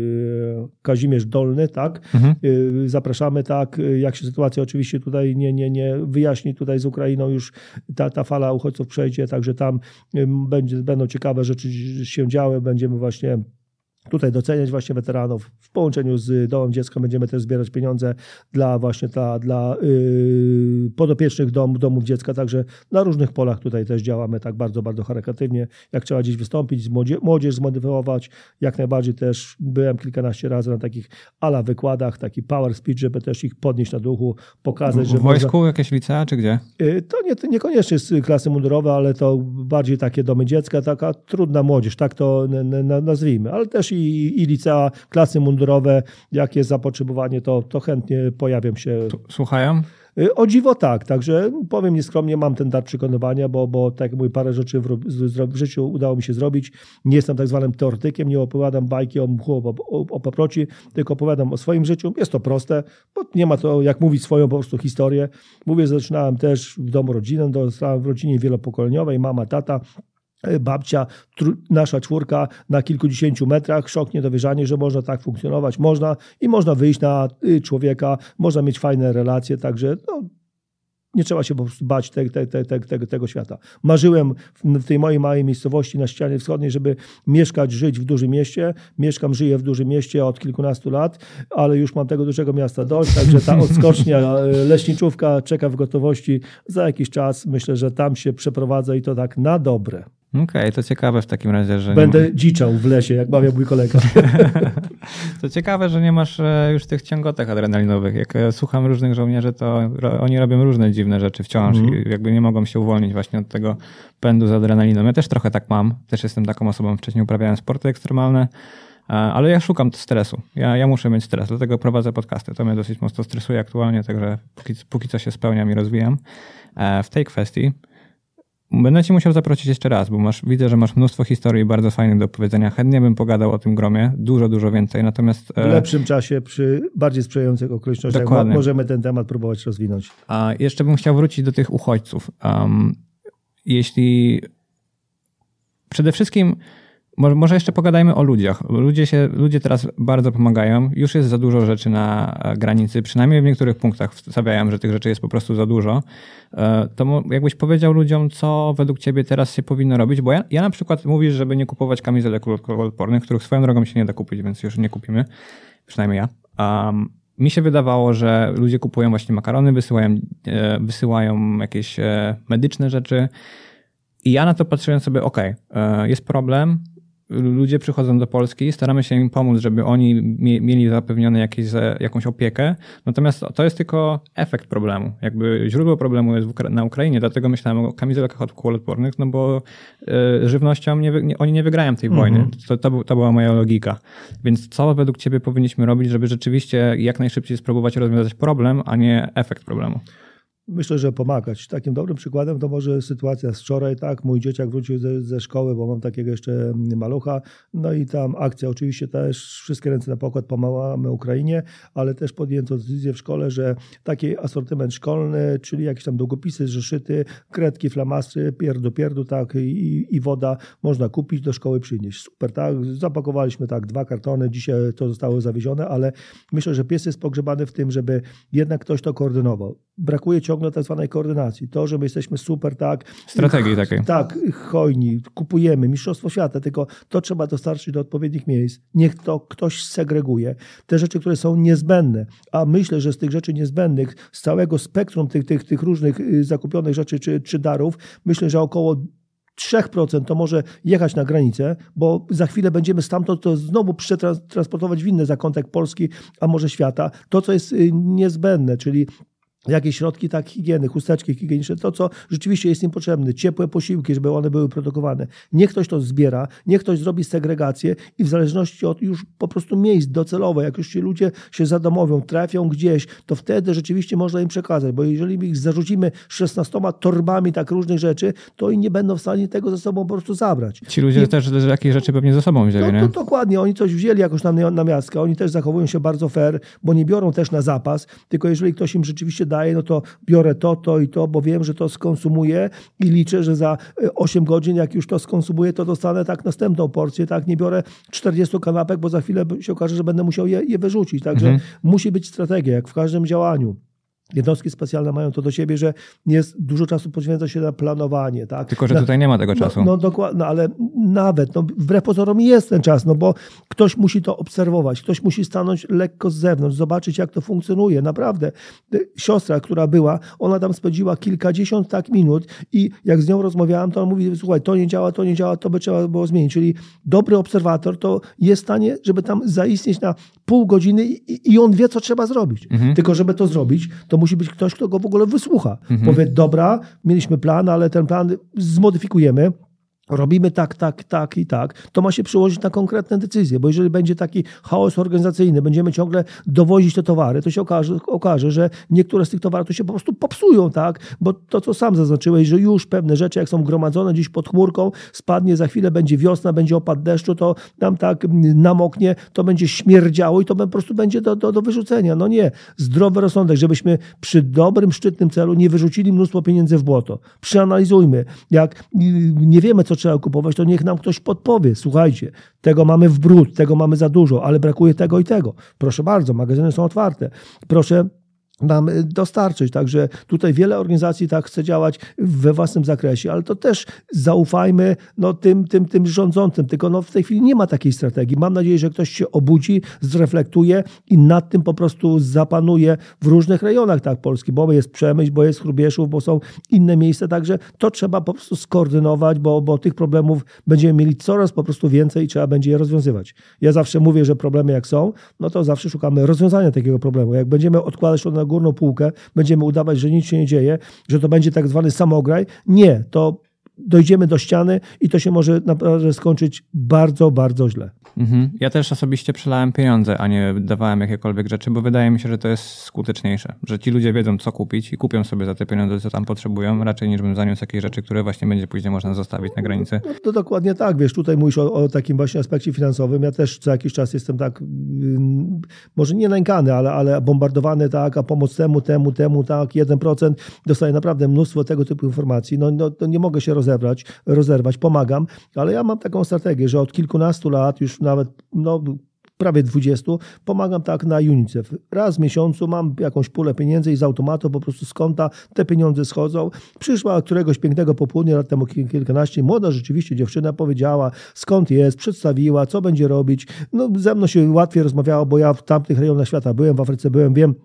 Kazimierz Dolny, tak? Mhm. Zapraszamy, tak, jak się sytuacja oczywiście tutaj nie, nie, nie wyjaśni tutaj z Ukrainą, już ta, ta fala uchodźców przejdzie, także tam będzie, będą ciekawe rzeczy się działy, będziemy właśnie tutaj doceniać właśnie weteranów. W połączeniu z Domem Dziecka będziemy też zbierać pieniądze dla właśnie ta, dla yy, podopiecznych dom, domów dziecka, także na różnych polach tutaj też działamy tak bardzo, bardzo charytatywnie. Jak trzeba gdzieś wystąpić, młodzież, młodzież zmotywować, jak najbardziej też byłem kilkanaście razy na takich ala wykładach, taki power speech, żeby też ich podnieść na duchu, pokazać, w, że... W wojsku można... jakieś licea, czy gdzie? Yy, to, nie, to niekoniecznie jest klasy mundurowe, ale to bardziej takie domy dziecka, taka trudna młodzież, tak to n- n- nazwijmy, ale też i I, i licea, klasy mundurowe, jak jest zapotrzebowanie, to, to chętnie pojawiam się. Słuchają? O dziwo tak, także powiem nieskromnie, mam ten dar przekonywania, bo, bo tak jak mówię, parę rzeczy w, w życiu udało mi się zrobić. Nie jestem tak zwanym teoretykiem, nie opowiadam bajki o mchu, o, o, o paproci, tylko opowiadam o swoim życiu. Jest to proste, bo nie ma to jak mówić swoją po prostu historię. Mówię, zaczynałem też w domu rodzinnym, dorastałem w rodzinie wielopokoleniowej, mama, tata, babcia, tr- nasza czwórka na kilkudziesięciu metrach, szok, niedowierzanie, że można tak funkcjonować, można i można wyjść na y, człowieka, można mieć fajne relacje, także no, nie trzeba się po prostu bać te, te, te, te, te, tego świata. Marzyłem w, w tej mojej małej miejscowości na ścianie wschodniej, żeby mieszkać, żyć w dużym mieście. Mieszkam, żyję w dużym mieście od kilkunastu lat, ale już mam tego dużego miasta dość, także ta odskocznia leśniczówka czeka w gotowości. Za jakiś czas myślę, że tam się przeprowadzę i to tak na dobre. Okej, okay, to ciekawe w takim razie, że... Będę ma... dziczał w lesie, jak mawiał mój kolega. To ciekawe, że nie masz już tych ciągotek adrenalinowych. Jak słucham różnych żołnierzy, to oni robią różne dziwne rzeczy wciąż mm. i jakby nie mogą się uwolnić właśnie od tego pędu z adrenaliną. Ja też trochę tak mam. Też jestem taką osobą. Wcześniej uprawiałem sporty ekstremalne, ale ja szukam stresu. Ja, ja muszę mieć stres, dlatego prowadzę podcasty. To mnie dosyć mocno stresuje aktualnie, także póki, póki co się spełniam i rozwijam. W tej kwestii będę ci musiał zaprosić jeszcze raz, bo masz, widzę, że masz mnóstwo historii bardzo fajnych do opowiedzenia. Chętnie bym pogadał o tym gromie, dużo, dużo więcej. Natomiast w lepszym czasie, przy bardziej sprzyjających okolicznościach dokładnie. Możemy ten temat próbować rozwinąć. A jeszcze bym chciał wrócić do tych uchodźców. Um, jeśli przede wszystkim może jeszcze pogadajmy o ludziach. Ludzie, się, ludzie teraz bardzo pomagają. Już jest za dużo rzeczy na granicy. Przynajmniej w niektórych punktach stawiają, że tych rzeczy jest po prostu za dużo. To jakbyś powiedział ludziom, co według ciebie teraz się powinno robić? Bo ja, ja na przykład mówisz, żeby nie kupować kamizelek kuloodpornych, których swoją drogą się nie da kupić, więc już nie kupimy. Przynajmniej ja. Um, mi się wydawało, że ludzie kupują właśnie makarony, wysyłają, wysyłają jakieś medyczne rzeczy. I ja na to patrzyłem sobie, okej, okay, jest problem, ludzie przychodzą do Polski, staramy się im pomóc, żeby oni mie- mieli zapewnione jakieś, jakąś opiekę, natomiast to jest tylko efekt problemu. Jakby źródło problemu jest w Ukra- na Ukrainie, dlatego myślałem o kamizelkach kuloodpornych, no bo y, żywnością nie, nie, oni nie wygrają tej mm-hmm. wojny. To, to, to była moja logika. Więc co według ciebie powinniśmy robić, żeby rzeczywiście jak najszybciej spróbować rozwiązać problem, a nie efekt problemu? Myślę, że pomagać. Takim dobrym przykładem to może sytuacja z wczoraj, tak, mój dzieciak wrócił ze, ze szkoły, bo mam takiego jeszcze malucha, no i tam akcja, oczywiście też wszystkie ręce na pokład, pomagamy Ukrainie, ale też podjęto decyzję w szkole, że taki asortyment szkolny, czyli jakieś tam długopisy, zeszyty, kredki, flamastry, pierdu, pierdu, tak, i, i woda można kupić, do szkoły przynieść. Super, tak, zapakowaliśmy tak dwa kartony, dzisiaj to zostało zawiezione, ale myślę, że pies jest pogrzebany w tym, żeby jednak ktoś to koordynował. Brakuje ciągle tak zwanej koordynacji. To, że my jesteśmy super, tak... Strategii takiej. Tak, hojni, kupujemy, mistrzostwo świata, tylko to trzeba dostarczyć do odpowiednich miejsc. Niech to ktoś segreguje. Te rzeczy, które są niezbędne, a myślę, że z tych rzeczy niezbędnych, z całego spektrum tych, tych, tych różnych zakupionych rzeczy czy, czy darów, myślę, że około trzy procent to może jechać na granicę, bo za chwilę będziemy stamtąd to znowu przetransportować w inny zakątek Polski, a może świata. To, co jest niezbędne, czyli jakieś środki tak higieny, chusteczki higieniczne, to co rzeczywiście jest im potrzebne, ciepłe posiłki, żeby one były produkowane. Niech ktoś to zbiera, niech ktoś zrobi segregację i w zależności od już po prostu miejsc docelowe, jak już ci ludzie się zadomowią, trafią gdzieś, to wtedy rzeczywiście można im przekazać, bo jeżeli ich zarzucimy szesnastoma torbami tak różnych rzeczy, to oni nie będą w stanie tego ze sobą po prostu zabrać. Ci ludzie I, też jakieś rzeczy pewnie ze sobą wzięli, no, nie? To dokładnie, oni coś wzięli jakoś tam na miastkę, oni też zachowują się bardzo fair, bo nie biorą też na zapas, tylko jeżeli ktoś im rzeczywiście daje, no to biorę to, to i to, bo wiem, że to skonsumuję i liczę, że za osiem godzin, jak już to skonsumuję, to dostanę tak następną porcję, tak, nie biorę czterdziestu kanapek, bo za chwilę się okaże, że będę musiał je, je wyrzucić, także mhm. musi być strategia, jak w każdym działaniu. Jednostki specjalne mają to do siebie, że jest dużo czasu poświęca się na planowanie. Tak? Tylko, że na, tutaj nie ma tego czasu. No, no dokładnie, no, ale nawet, no, wbrew pozorom jest ten czas, no bo ktoś musi to obserwować, ktoś musi stanąć lekko z zewnątrz, zobaczyć jak to funkcjonuje. Naprawdę, siostra, która była, ona tam spędziła kilkadziesiąt tak minut i jak z nią rozmawiałem, to on mówi, słuchaj, to nie działa, to nie działa, to by trzeba było zmienić. Czyli dobry obserwator to jest w stanie, żeby tam zaistnieć na pół godziny i, i on wie, co trzeba zrobić. Mhm. Tylko żeby to zrobić, to musi być ktoś, kto go w ogóle wysłucha. Mhm. Powie, dobra, mieliśmy plan, ale ten plan zmodyfikujemy. Robimy tak, tak, tak i tak, to ma się przełożyć na konkretne decyzje, bo jeżeli będzie taki chaos organizacyjny, będziemy ciągle dowozić te towary, to się okaże, okaże, że niektóre z tych towarów to się po prostu popsują, tak? Bo to, co sam zaznaczyłeś, że już pewne rzeczy, jak są gromadzone gdzieś pod chmurką, spadnie, za chwilę będzie wiosna, będzie opad deszczu, to nam tak namoknie, to będzie śmierdziało i to po prostu będzie do, do, do wyrzucenia. No nie, zdrowy rozsądek, żebyśmy przy dobrym, szczytnym celu nie wyrzucili mnóstwo pieniędzy w błoto. Przeanalizujmy. Jak nie wiemy, co trzeba kupować, to niech nam ktoś podpowie. Słuchajcie, tego mamy w bród, tego mamy za dużo, ale brakuje tego i tego. Proszę bardzo, magazyny są otwarte. Proszę nam dostarczyć. Także tutaj wiele organizacji tak chce działać we własnym zakresie, ale to też zaufajmy no, tym, tym, tym rządzącym. Tylko no, w tej chwili nie ma takiej strategii. Mam nadzieję, że ktoś się obudzi, zreflektuje i nad tym po prostu zapanuje w różnych rejonach tak Polski, bo jest Przemyśl, bo jest Hrubieszów, bo są inne miejsca. Także to trzeba po prostu skoordynować, bo, bo tych problemów będziemy mieli coraz po prostu więcej i trzeba będzie je rozwiązywać. Ja zawsze mówię, że problemy jak są, no to zawsze szukamy rozwiązania takiego problemu. Jak będziemy odkładać to na górną półkę, będziemy udawać, że nic się nie dzieje, że to będzie tak zwany samograj. Nie, to dojdziemy do ściany i to się może naprawdę skończyć bardzo, bardzo źle. Mhm. Ja też osobiście przelałem pieniądze, a nie dawałem jakiekolwiek rzeczy, bo wydaje mi się, że to jest skuteczniejsze, że ci ludzie wiedzą, co kupić i kupią sobie za te pieniądze, co tam potrzebują, raczej niż bym zaniósł jakieś rzeczy, które właśnie będzie później można zostawić na granicy. No, to dokładnie tak, wiesz, tutaj mówisz o, o takim właśnie aspekcie finansowym. Ja też co jakiś czas jestem tak, yy, może nie nękany, ale, ale bombardowany, tak, a pomoc temu, temu, temu, tak, jeden procent. Dostaję naprawdę mnóstwo tego typu informacji. No, no to nie mogę się rozebrać, rozerwać, pomagam, ale ja mam taką strategię, że od kilkunastu lat, już nawet no, prawie dwudziestu, pomagam tak na UNICEF. Raz w miesiącu mam jakąś pulę pieniędzy i z automatu po prostu z konta te pieniądze schodzą. Przyszła któregoś pięknego popołudnia, lat temu kilkanaście, młoda rzeczywiście dziewczyna powiedziała, skąd jest, przedstawiła, co będzie robić. No ze mną się łatwiej rozmawiało, bo ja w tamtych rejonach świata byłem, w Afryce byłem, wiem,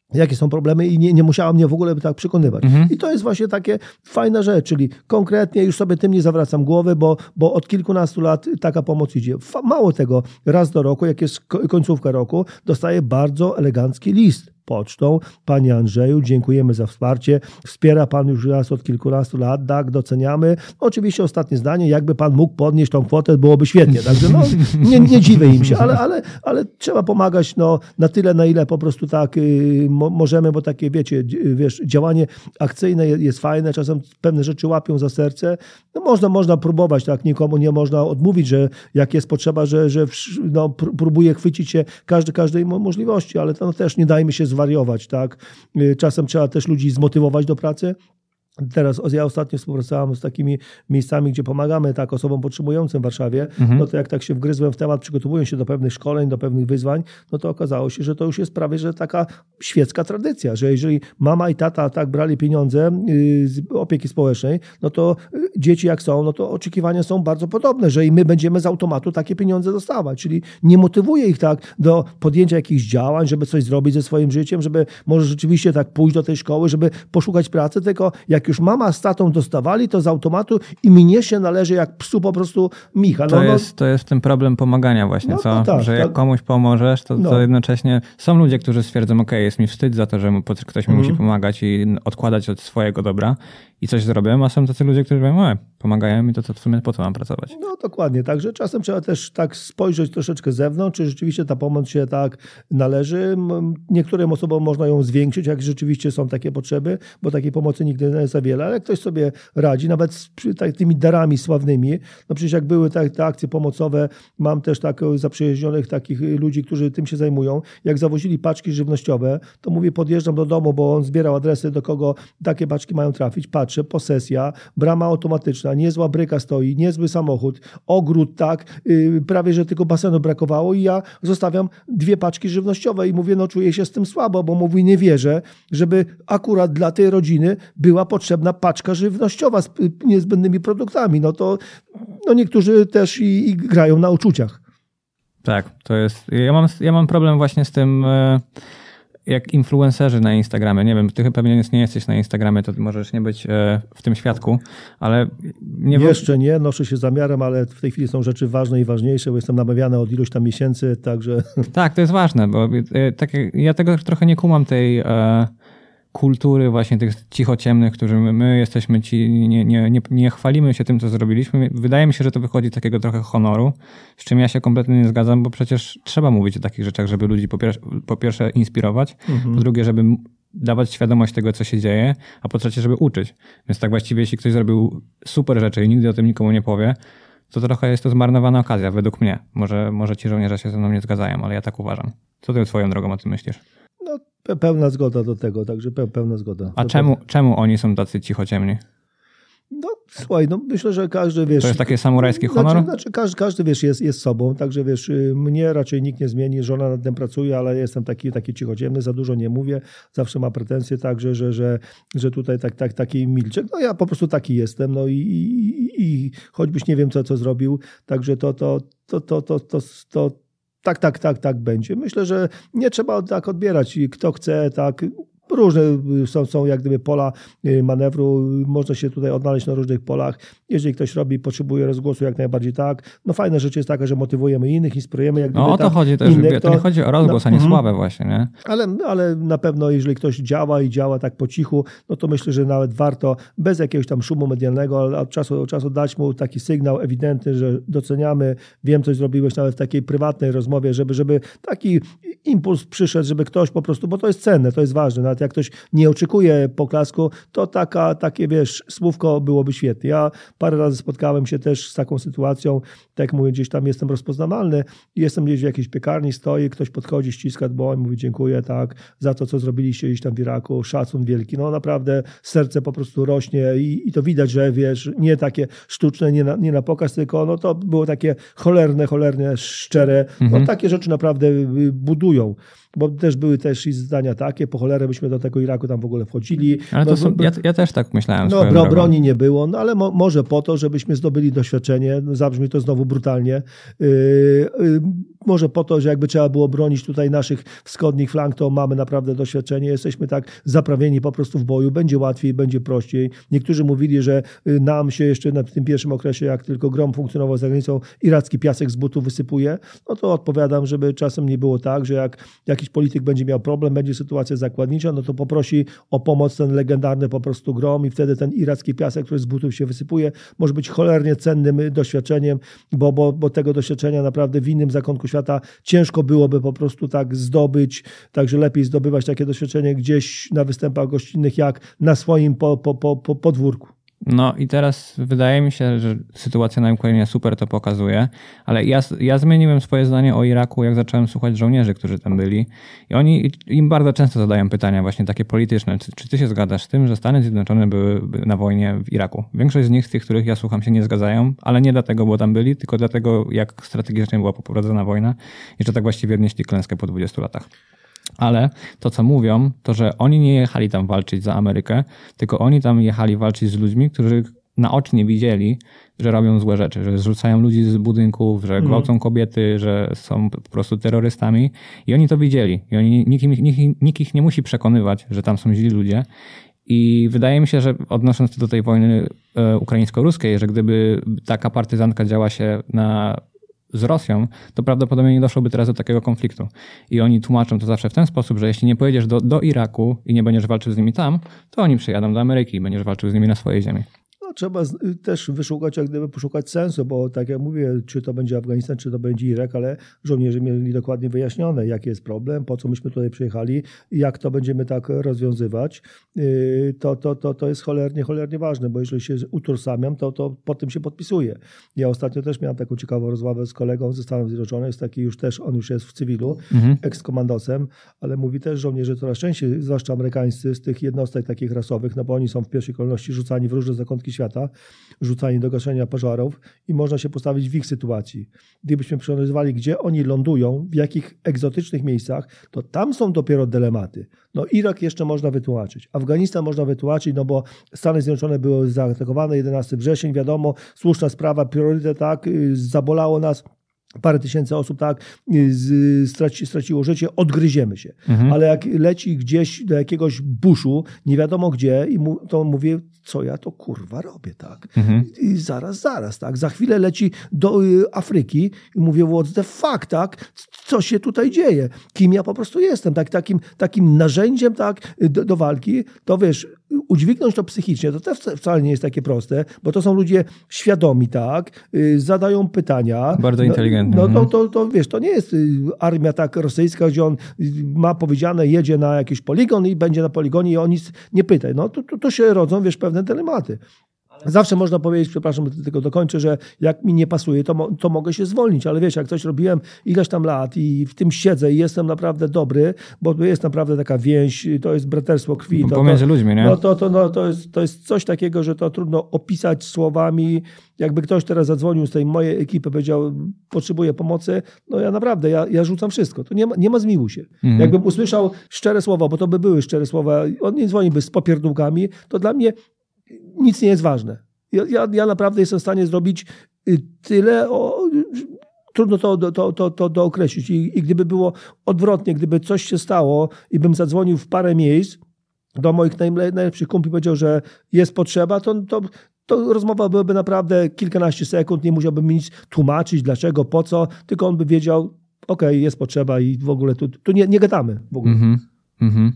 jakie są problemy i nie, nie musiała mnie w ogóle tak przekonywać. Mhm. I to jest właśnie takie fajna rzecz, czyli konkretnie już sobie tym nie zawracam głowy, bo, bo od kilkunastu lat taka pomoc idzie. Mało tego, raz do roku, jak jest końcówka roku, dostaję bardzo elegancki list pocztą. Panie Andrzeju, dziękujemy za wsparcie. Wspiera pan już nas od kilkunastu lat, tak, doceniamy. Oczywiście ostatnie zdanie, jakby pan mógł podnieść tą kwotę, byłoby świetnie. Także no, nie, nie dziwię im się, ale, ale, ale trzeba pomagać no, na tyle, na ile po prostu tak y, mo, możemy, bo takie, wiecie, wiesz, działanie akcyjne jest, jest fajne, czasem pewne rzeczy łapią za serce. No, można, można próbować, tak, nikomu nie można odmówić, że jak jest potrzeba, że, że no, próbuje chwycić się każdy, każdej możliwości, ale to no, też nie dajmy się zwariować, tak. Czasem trzeba też ludzi zmotywować do pracy. Teraz ja ostatnio współpracowałem z takimi miejscami, gdzie pomagamy tak osobom potrzebującym w Warszawie, mhm. no to jak tak się wgryzłem w temat, przygotowując się do pewnych szkoleń, do pewnych wyzwań, no to okazało się, że to już jest prawie, że taka świecka tradycja, że jeżeli mama i tata tak brali pieniądze z opieki społecznej, no to dzieci jak są, no to oczekiwania są bardzo podobne, że i my będziemy z automatu takie pieniądze dostawać, czyli nie motywuje ich tak do podjęcia jakichś działań, żeby coś zrobić ze swoim życiem, żeby może rzeczywiście tak pójść do tej szkoły, żeby poszukać pracy, tylko jak już mama z tatą dostawali, to z automatu i mnie się należy jak psu po prostu micha. No, to, no, jest, to jest ten problem pomagania właśnie, no, co? No tak, że jak tak. komuś pomożesz, to, no. to jednocześnie są ludzie, którzy stwierdzą, ok, jest mi wstyd za to, że ktoś mi mhm. musi pomagać i odkładać od swojego dobra i coś zrobię, a są tacy ludzie, którzy mówią, e, pomagają mi, to, to w sumie po co mam pracować? No dokładnie, także czasem trzeba też tak spojrzeć troszeczkę z zewnątrz, czy rzeczywiście ta pomoc się tak należy. Niektórym osobom można ją zwiększyć, jak rzeczywiście są takie potrzeby, bo takiej pomocy nigdy nie jest za wiele, ale jak ktoś sobie radzi, nawet z tak, tymi darami sławnymi, no przecież jak były te, te akcje pomocowe, mam też tak zaprzyjaźnionych takich ludzi, którzy tym się zajmują, jak zawozili paczki żywnościowe, to mówię, podjeżdżam do domu, bo on zbierał adresy, do kogo takie paczki mają trafić, patrzę, posesja, brama automatyczna, niezła bryka stoi, niezły samochód, ogród, tak, yy, prawie, że tylko basenu brakowało i ja zostawiam dwie paczki żywnościowe i mówię, no czuję się z tym słabo, bo mówi, nie wierzę, żeby akurat dla tej rodziny była potrzebna paczka żywnościowa z niezbędnymi produktami. No to no niektórzy też i, i grają na uczuciach. Tak, to jest, ja mam, ja mam problem właśnie z tym, jak influencerzy na Instagramie. Nie wiem, ty pewnie nie jesteś na Instagramie, to możesz nie być w tym świadku, ale... Nie Jeszcze nie, noszę się zamiarem, ale w tej chwili są rzeczy ważne i ważniejsze, bo jestem namawiany od iluś tam miesięcy, także... Tak, to jest ważne, bo tak, ja tego trochę nie kumam tej... kultury właśnie tych cichociemnych, którzy my, my jesteśmy ci, nie, nie, nie, nie chwalimy się tym, co zrobiliśmy. Wydaje mi się, że to wychodzi z takiego trochę honoru, z czym ja się kompletnie nie zgadzam, bo przecież trzeba mówić o takich rzeczach, żeby ludzi po, pier po pierwsze inspirować, mhm. po drugie, żeby dawać świadomość tego, co się dzieje, a po trzecie, żeby uczyć. Więc tak właściwie, jeśli ktoś zrobił super rzeczy i nigdy o tym nikomu nie powie, to trochę jest to zmarnowana okazja, według mnie. Może, może ci żołnierze się ze mną nie zgadzają, ale ja tak uważam. Co ty swoją drogą o tym myślisz? No, pełna zgoda do tego, także pełna zgoda. A czemu, czemu oni są tacy cichociemni? No słuchaj, no myślę, że każdy, wiesz... To jest takie samurajskie honor? Znaczy, znaczy każdy, każdy, wiesz, jest, jest sobą, także wiesz, mnie raczej nikt nie zmieni, żona nad tym pracuje, ale jestem taki, taki cichociemny, za dużo nie mówię, zawsze ma pretensje także, że, że, że tutaj tak, tak, taki milczek, no ja po prostu taki jestem, no i, i, i choćbyś nie wiem, co, co zrobił, także to, to, to, to, to, to, to tak, tak, tak, tak będzie. Myślę, że nie trzeba tak odbierać. Kto chce, tak... Różne są, są jak gdyby pola manewru, można się tutaj odnaleźć na różnych polach. Jeżeli ktoś robi, potrzebuje rozgłosu, jak najbardziej tak. No fajna rzecz jest taka, że motywujemy innych, inspirujemy. Jak no o to chodzi też, innych, to, to nie chodzi o rozgłos, no, a nie sławę właśnie, nie? Ale, ale na pewno jeżeli ktoś działa i działa tak po cichu, no to myślę, że nawet warto bez jakiegoś tam szumu medialnego, ale od czasu do czasu dać mu taki sygnał ewidentny, że doceniamy, wiem, coś zrobiłeś nawet w takiej prywatnej rozmowie, żeby, żeby taki impuls przyszedł, żeby ktoś po prostu, bo to jest cenne, to jest ważne, nawet jak ktoś nie oczekuje poklasku, to taka, takie, wiesz, słówko byłoby świetne. Ja parę razy spotkałem się też z taką sytuacją, tak jak mówię, gdzieś tam jestem rozpoznawalny, jestem gdzieś w jakiejś piekarni, stoi, ktoś podchodzi, ściska dłoń, mówi dziękuję, tak, za to, co zrobiliście gdzieś tam w Iraku, szacun wielki. No naprawdę serce po prostu rośnie i, i to widać, że wiesz, nie takie sztuczne, nie na, nie na pokaz, tylko no to było takie cholerne, cholerne, szczere. Mhm. No takie rzeczy naprawdę budują. Bo też były też i zdania takie, po cholerę byśmy do tego Iraku tam w ogule wchodzili. Ale to no, są, ja, ja też tak myślałem. No bro, broni nie było, no ale mo, może po to, żebyśmy zdobyli doświadczenie, no, zabrzmi to znowu brutalnie, yy, yy, może po to, że jakby trzeba było bronić tutaj naszych wschodnich flank, to mamy naprawdę doświadczenie, jesteśmy tak zaprawieni po prostu w boju, będzie łatwiej, będzie prościej. Niektórzy mówili, że nam się jeszcze na tym pierwszym okresie, jak tylko grom funkcjonował za granicą, iracki piasek z butów wysypuje, no to odpowiadam, żeby czasem nie było tak, że jak jakiś polityk będzie miał problem, będzie sytuacja zakładnicza, no to poprosi o pomoc ten legendarny po prostu grom i wtedy ten iracki piasek, który z butów się wysypuje, może być cholernie cennym doświadczeniem, bo, bo, bo tego doświadczenia naprawdę w innym zakątku świata ciężko byłoby po prostu tak zdobyć, także lepiej zdobywać takie doświadczenie gdzieś na występach gościnnych, jak na swoim po, po, po, po podwórku. No i teraz wydaje mi się, że sytuacja na Ukrainie super to pokazuje, ale ja, ja zmieniłem swoje zdanie o Iraku, jak zacząłem słuchać żołnierzy, którzy tam byli i oni im bardzo często zadają pytania właśnie takie polityczne. Czy, czy ty się zgadzasz z tym, że Stany Zjednoczone były na wojnie w Iraku? Większość z nich, z tych, których ja słucham, się nie zgadzają, ale nie dlatego, bo tam byli, tylko dlatego, jak strategicznie była poprowadzona wojna i że tak właściwie odnieśli klęskę po dwudziestu latach. Ale to, co mówią, to, że oni nie jechali tam walczyć za Amerykę, tylko oni tam jechali walczyć z ludźmi, którzy naocznie widzieli, że robią złe rzeczy, że zrzucają ludzi z budynków, że gwałcą mm. kobiety, że są po prostu terrorystami i oni to widzieli. I oni, nikt, nikt, nikt ich nie musi przekonywać, że tam są źli ludzie. I wydaje mi się, że odnosząc się do tej wojny e, ukraińsko-ruskiej, że gdyby taka partyzantka działa się na z Rosją, to prawdopodobnie nie doszłoby teraz do takiego konfliktu. I oni tłumaczą to zawsze w ten sposób, że jeśli nie pojedziesz do, do Iraku i nie będziesz walczył z nimi tam, to oni przyjadą do Ameryki i będziesz walczył z nimi na swojej ziemi. No, trzeba też wyszukać, jak gdyby poszukać sensu, bo tak jak mówię, czy to będzie Afganistan, czy to będzie Irak, ale żołnierze mieli dokładnie wyjaśnione, jaki jest problem, po co myśmy tutaj przyjechali i jak to będziemy tak rozwiązywać. To, to, to, to jest cholernie, cholernie ważne, bo jeżeli się utożsamiam, to, to po tym się podpisuję. Ja ostatnio też miałem taką ciekawą rozmowę z kolegą ze Stanów Zjednoczonych, jest taki już też, on już jest w cywilu, mhm. eks-komandosem, ale mówi też, że żołnierze coraz częściej, zwłaszcza amerykańscy, z tych jednostek takich rasowych, no bo oni są w pierwszej kolejności rzucani w różne zakątki świata, rzucani do gaszenia pożarów i można się postawić w ich sytuacji. Gdybyśmy przeanalizowali, gdzie oni lądują, w jakich egzotycznych miejscach, to tam są dopiero dylematy. No Irak jeszcze można wytłumaczyć. Afganistan można wytłumaczyć, no bo Stany Zjednoczone były zaatakowane, jedenastego września, wiadomo, słuszna sprawa, priorytet, tak, zabolało nas. Parę tysięcy osób tak straci, straciło życie, odgryziemy się. Mhm. Ale jak leci gdzieś do jakiegoś buszu, nie wiadomo gdzie, i mu, to mówię, co ja to kurwa robię, tak? Mhm. I zaraz, zaraz, tak? Za chwilę leci do Afryki i mówię, what the fuck, tak? Co się tutaj dzieje? Kim ja po prostu jestem? Tak, takim, takim narzędziem, tak, do, do walki, to wiesz, udźwignąć to psychicznie, to też wcale nie jest takie proste, bo to są ludzie świadomi, tak? Zadają pytania. Bardzo inteligentni. No, no to, to, to wiesz, to nie jest armia tak rosyjska, gdzie on ma powiedziane, jedzie na jakiś poligon i będzie na poligonie i o nic nie pytaj. No to, to, to się rodzą, wiesz, pewne dylematy. Zawsze można powiedzieć, przepraszam, tylko dokończę, że jak mi nie pasuje, to, mo- to mogę się zwolnić, ale wiesz, jak coś robiłem ileś tam lat i w tym siedzę i jestem naprawdę dobry, bo jest naprawdę taka więź, to jest braterstwo krwi. To, Pomiędzy to, ludźmi, nie? No to, to, no, to, jest, to jest coś takiego, że to trudno opisać słowami. Jakby ktoś teraz zadzwonił z tej mojej ekipy, powiedział, potrzebuję pomocy, no ja naprawdę, ja, ja rzucam wszystko. To nie ma, nie ma zmiłuj się. Mhm. Jakbym usłyszał szczere słowa, bo to by były szczere słowa, on nie dzwoniłby z popierdółkami, to dla mnie nic nie jest ważne. Ja, ja, ja naprawdę jestem w stanie zrobić tyle, o, trudno to, to, to, to dookreślić. I, I gdyby było odwrotnie, gdyby coś się stało i bym zadzwonił w parę miejsc do moich najlepszych kumpli, powiedział, że jest potrzeba, to, to, to rozmowa byłaby naprawdę kilkanaście sekund, nie musiałbym mi nic tłumaczyć, dlaczego, po co, tylko on by wiedział, okej, okay, jest potrzeba i w ogóle tu, tu nie, nie gadamy w ogóle. Mm-hmm, mm-hmm.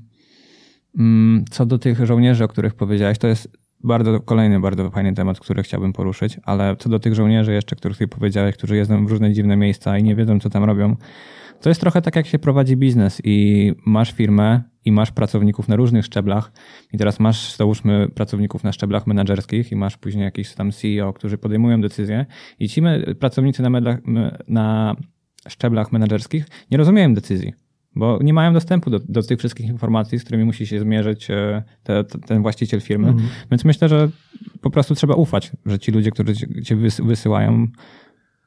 Co do tych żołnierzy, o których powiedziałeś, to jest bardzo kolejny bardzo fajny temat, który chciałbym poruszyć, ale co do tych żołnierzy jeszcze, których ty powiedziałeś, którzy jeżdżą w różne dziwne miejsca i nie wiedzą, co tam robią, to jest trochę tak, jak się prowadzi biznes i masz firmę i masz pracowników na różnych szczeblach i teraz masz, załóżmy, pracowników na szczeblach menedżerskich i masz później jakichś tam C E O, którzy podejmują decyzje i ci pracownicy na, medlach, na szczeblach menedżerskich nie rozumieją decyzji, bo nie mają dostępu do, do tych wszystkich informacji, z którymi musi się zmierzyć te, te, ten właściciel firmy. Mhm. Więc myślę, że po prostu trzeba ufać, że ci ludzie, którzy cię wysyłają,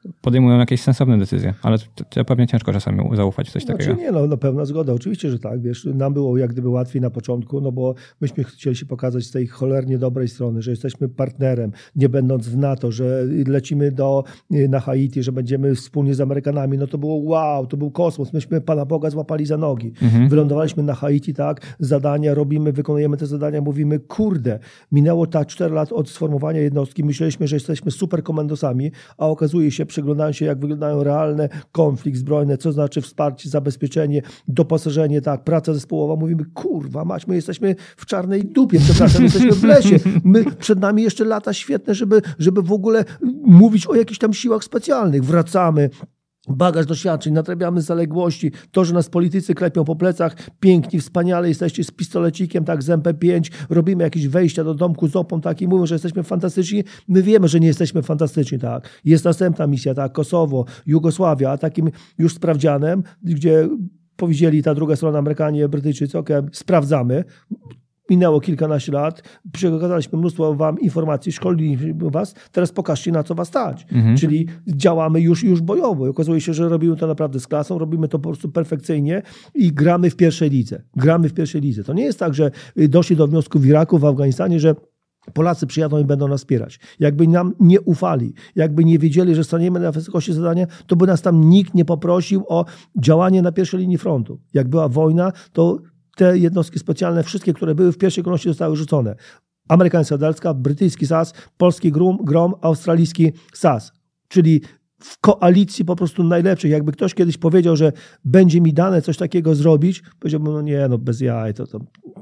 podejmują jakieś sensowne decyzje, ale to, to pewnie ciężko czasami zaufać w coś znaczy takiego. Nie, no, no pełna zgoda, oczywiście, że tak, wiesz, nam było jak gdyby łatwiej na początku, no bo myśmy chcieli się pokazać z tej cholernie dobrej strony, że jesteśmy partnerem, nie będąc w NATO, że lecimy do, na Haiti, że będziemy wspólnie z Amerykanami, no to było wow, to był kosmos, myśmy Pana Boga złapali za nogi. Mhm. Wylądowaliśmy na Haiti, tak, zadania robimy, wykonujemy te zadania, mówimy, kurde, minęło tak cztery lat od sformowania jednostki, myśleliśmy, że jesteśmy super komandosami, a okazuje się, przyglądając się, jak wyglądają realne konflikt zbrojny, co znaczy wsparcie, zabezpieczenie, doposażenie, tak, praca zespołowa, mówimy, kurwa mać, my jesteśmy w czarnej dupie, przepraszam, jesteśmy w lesie, my, przed nami jeszcze lata świetne, żeby, żeby w ogóle mówić o jakichś tam siłach specjalnych, wracamy, bagaż doświadczeń, nadrabiamy zaległości, to, że nas politycy klepią po plecach, piękni, wspaniale, jesteście z pistolecikiem, tak, z M P pięć, robimy jakieś wejścia do domku z opą, tak, i mówią, że jesteśmy fantastyczni, my wiemy, że nie jesteśmy fantastyczni, tak, jest następna misja, tak, Kosowo, Jugosławia, a takim już sprawdzianem, gdzie powiedzieli ta druga strona, Amerykanie, Brytyjczycy, okej, okay, sprawdzamy. Minęło kilkanaście lat, przekazaliśmy mnóstwo wam informacji, szkoliliśmy was, teraz pokażcie, na co was stać. Mhm. Czyli działamy już, już bojowo. I okazuje się, że robimy to naprawdę z klasą, robimy to po prostu perfekcyjnie i gramy w pierwszej lidze. Gramy w pierwszej lidze. To nie jest tak, że doszli do wniosku w Iraku, w Afganistanie, że Polacy przyjadą i będą nas wspierać. Jakby nam nie ufali, jakby nie wiedzieli, że staniemy na wysokości zadania, to by nas tam nikt nie poprosił o działanie na pierwszej linii frontu. Jak była wojna, to te jednostki specjalne, wszystkie, które były w pierwszej kolejności, zostały rzucone. Amerykańska Delska, brytyjski S A S, polski Grom, Grom, australijski S A S. Czyli w koalicji po prostu najlepszych. Jakby ktoś kiedyś powiedział, że będzie mi dane coś takiego zrobić, powiedziałbym, no nie, no bez jaj, to... to...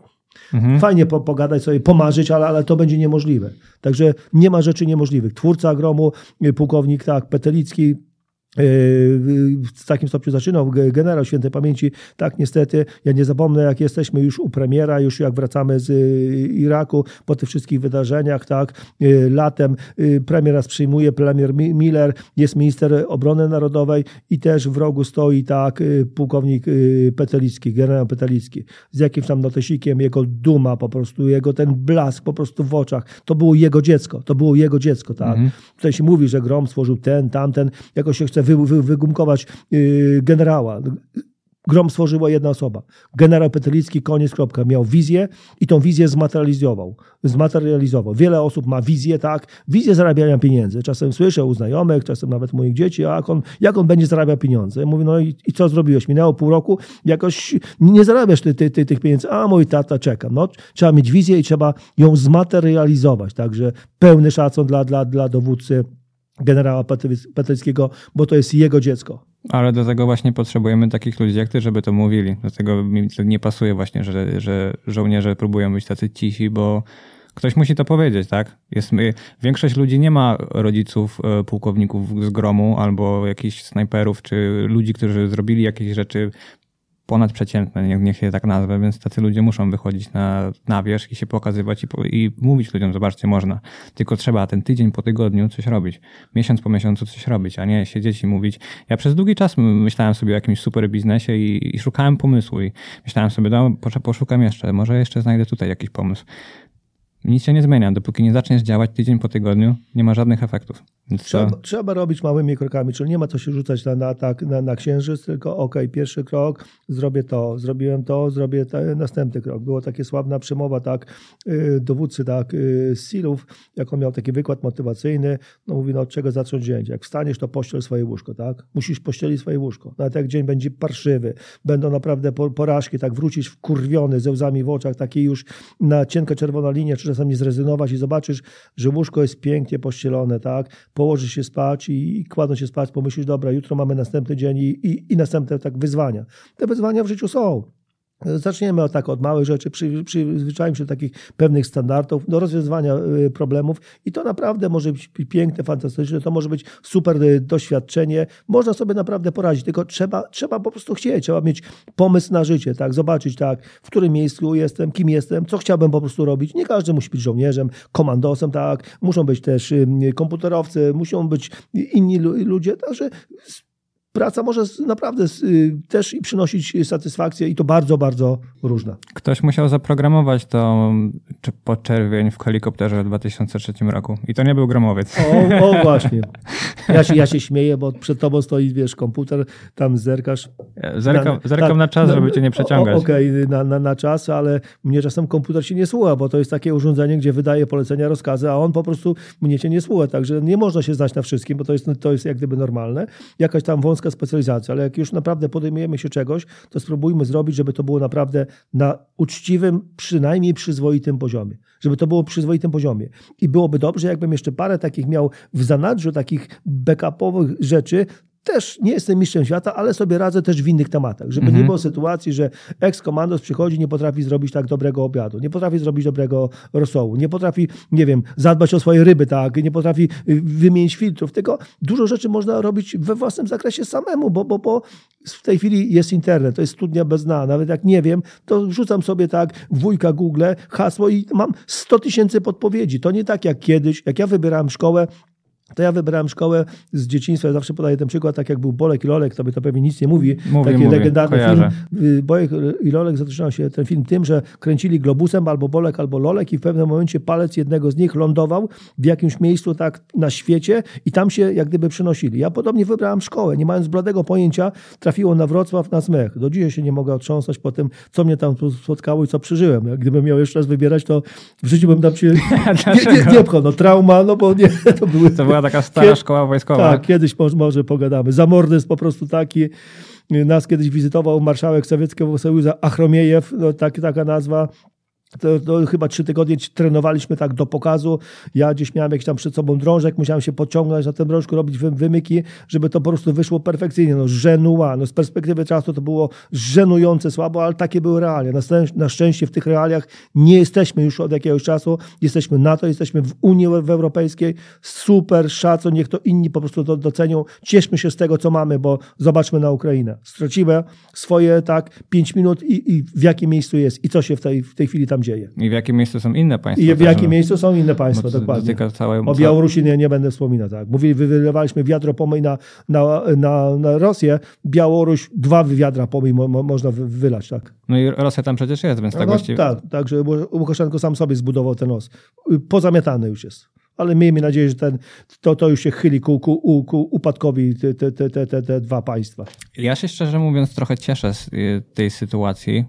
Mhm. Fajnie po, pogadać sobie, pomarzyć, ale, ale to będzie niemożliwe. Także nie ma rzeczy niemożliwych. Twórca Gromu, pułkownik tak, Petelicki, w takim stopniu zaczynał, generał świętej pamięci, tak niestety, ja nie zapomnę, jak jesteśmy już u premiera, już jak wracamy z Iraku, po tych wszystkich wydarzeniach, tak, latem premier nas przyjmuje, premier Miller, jest minister obrony narodowej i też w rogu stoi, tak, pułkownik Petelicki, generał Petelicki, z jakimś tam notesikiem, jego duma po prostu, jego ten blask po prostu w oczach, to było jego dziecko, to było jego dziecko, tak. Mhm. Tutaj się mówi, że Grom stworzył ten, tamten, jakoś się chce Wy, wy, wygumkować yy, generała. Grom stworzyła jedna osoba. Generał Petelicki, koniec, kropka. Miał wizję i tą wizję zmaterializował. Zmaterializował. Wiele osób ma wizję, tak? Wizję zarabiania pieniędzy. Czasem słyszę u znajomych, czasem nawet moich dzieci, a jak on, jak on będzie zarabiał pieniądze? Ja mówię, no i, i co zrobiłeś? Minęło pół roku, jakoś nie zarabiasz ty, ty, ty, tych pieniędzy. A mój tata czeka. No, trzeba mieć wizję i trzeba ją zmaterializować. Także pełny szacun dla, dla, dla dowódcy generała Petelickiego, bo to jest jego dziecko. Ale do tego właśnie potrzebujemy takich ludzi jak ty, żeby to mówili. Dlatego mi to nie pasuje właśnie, że, że żołnierze próbują być tacy cisi, bo ktoś musi to powiedzieć, tak? Jest, większość ludzi nie ma rodziców, pułkowników z Gromu albo jakichś snajperów, czy ludzi, którzy zrobili jakieś rzeczy ponadprzeciętne, niech, niech się tak nazwę, więc tacy ludzie muszą wychodzić na, na wierzch i się pokazywać i, po, i mówić ludziom, zobaczcie, można. Tylko trzeba ten tydzień po tygodniu coś robić. Miesiąc po miesiącu coś robić, a nie siedzieć i mówić. Ja przez długi czas myślałem sobie o jakimś super biznesie i, i szukałem pomysłu i myślałem sobie, no poszukam jeszcze, może jeszcze znajdę tutaj jakiś pomysł. Nic się nie zmienia. Dopóki nie zaczniesz działać tydzień po tygodniu, nie ma żadnych efektów. Trzeba, to... trzeba robić małymi krokami, czyli nie ma co się rzucać na, na, na, na księżyc, tylko okej, okay, pierwszy krok, zrobię to, zrobiłem to, zrobię te, następny krok. Było takie sławna przemowa, tak, yy, dowódcy, tak, yy, z Silów, jak on miał taki wykład motywacyjny, no mówi, no od czego zacząć dzień? Jak wstaniesz, to pościel swoje łóżko, tak? Musisz pościelić swoje łóżko. Nawet jak dzień będzie parszywy, będą naprawdę porażki, tak, wrócisz wkurwiony, ze łzami w oczach, taki już na cienka czerwona linia, czy czasami zrezygnować i zobaczysz, że łóżko jest pięknie pościelone, tak? Położysz się spać i, i kładąc się spać, pomyślisz, dobra, jutro mamy następny dzień i, i, i następne tak wyzwania. Te wyzwania w życiu są. Zaczniemy od, tak, od małych rzeczy, przy, przyzwyczajmy się do takich pewnych standardów, do rozwiązywania problemów i to naprawdę może być piękne, fantastyczne, to może być super doświadczenie, można sobie naprawdę poradzić, tylko trzeba, trzeba po prostu chcieć, trzeba mieć pomysł na życie, tak, zobaczyć, tak, w którym miejscu jestem, kim jestem, co chciałbym po prostu robić. Nie każdy musi być żołnierzem, komandosem, tak, muszą być też komputerowcy, muszą być inni ludzie, także praca może naprawdę też i przynosić satysfakcję i to bardzo, bardzo różna. Ktoś musiał zaprogramować to podczerwień w helikopterze w dwa tysiące trzecim roku i to nie był gromowiec. O, o właśnie. Ja się, ja się śmieję, bo przed tobą stoi, wiesz, komputer, tam zerkasz. Zerkam na, zerkam na, na czas, na, żeby cię nie przeciągać. Okej, okay, na, na, na czas, ale mnie czasem komputer się nie słucha, bo to jest takie urządzenie, gdzie wydaje polecenia, rozkazy, a on po prostu mnie cię nie słucha, także nie można się znać na wszystkim, bo to jest, to jest jak gdyby normalne. Jakaś tam wąska specjalizacja, ale jak już naprawdę podejmujemy się czegoś, to spróbujmy zrobić, żeby to było naprawdę na uczciwym, przynajmniej przyzwoitym poziomie. Żeby to było przyzwoitym poziomie. I byłoby dobrze, jakbym jeszcze parę takich miał w zanadrzu, takich backupowych rzeczy. Też nie jestem mistrzem świata, ale sobie radzę też w innych tematach. Żeby mhm. nie było sytuacji, że ex-komandos przychodzi, nie potrafi zrobić tak dobrego obiadu, nie potrafi zrobić dobrego rosołu, nie potrafi, nie wiem, zadbać o swoje ryby, tak, nie potrafi wymienić filtrów, tylko dużo rzeczy można robić we własnym zakresie samemu, bo, bo, bo w tej chwili jest internet, to jest studnia bez dna. Nawet jak nie wiem, to wrzucam sobie tak w wujka Google hasło i mam sto tysięcy podpowiedzi. To nie tak jak kiedyś, jak ja wybierałem szkołę, to ja wybrałem szkołę z dzieciństwa, ja zawsze podaję ten przykład, tak jak był Bolek i Lolek, to by to pewnie nic nie mówi. Mówię, Taki mówię, legendarny kojarzę. film. Bolek i Lolek zatrzymał się ten film tym, że kręcili globusem albo Bolek, albo Lolek i w pewnym momencie palec jednego z nich lądował w jakimś miejscu tak na świecie i tam się jak gdyby przenosili. Ja podobnie wybrałem szkołę, nie mając bladego pojęcia, trafiło na Wrocław, na Smech. Do dzisiaj się nie mogę otrząsnąć po tym, co mnie tam spotkało i co przeżyłem. Jak gdybym miał jeszcze raz wybierać, to w życiu bym tam się nie, nie, nie pchał. No trauma, no bo nie, to były... To była taka stara Kiedy, szkoła wojskowa. Tak, kiedyś może, może pogadamy. Zamordyzm po prostu taki. Nas kiedyś wizytował marszałek Sowieckiego Sojuszu Achromiejew, no, tak, taka nazwa. To, to chyba trzy tygodnie trenowaliśmy tak do pokazu. Ja gdzieś miałem jakiś tam przed sobą drążek, musiałem się podciągnąć na tym drążku, robić wy, wymyki, żeby to po prostu wyszło perfekcyjnie. No żenua. No z perspektywy czasu to było żenujące słabo, ale takie były realia. Na, na szczęście w tych realiach nie jesteśmy już od jakiegoś czasu. Jesteśmy w NATO, jesteśmy w Unii Europejskiej. Super, szacun, niech to inni po prostu to docenią. Cieszmy się z tego, co mamy, bo zobaczmy na Ukrainę. Straciłem swoje tak pięć minut i, i w jakim miejscu jest i co się w tej, w tej chwili tam dzieje. I w jakim miejscu są inne państwa. I w jakim miejscu są inne państwa, dokładnie. Całe... O Białorusi nie, nie będę wspominał. Tak. Mówili, wylewaliśmy wiadro pomyj na, na, na, na Rosję. Białoruś dwa wiadra pomyj mo, mo, można wylać. Tak. No i Rosja tam przecież jest, więc tak no, właściwie... Tak, także Łukaszenko sam sobie zbudował ten nos. Pozamiatany już jest. Ale miejmy nadzieję, że ten, to, to już się chyli ku, ku, ku upadkowi te, te, te, te, te dwa państwa. Ja się szczerze mówiąc trochę cieszę z tej sytuacji.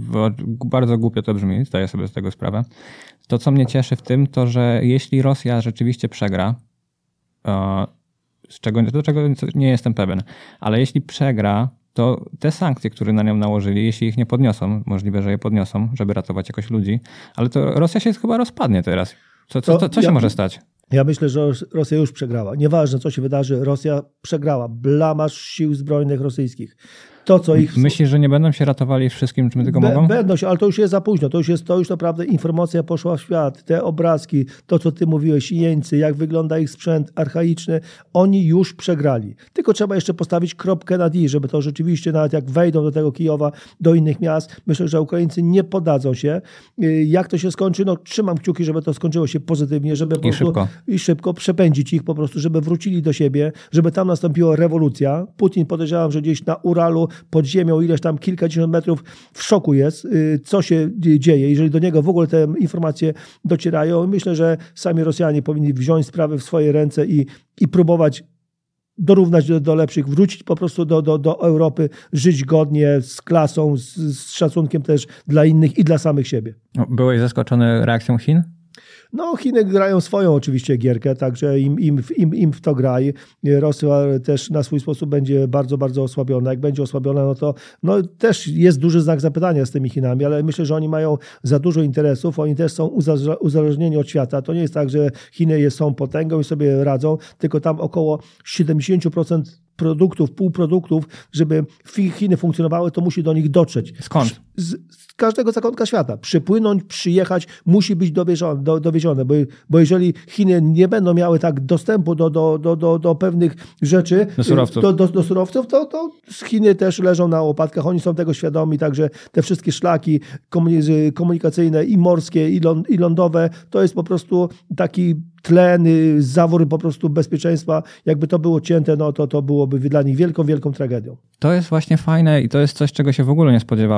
Bardzo głupio to brzmi, zdaję sobie z tego sprawę. To, co mnie cieszy w tym, to że jeśli Rosja rzeczywiście przegra, z czego, do czego nie jestem pewien, ale jeśli przegra, to te sankcje, które na nią nałożyli, jeśli ich nie podniosą, możliwe, że je podniosą, żeby ratować jakoś ludzi, ale to Rosja się chyba rozpadnie teraz. Co, co, co, co się ja, może stać? Ja myślę, że Rosja już przegrała. Nieważne, co się wydarzy, Rosja przegrała. Blamaż sił zbrojnych rosyjskich. To, co ich... Myślisz, że nie będą się ratowali wszystkim, czym tylko Be, mogą? Będą się, ale to już jest za późno. To już jest, to już naprawdę informacja poszła w świat. Te obrazki, to co ty mówiłeś, jeńcy, jak wygląda ich sprzęt archaiczny, oni już przegrali. Tylko trzeba jeszcze postawić kropkę nad i, żeby to rzeczywiście, nawet jak wejdą do tego Kijowa, do innych miast, myślę, że Ukraińcy nie poddadzą się. Jak to się skończy? No trzymam kciuki, żeby to skończyło się pozytywnie, żeby po I prostu szybko. i szybko przepędzić ich po prostu, żeby wrócili do siebie, żeby tam nastąpiła rewolucja. Putin, podejrzewam, że gdzieś na Uralu pod ziemią, ileś tam kilkadziesiąt metrów, w szoku jest, co się dzieje. Jeżeli do niego w ogóle te informacje docierają, myślę, że sami Rosjanie powinni wziąć sprawy w swoje ręce i, i próbować dorównać do, do lepszych, wrócić po prostu do, do, do Europy, żyć godnie, z klasą, z, z szacunkiem też dla innych i dla samych siebie. Byłeś zaskoczony reakcją Chin? No, Chiny grają swoją oczywiście gierkę, także im, im, im, im w to graj. Rosja też na swój sposób będzie bardzo, bardzo osłabiona. Jak będzie osłabiona, no to no, też jest duży znak zapytania z tymi Chinami, ale myślę, że oni mają za dużo interesów, oni też są uzależnieni od świata. To nie jest tak, że Chiny są potęgą i sobie radzą, tylko tam około siedemdziesiąt procent produktów, półproduktów, żeby Chiny funkcjonowały, to musi do nich dotrzeć. Skąd? Z, z każdego zakątka świata. Przypłynąć, przyjechać, musi być dowiezione, do, dowiezione bo, bo jeżeli Chiny nie będą miały tak dostępu do, do, do, do, do pewnych rzeczy, do surowców, do, do, do surowców to, to Chiny też leżą na łopatkach, oni są tego świadomi, także te wszystkie szlaki komunikacyjne i morskie, i, ląd, i lądowe, to jest po prostu taki tlen, zawór po prostu bezpieczeństwa. Jakby to było cięte, no to to byłoby dla nich wielką, wielką tragedią. To jest właśnie fajne i to jest coś, czego się w ogóle nie spodziewałem, bo ja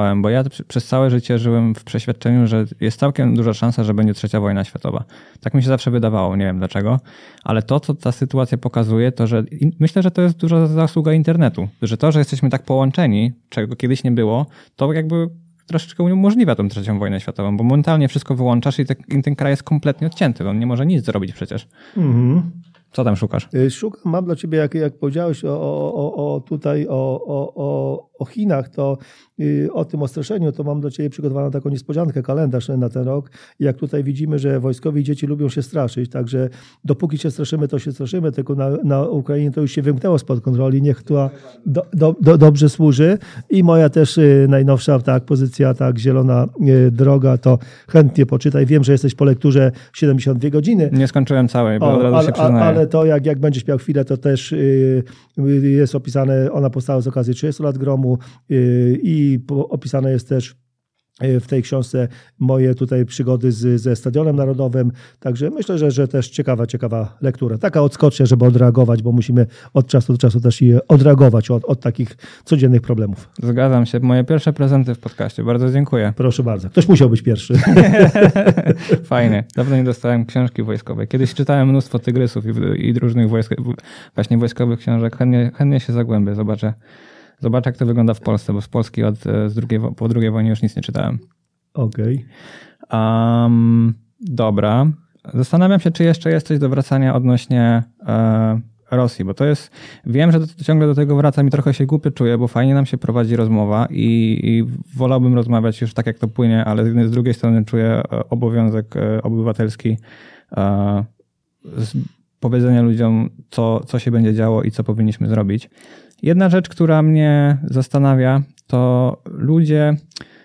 przez całe życie żyłem w przeświadczeniu, że jest całkiem duża szansa, że będzie trzecia wojna światowa. Tak mi się zawsze wydawało, nie wiem dlaczego, ale to, co ta sytuacja pokazuje, to że myślę, że to jest duża zasługa internetu, że to, że jesteśmy tak połączeni, czego kiedyś nie było, to jakby troszeczkę umożliwia tą trzecią wojnę światową, bo momentalnie wszystko wyłączasz i, te, i ten kraj jest kompletnie odcięty. On nie może nic zrobić przecież. Mhm. Co tam szukasz? Szukam, mam dla ciebie, jak, jak powiedziałeś o, o, o tutaj o, o, o Chinach, to yy, o tym ostraszeniu, to mam dla ciebie przygotowaną taką niespodziankę, kalendarz na ten rok. Jak tutaj widzimy, że wojskowi dzieci lubią się straszyć, także dopóki się straszymy, to się straszymy, tylko na, na Ukrainie to już się wymknęło spod kontroli, niech to do, do, do, dobrze służy. I moja też yy, najnowsza tak, pozycja, tak, zielona yy, droga, to chętnie poczytaj. Wiem, że jesteś po lekturze siedemdziesiąt dwie godziny. Nie skończyłem całej, bo o, od razu ale, się przyznaję. Ale to jak, jak będziesz miał chwilę, to też yy, jest opisane, ona powstała z okazji trzydziestu lat gromu yy, i po, opisane jest też w tej książce moje tutaj przygody z, ze Stadionem Narodowym. Także myślę, że, że też ciekawa, ciekawa lektura. Taka odskocznia, żeby odreagować, bo musimy od czasu do czasu też je odreagować od, od takich codziennych problemów. Zgadzam się. Moje pierwsze prezenty w podcaście. Bardzo dziękuję. Proszę bardzo. Ktoś musiał być pierwszy. Fajnie. Dawno nie dostałem książki wojskowej. Kiedyś czytałem mnóstwo tygrysów i, i różnych wojsk, właśnie wojskowych książek. Chętnie, chętnie się zagłębię. Zobaczę. Zobaczę, jak to wygląda w Polsce, bo z Polski od, z drugiej, po drugiej wojnie już nic nie czytałem. Okej. Okay. Um, dobra. Zastanawiam się, czy jeszcze jest coś do wracania odnośnie e, Rosji, bo to jest, wiem, że do, ciągle do tego wracam i trochę się głupio czuję, bo fajnie nam się prowadzi rozmowa i, i wolałbym rozmawiać już tak, jak to płynie, ale z drugiej strony czuję obowiązek obywatelski e, z powiedzenia ludziom, co, co się będzie działo i co powinniśmy zrobić. Jedna rzecz, która mnie zastanawia, to ludzie...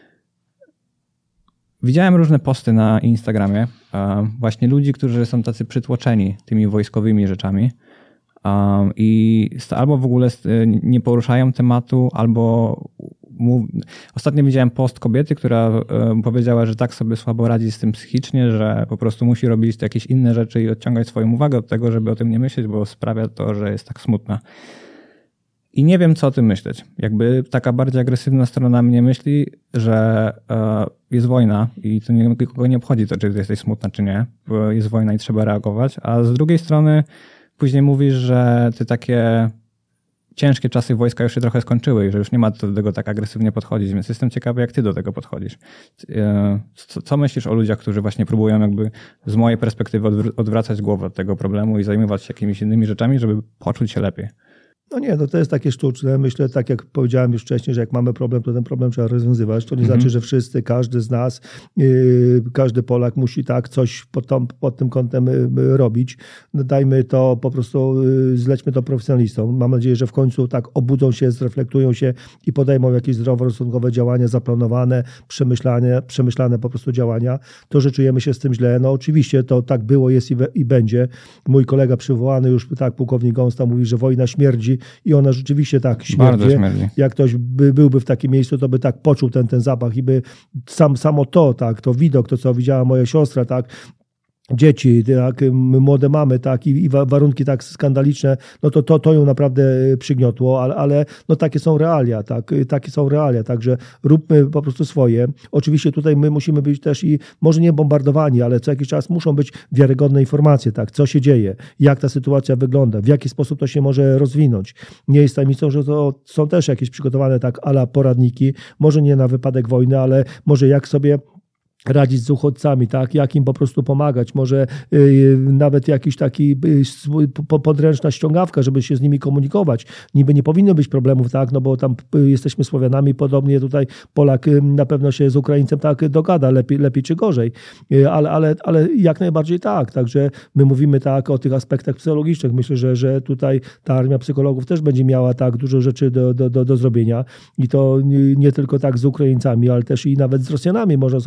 Widziałem różne posty na Instagramie, właśnie ludzi, którzy są tacy przytłoczeni tymi wojskowymi rzeczami i albo w ogóle nie poruszają tematu, albo... Mów... Ostatnio widziałem post kobiety, która powiedziała, że tak sobie słabo radzi z tym psychicznie, że po prostu musi robić jakieś inne rzeczy i odciągać swoją uwagę od tego, żeby o tym nie myśleć, bo sprawia to, że jest tak smutna. I nie wiem, co o tym myśleć. Jakby taka bardziej agresywna strona mnie myśli, że jest wojna i to nikogo nie obchodzi to, czy jesteś smutna, czy nie, bo jest wojna i trzeba reagować, a z drugiej strony później mówisz, że ty takie ciężkie czasy wojska już się trochę skończyły i że już nie ma do tego tak agresywnie podchodzić, więc jestem ciekawy, jak ty do tego podchodzisz. Co, co myślisz o ludziach, którzy właśnie próbują jakby z mojej perspektywy odwracać głowę od tego problemu i zajmować się jakimiś innymi rzeczami, żeby poczuć się lepiej? No nie, no to jest takie sztuczne. Myślę, tak jak powiedziałem już wcześniej, że jak mamy problem, to ten problem trzeba rozwiązywać. To nie mhm. znaczy, że wszyscy, każdy z nas, yy, każdy Polak musi tak coś pod, tą, pod tym kątem yy, robić. No dajmy to po prostu, yy, zlećmy to profesjonalistom. Mam nadzieję, że w końcu tak obudzą się, zreflektują się i podejmą jakieś zdroworozsądkowe działania, zaplanowane, przemyślane, przemyślane po prostu działania. To, że czujemy się z tym źle, no oczywiście to tak było, jest i, we, i będzie. Mój kolega przywołany już, tak, pułkownik Gąsta mówi, że wojna śmierdzi. I ona rzeczywiście tak śmierdzi. Jak ktoś by, byłby w takim miejscu, to by tak poczuł ten, ten zapach i by sam, samo to, tak, to widok, to co widziała moja siostra, tak, dzieci, tak, młode mamy, tak, i, i warunki tak skandaliczne, no to, to, to ją naprawdę przygniotło, ale, ale no takie są realia, tak, takie są realia, także róbmy po prostu swoje. Oczywiście tutaj my musimy być też i może nie bombardowani, ale co jakiś czas muszą być wiarygodne informacje, tak, co się dzieje, jak ta sytuacja wygląda, w jaki sposób to się może rozwinąć. Nie jest tajemnicą, że to są też jakieś przygotowane tak ala poradniki, może nie na wypadek wojny, ale może jak sobie radzić z uchodźcami, tak, jak im po prostu pomagać, może yy, nawet jakiś taki yy, podręczna ściągawka, żeby się z nimi komunikować. Niby nie powinno być problemów, tak, no bo tam yy, jesteśmy Słowianami, podobnie tutaj Polak yy, na pewno się z Ukraińcem tak dogada, lepiej, lepiej czy gorzej, yy, ale, ale, ale jak najbardziej tak, także my mówimy tak o tych aspektach psychologicznych. Myślę, że, że tutaj ta armia psychologów też będzie miała tak dużo rzeczy do, do, do, do zrobienia i to nie, nie tylko tak z Ukraińcami, ale też i nawet z Rosjanami można sobie dopowiedzieć,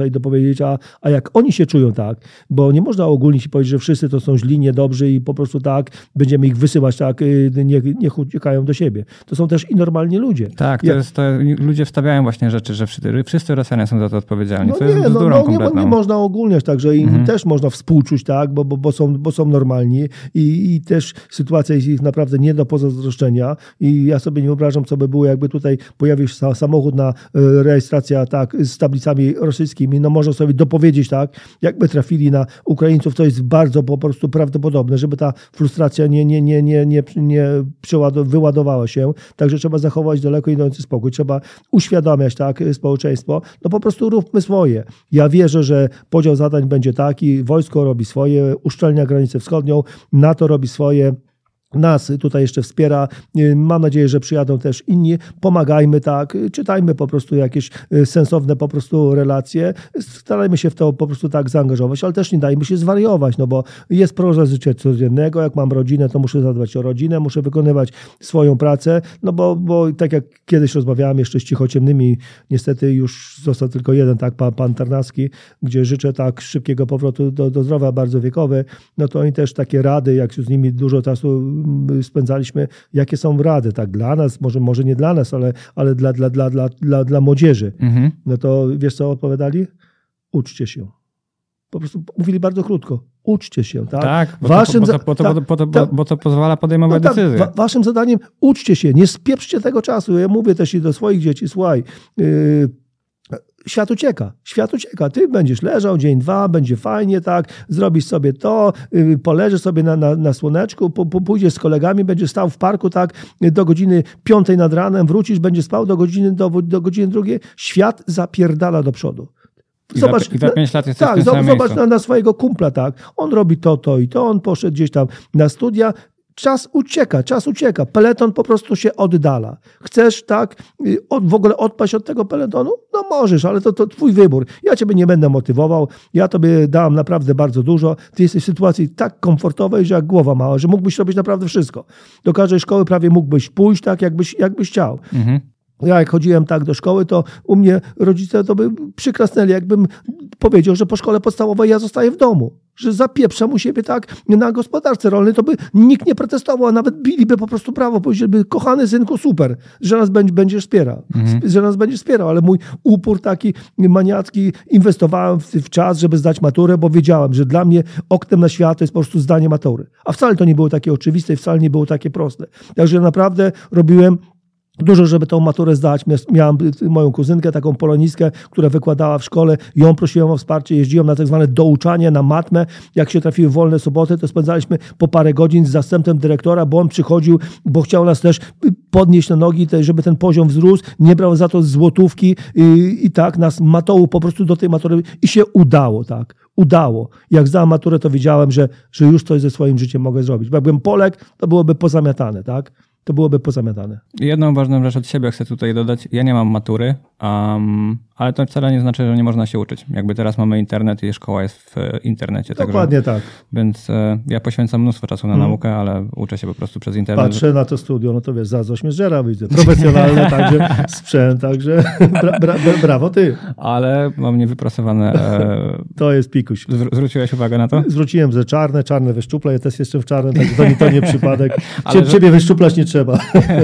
powiedzieć, a, a jak oni się czują tak, bo nie można ogólnić i powiedzieć, że wszyscy to są źli, niedobrzy i po prostu tak będziemy ich wysyłać tak, niech, niech uciekają do siebie. To są też i normalni ludzie. Tak, to ja, jest, to ludzie wstawiają właśnie rzeczy, że wszyscy, wszyscy Rosjanie są za to odpowiedzialni. No to nie, jest bzdurą no, no, kompletną. Nie, nie można ogólniać, także im mhm. też można współczuć, tak, bo, bo, bo, są, bo są normalni i, i też sytuacja jest ich naprawdę nie do pozazdroszczenia i ja sobie nie wyobrażam, co by było, jakby tutaj pojawił się samochód na rejestracja tak, z tablicami rosyjskimi, no można sobie dopowiedzieć, tak, jakby trafili na Ukraińców, to jest bardzo po prostu prawdopodobne, żeby ta frustracja nie, nie, nie, nie, nie, nie wyładowała się, także trzeba zachować daleko idący spokój, trzeba uświadamiać tak, społeczeństwo, no po prostu róbmy swoje. Ja wierzę, że podział zadań będzie taki, wojsko robi swoje, uszczelnia granicę wschodnią, NATO robi swoje, nas tutaj jeszcze wspiera. Mam nadzieję, że przyjadą też inni. Pomagajmy tak, czytajmy po prostu jakieś sensowne po prostu relacje. Starajmy się w to po prostu tak zaangażować, ale też nie dajmy się zwariować, no bo jest proces życia codziennego. Jak mam rodzinę, to muszę zadbać o rodzinę, muszę wykonywać swoją pracę, no bo, bo tak jak kiedyś rozmawiałem jeszcze z cichociemnymi, niestety już został tylko jeden, tak, pan, pan Tarnacki, gdzie życzę tak szybkiego powrotu do, do zdrowia bardzo wiekowe, no to oni też takie rady, jak z nimi dużo czasu spędzaliśmy, jakie są rady, tak, dla nas, może, może nie dla nas, ale, ale dla, dla, dla, dla, dla, dla młodzieży. Mhm. No to wiesz co odpowiadali? Uczcie się. Po prostu mówili bardzo krótko. Uczcie się. Tak, tak bo, waszym, to, bo, to, bo, to, tak, bo, to, bo, bo to pozwala podejmować no, decyzje. Tak, wa, waszym zadaniem uczcie się, nie spieprzcie tego czasu. Ja mówię też i do swoich dzieci, słuchaj, yy, świat ucieka, świat ucieka. Ty będziesz leżał dzień, dwa, będzie fajnie, tak, zrobisz sobie to, yy, poleżysz sobie na, na, na słoneczku, po, po, pójdziesz z kolegami, będziesz stał w parku, tak, do godziny piątej nad ranem, wrócisz, będziesz spał do godziny, do, do godziny drugiej. Świat zapierdala do przodu. I zobacz, za, i za pięć lat jesteś tak, w tym samym zobacz na, na swojego kumpla, tak. On robi to, to i to, on poszedł gdzieś tam na studia. Czas ucieka, czas ucieka. Peleton po prostu się oddala. Chcesz tak od, w ogóle odpaść od tego peletonu? No możesz, ale to, to twój wybór. Ja ciebie nie będę motywował. Ja tobie dałem naprawdę bardzo dużo. Ty jesteś w sytuacji tak komfortowej, że jak głowa mała, że mógłbyś robić naprawdę wszystko. Do każdej szkoły prawie mógłbyś pójść tak, jakbyś, jakbyś chciał. Mhm. Ja jak chodziłem tak do szkoły, to u mnie rodzice to by przykrasnęli, jakbym powiedział, że po szkole podstawowej ja zostaję w domu. Że zapieprzam u siebie tak na gospodarce rolnej, to by nikt nie protestował, a nawet biliby po prostu prawo, powiedzieliby, kochany synku, super, że nas będziesz wspierał, mhm. że nas będziesz wspierał, ale mój upór taki maniacki, inwestowałem w, w czas, żeby zdać maturę, bo wiedziałem, że dla mnie oknem na świat to jest po prostu zdanie matury. A wcale to nie było takie oczywiste i wcale nie było takie proste. Także naprawdę robiłem dużo, żeby tą maturę zdać. Miałem moją kuzynkę, taką polonistkę, która wykładała w szkole. Ją prosiłem o wsparcie. Jeździłem na tak zwane douczanie, na matmę. Jak się trafiły wolne soboty, to spędzaliśmy po parę godzin z zastępcą dyrektora, bo on przychodził, bo chciał nas też podnieść na nogi, żeby ten poziom wzrósł. Nie brał za to złotówki i, i tak nas matoł po prostu do tej matury i się udało, tak. Udało. Jak zdałem maturę, to wiedziałem, że, że już coś ze swoim życiem mogę zrobić. Bo jakbym Polek, to byłoby pozamiatane, tak. To byłoby pozamiatane. Jedną ważną rzecz od siebie chcę tutaj dodać. Ja nie mam matury, um, ale to wcale nie znaczy, że nie można się uczyć. Jakby teraz mamy internet i szkoła jest w internecie. Dokładnie także, tak. Więc e, ja poświęcam mnóstwo czasu na hmm. naukę, ale uczę się po prostu przez internet. Patrzę na to studio, no to wiesz, zaraz ośmieszżera widzę. Profesjonalne także sprzęt, także bra, bra, bra, brawo ty. Ale mam niewyprasowane... E, to jest pikuś. Zwróciłeś uwagę na to? Zwróciłem, że czarne, czarne wyszczupla, ja też jestem w czarnym, tak to nie, to nie przypadek. Ale Ciebie że... wyszczuplać nie trzeba.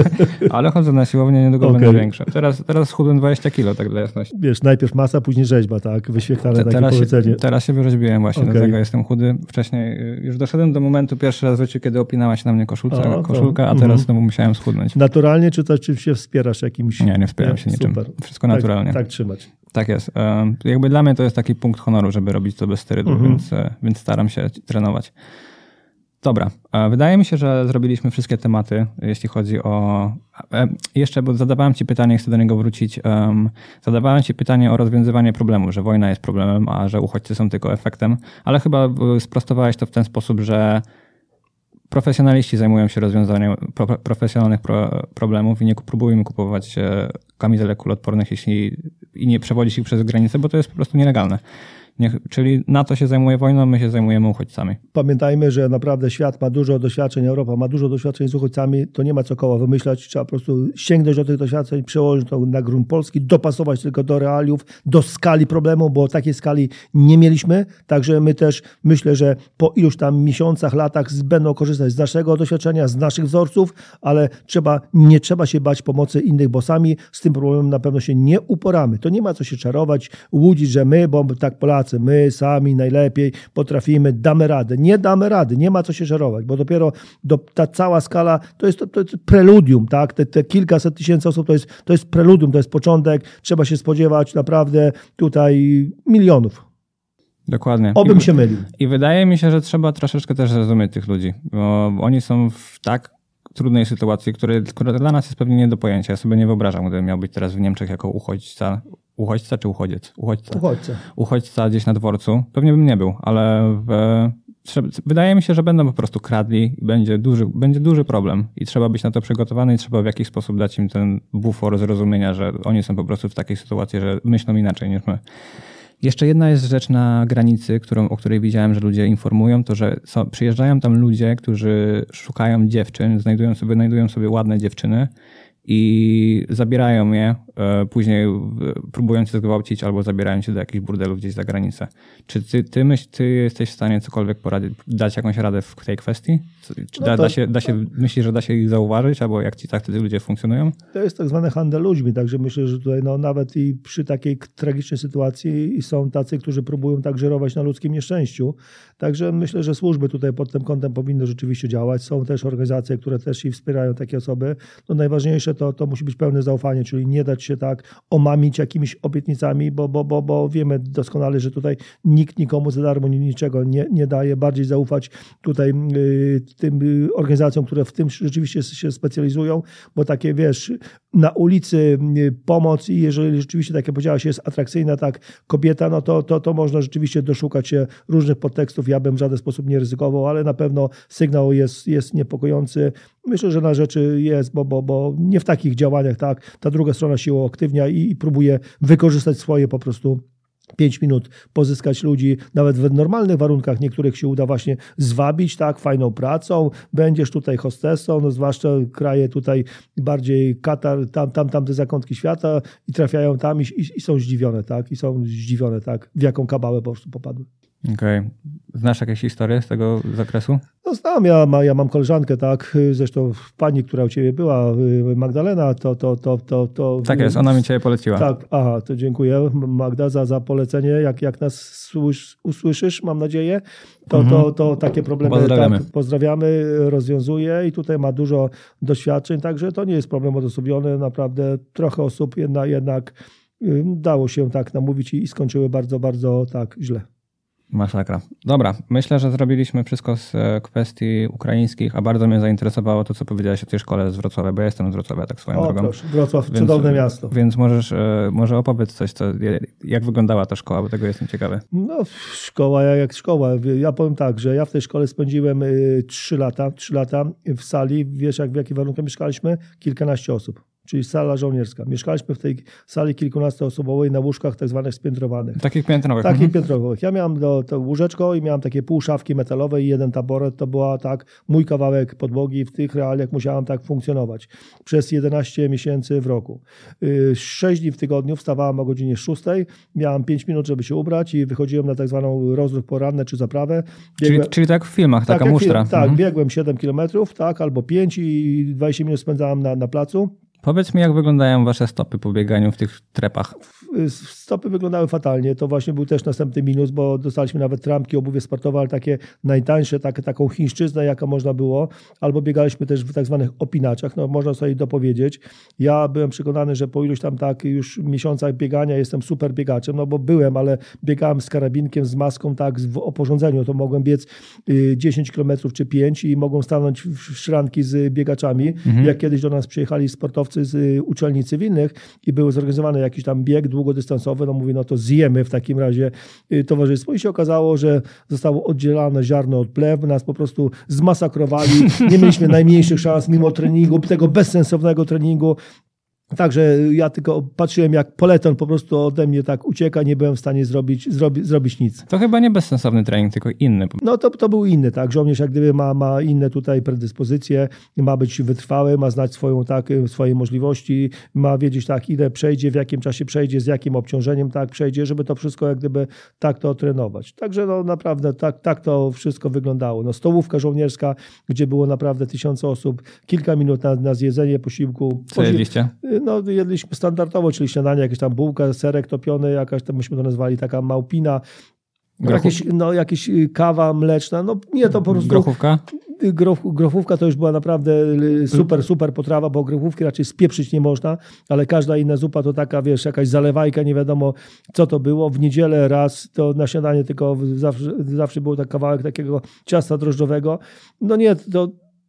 Ale chodzę na siłownię, niedługo okay. będę większy. Teraz, teraz schudłem dwadzieścia kilo, tak dla jasności. Wiesz, najpierw masa, później rzeźba, tak? Wyświetlane Te, takie teraz powiedzenie. Się, teraz się wyrzeźbiłem właśnie, okay. dlatego jestem chudy. Wcześniej już doszedłem do momentu pierwszy raz w życiu, kiedy opinała się na mnie koszulka, o, koszulka a teraz znowu mm. musiałem schudnąć. Naturalnie, czy to czym się wspierasz jakimś... Nie, nie wspieram się niczym. Super. Wszystko tak, naturalnie. Tak trzymać. Tak jest. Jakby dla mnie to jest taki punkt honoru, żeby robić to bez sterydów, mm-hmm. więc, więc staram się trenować. Dobra, wydaje mi się, że zrobiliśmy wszystkie tematy, jeśli chodzi o... Jeszcze, bo zadawałem ci pytanie, chcę do niego wrócić. Um, zadawałem ci pytanie o rozwiązywanie problemu, że wojna jest problemem, a że uchodźcy są tylko efektem, ale chyba sprostowałeś to w ten sposób, że profesjonaliści zajmują się rozwiązaniem pro, profesjonalnych pro, problemów i nie próbujemy kupować kamizelek kuloodpornych, jeśli i nie przewodzić ich przez granicę, bo to jest po prostu nielegalne. Niech, czyli NATO się zajmuje wojną, my się zajmujemy uchodźcami. Pamiętajmy, że naprawdę świat ma dużo doświadczeń, Europa ma dużo doświadczeń z uchodźcami, to nie ma co koła wymyślać, trzeba po prostu sięgnąć do tych doświadczeń, przełożyć to na grunt polski, dopasować tylko do realiów, do skali problemu, bo takiej skali nie mieliśmy, także my też myślę, że po iluś tam miesiącach, latach będą korzystać z naszego doświadczenia, z naszych wzorców, ale trzeba, nie trzeba się bać pomocy innych, bo sami z tym problemem na pewno się nie uporamy. To nie ma co się czarować, łudzić, że my, bo tak Polacy, my sami najlepiej potrafimy, damy radę. Nie damy rady, nie ma co się żerować, bo dopiero do, ta cała skala to jest, to, to jest preludium, tak? Te, te kilkaset tysięcy osób to jest, to jest preludium, to jest początek. Trzeba się spodziewać naprawdę tutaj milionów. Dokładnie. Obym I, się mylił. I wydaje mi się, że trzeba troszeczkę też zrozumieć tych ludzi, bo oni są w tak trudnej sytuacji, które, która dla nas jest pewnie nie do pojęcia. Ja sobie nie wyobrażam, gdybym miał być teraz w Niemczech jako uchodźca. Uchodźca czy uchodziec? Uchodźca. Uchodźca. Uchodźca gdzieś na dworcu. Pewnie bym nie był, ale w, trzeba, wydaje mi się, że będą po prostu kradli i będzie duży, będzie duży problem i trzeba być na to przygotowany i trzeba w jakiś sposób dać im ten bufor zrozumienia, że oni są po prostu w takiej sytuacji, że myślą inaczej niż my. Jeszcze jedna jest rzecz na granicy, którą, o której widziałem, że ludzie informują, to że są, przyjeżdżają tam ludzie, którzy szukają dziewczyn, znajdują sobie, znajdują sobie ładne dziewczyny i zabierają je, e, później próbując je zgwałcić albo zabierają się do jakichś burdelów gdzieś za granicę. Czy ty, ty, myśl, ty jesteś w stanie cokolwiek poradzić, dać jakąś radę w tej kwestii? Czy no da, to, da się, da się, myślisz, że da się ich zauważyć, albo jak ci tak wtedy ludzie funkcjonują? To jest tak zwany handel ludźmi, także myślę, że tutaj no, nawet i przy takiej tragicznej sytuacji są tacy, którzy próbują tak żerować na ludzkim nieszczęściu. Także myślę, że służby tutaj pod tym kątem powinny rzeczywiście działać. Są też organizacje, które też i wspierają takie osoby. No najważniejsze to, to musi być pełne zaufanie, czyli nie dać się tak omamić jakimiś obietnicami, bo, bo, bo, bo wiemy doskonale, że tutaj nikt nikomu za darmo niczego nie, nie daje. Bardziej zaufać tutaj y, tym y, organizacjom, które w tym rzeczywiście się specjalizują, bo takie, wiesz, na ulicy y, pomoc i jeżeli rzeczywiście, tak jak powiedziałaś, jest atrakcyjna tak kobieta, no to, to, to można rzeczywiście doszukać się różnych podtekstów. Ja bym w żaden sposób nie ryzykował, ale na pewno sygnał jest, jest niepokojący. Myślę, że na rzeczy jest, bo, bo, bo nie w takich działaniach, tak, ta druga strona się uaktywnia i, i próbuje wykorzystać swoje po prostu pięć minut, pozyskać ludzi, nawet w normalnych warunkach niektórych się uda właśnie zwabić, tak, fajną pracą, będziesz tutaj hostessą, no zwłaszcza kraje tutaj bardziej Katar, tam, tam, tam te zakątki świata i trafiają tam i, i, i są zdziwione, tak, i są zdziwione, tak, w jaką kabałę po prostu popadły. Okej. Okay. Znasz jakieś historie z tego zakresu? No znam, ja, ma, ja mam koleżankę, tak, zresztą pani, która u ciebie była, Magdalena, to... to, to, to, to tak jest, ona mi ciebie poleciła. Tak, aha, to dziękuję Magda za, za polecenie, jak, jak nas słysz, usłyszysz, mam nadzieję, to, mhm. to, to takie problemy pozdrawiamy. Tak, pozdrawiamy, rozwiązuje i tutaj ma dużo doświadczeń, także to nie jest problem odosobniony, naprawdę trochę osób jednak, jednak dało się tak namówić i skończyły bardzo, bardzo tak źle. Masakra. Dobra, myślę, że zrobiliśmy wszystko z kwestii ukraińskich, a bardzo mnie zainteresowało to, co powiedziałeś o tej szkole z Wrocławia, bo ja jestem z Wrocławia, tak swoją o, drogą. Proszę, Wrocław, więc, cudowne miasto. Więc możesz, może opowiedz coś, co, jak wyglądała ta szkoła, bo tego jestem ciekawy. No, szkoła jak szkoła. Ja powiem tak, że ja w tej szkole spędziłem trzy lata, trzy lata w sali. Wiesz, jak w jakich warunkach mieszkaliśmy? Kilkanaście osób. Czyli sala żołnierska. Mieszkaliśmy w tej sali kilkunastoosobowej na łóżkach tak zwanych spiętrowanych. Takich piętrowych. Takich mhm. piętrowych. Ja miałem do, to łóżeczko i miałem takie pół szafki metalowe i jeden taboret. To była tak mój kawałek podłogi. W tych realiach musiałem tak funkcjonować. Przez jedenaście miesięcy w roku. sześć dni w tygodniu wstawałem o godzinie szóstej. Miałem pięć minut, żeby się ubrać i wychodziłem na tak zwaną rozruch poranny czy zaprawę. Biegłem, czyli, czyli tak w filmach, taka tak, musztra. Film, tak, mhm. biegłem siedem kilometrów, tak, albo pięć i dwadzieścia minut spędzałem na, na placu. Powiedz mi, jak wyglądają wasze stopy po bieganiu w tych trepach? Stopy wyglądały fatalnie. To właśnie był też następny minus, bo dostaliśmy nawet trampki, obuwie sportowe, ale takie najtańsze, tak, taką chińszczyznę, jaka można było. Albo biegaliśmy też w tak zwanych opinaczach. No, można sobie dopowiedzieć. Ja byłem przekonany, że po iluś tam tak już miesiącach biegania jestem super biegaczem, no bo byłem, ale biegałem z karabinkiem, z maską, tak w oporządzeniu. To mogłem biec dziesięć kilometrów czy pięć i mogłem stanąć w szranki z biegaczami. Mhm. Jak kiedyś do nas przyjechali sportowcy z uczelni cywilnych i był zorganizowany jakiś tam bieg długodystansowy, no mówię, no to zjemy w takim razie towarzystwo i się okazało, że zostało oddzielane ziarno od plew, nas po prostu zmasakrowali, nie mieliśmy najmniejszych szans mimo treningu, tego bezsensownego treningu. Także ja tylko patrzyłem, jak peleton po prostu ode mnie tak ucieka, nie byłem w stanie zrobić, zrobi, zrobić nic. To chyba nie bezsensowny trening, tylko inny. No to, to był inny, tak. Żołnierz jak gdyby ma, ma inne tutaj predyspozycje, ma być wytrwały, ma znać swoją, tak, swoje możliwości, ma wiedzieć tak, ile przejdzie, w jakim czasie przejdzie, z jakim obciążeniem tak przejdzie, żeby to wszystko jak gdyby tak to trenować. Także no naprawdę tak, tak to wszystko wyglądało. No stołówka żołnierska, gdzie było naprawdę tysiące osób, kilka minut na, na zjedzenie posiłku. Co jedliście? No jedliśmy standardowo, czyli śniadanie, jakieś tam bułka, serek topiony, jakaś tam, myśmy to nazwali taka małpina, jakieś, no, jakieś kawa mleczna, no nie, to po prostu... Grochówka? Groch, grochówka to już była naprawdę super, super potrawa, bo grochówki raczej spieprzyć nie można, ale każda inna zupa to taka, wiesz, jakaś zalewajka, nie wiadomo co to było. W niedzielę raz to na śniadanie tylko zawsze, zawsze był tak kawałek takiego ciasta drożdżowego. No nie, to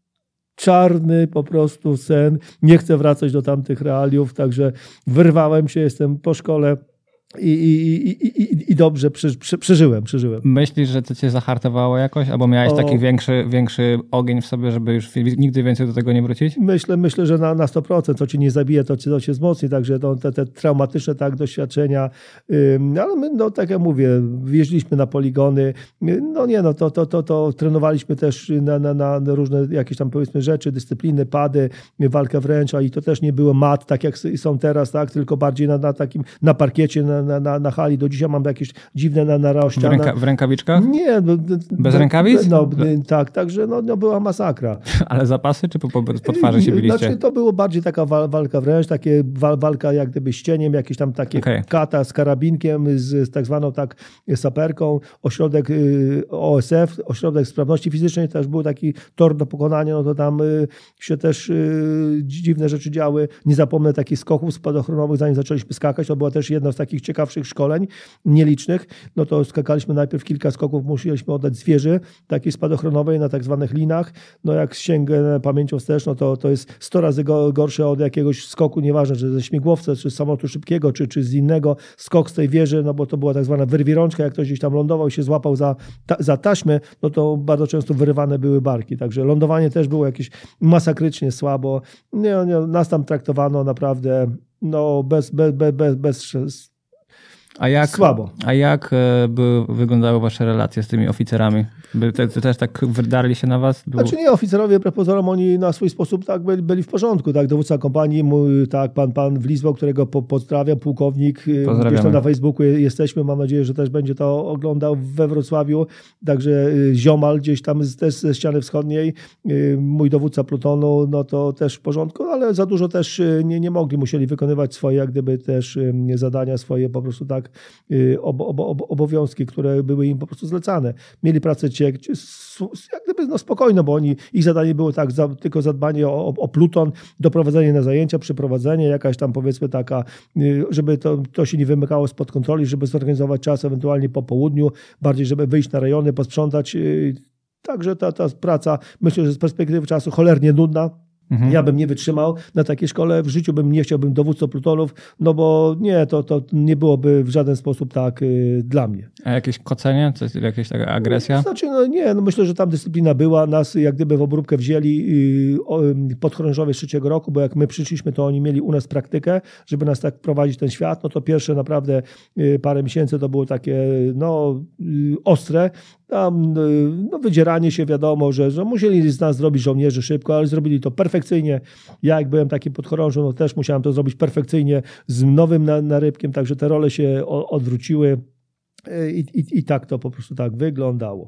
czarny po prostu sen. Nie chcę wracać do tamtych realiów, także wyrwałem się, jestem po szkole. I, i, i, i, i dobrze przy, przy, przeżyłem, przeżyłem. Myślisz, że to cię zahartowało jakoś? Albo miałeś o... taki większy, większy ogień w sobie, żeby już nigdy więcej do tego nie wrócić? Myślę, myślę że na, na sto procent. Co cię nie zabije, to cię, to cię wzmocni. Także to, te, te traumatyczne tak, doświadczenia. Ym, ale my, no tak jak mówię, jeździliśmy na poligony. No nie, no to, to, to, to trenowaliśmy też na, na, na różne jakieś tam powiedzmy rzeczy, dyscypliny, pady, walkę wręcz, a i to też nie było mat, tak jak są teraz, tak, tylko bardziej na, na takim, na parkiecie, na Na, na, na hali. Do dzisiaj mam jakieś dziwne na, narościa. W, ręka, w rękawiczkach? Nie. No, Bez rękawic? No, tak, także no, no była masakra. Ale zapasy, czy po, po, po twarzy się biliście? Znaczy, to było bardziej taka wal, walka wręcz, takie wal, walka jak gdyby z cieniem, jakieś tam takie okay. kata z karabinkiem, z, z tak zwaną tak saperką, ośrodek y, O S F, ośrodek sprawności fizycznej, też był taki tor do pokonania, no to tam y, się też y, dziwne rzeczy działy. Nie zapomnę takich skoków spadochronowych, zanim zaczęliśmy skakać, to była też jedna z takich ciekawszych szkoleń, nielicznych, no to skakaliśmy najpierw kilka skoków, musieliśmy oddać z wieży takiej spadochronowej na tak zwanych linach. No jak sięgnę pamięcią wstecz, no to, to jest sto razy go, gorsze od jakiegoś skoku, nieważne, czy ze śmigłowca, czy z samolotu szybkiego, czy, czy z innego, skok z tej wieży, no bo to była tak zwana wyrwirączka, jak ktoś gdzieś tam lądował i się złapał za, ta, za taśmę, no to bardzo często wyrywane były barki, także lądowanie też było jakieś masakrycznie słabo. Nie, nie, nas tam traktowano naprawdę no bez, bez, bez, bez, bez A jak, Słabo. A jak by wyglądały wasze relacje z tymi oficerami? By te, te też tak wydarli się na was? Był... Znaczy nie, oficerowie wbrew pozorom, oni na swój sposób tak byli, byli w porządku. Tak? Dowódca kompanii, mój, tak, pan, pan Wlizło, którego po, pozdrawiam, pułkownik. Gdzieś tam na Facebooku jesteśmy, mam nadzieję, że też będzie to oglądał we Wrocławiu. Także ziomal gdzieś tam też ze ściany wschodniej, mój dowódca plutonu, no to też w porządku, ale za dużo też nie, nie mogli, musieli wykonywać swoje jak gdyby też zadania, swoje po prostu tak ob, ob, ob, obowiązki, które były im po prostu zlecane. Mieli pracę jak gdyby no spokojno, bo oni, ich zadanie było tak, za, tylko zadbanie o, o pluton, doprowadzenie na zajęcia, przyprowadzenie, jakaś tam powiedzmy taka, żeby to, to się nie wymykało spod kontroli, żeby zorganizować czas ewentualnie po południu, bardziej żeby wyjść na rejony, posprzątać. Także ta, ta praca, myślę, że z perspektywy czasu cholernie nudna. Mhm. Ja bym nie wytrzymał na takiej szkole, w życiu bym nie chciałbym dowódcą plutonów, no bo nie, to, to nie byłoby w żaden sposób tak y, dla mnie. A jakieś kocenie? Coś, jakaś taka agresja? Znaczy, no nie, no myślę, że tam dyscyplina była, nas jak gdyby w obróbkę wzięli y, podchorążowie z trzeciego roku, bo jak my przyszliśmy, to oni mieli u nas praktykę, żeby nas tak prowadzić ten świat, no to pierwsze naprawdę y, parę miesięcy to było takie no y, ostre. Tam no, wydzieranie się, wiadomo, że, że musieli z nas zrobić żołnierzy szybko, ale zrobili to perfekcyjnie. Ja jak byłem takim podchorążą, no też musiałem to zrobić perfekcyjnie z nowym narybkiem, także te role się odwróciły i, i, i tak to po prostu tak wyglądało.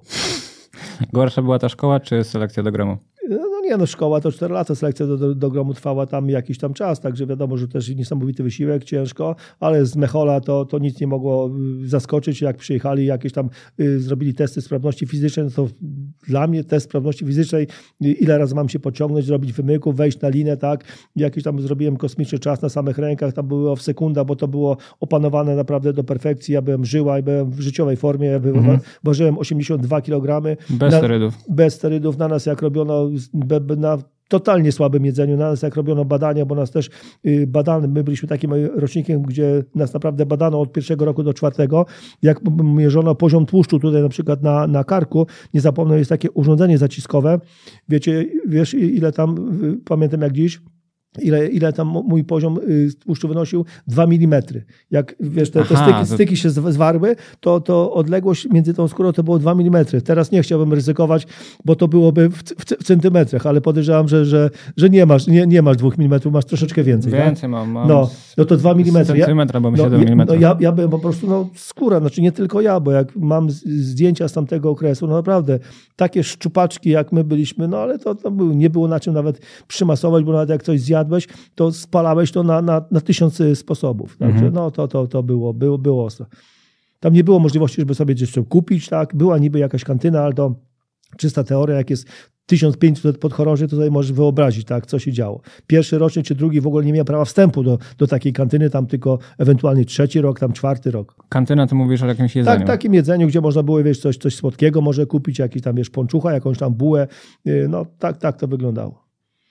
Gorsza była ta szkoła czy selekcja do gromu? No nie, no szkoła to cztery lata, selekcja do, do, do gromu trwała tam jakiś tam czas, także wiadomo, że też niesamowity wysiłek, ciężko, ale z Mechola to, to nic nie mogło zaskoczyć, jak przyjechali, jakieś tam y, zrobili testy sprawności fizycznej, no to dla mnie test sprawności fizycznej, y, ile razy mam się pociągnąć, zrobić wymyków, wejść na linę, tak, jakiś tam zrobiłem kosmiczny czas na samych rękach, tam było w sekunda, bo to było opanowane naprawdę do perfekcji, ja byłem żyła i byłem w życiowej formie, ja byłem, mhm. ważyłem osiemdziesiąt dwa kilogramy. Bez na, sterydów. Bez sterydów, na nas jak robiono na totalnie słabym jedzeniu, na nas jak robiono badania, bo nas też badano, my byliśmy takim rocznikiem, gdzie nas naprawdę badano od pierwszego roku do czwartego, jak mierzono poziom tłuszczu tutaj na przykład na, na karku, nie zapomnę, jest takie urządzenie zaciskowe, wiecie, wiesz ile tam, pamiętam jak dziś, Ile, ile tam mój poziom tłuszczu wynosił? dwa milimetry. Jak wiesz, te, te Aha, styki, to... styki się zwarły, to, to odległość między tą skórą to było dwa milimetry. Teraz nie chciałbym ryzykować, bo to byłoby w, w, w centymetrach, ale podejrzewam, że, że, że nie masz nie, nie masz dwóch milimetrów, masz troszeczkę więcej. Więcej tak? mam. mam no, no to dwa milimetry. Centymetra, bo no, siedem milimetrów. No, ja, ja byłem po prostu no, skóra, znaczy nie tylko ja, bo jak mam zdjęcia z tamtego okresu, no naprawdę takie szczupaczki jak my byliśmy, no ale to, to nie było na czym nawet przymasować, bo nawet jak coś zjadłeś, to spalałeś to na, na, na tysiąc sposobów. Także mhm. no to, to, to było, było, było ostro. Tam nie było możliwości, żeby sobie gdzieś to kupić, tak? Była niby jakaś kantyna, ale to czysta teoria, jak jest tysiąc pięćset podchorążych, to tutaj możesz wyobrazić, tak, co się działo. Pierwszy rocznik czy drugi w ogóle nie miał prawa wstępu do, do takiej kantyny, tam tylko ewentualnie trzeci rok, tam czwarty rok. Kantyna to mówisz o jakimś jedzeniu? Tak, takim jedzeniu, gdzie można było, wiesz, coś, coś słodkiego może kupić, jakiś tam, wiesz, ponczucha, jakąś tam bułę. No tak, tak to wyglądało.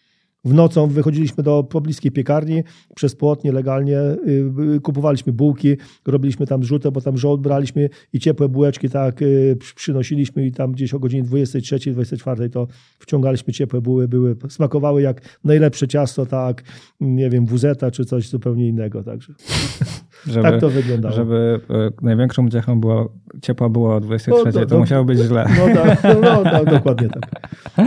W nocą wychodziliśmy do pobliskiej piekarni, przez płot nielegalnie yy, kupowaliśmy bułki, robiliśmy tam zrzutę, bo tam żołd braliśmy i ciepłe bułeczki tak yy, przynosiliśmy i tam gdzieś o godzinie dwudziestej trzeciej, dwudziestej czwartej to wciągaliśmy ciepłe buły, były, smakowały jak najlepsze ciasto, tak, nie wiem, wuzeta czy coś zupełnie innego, także żeby, tak to wyglądało. Żeby y, największą uciechą było ciepła była o dwudziestej trzeciej, no, to, to musiało być źle. No tak, no, no, no, dokładnie tak.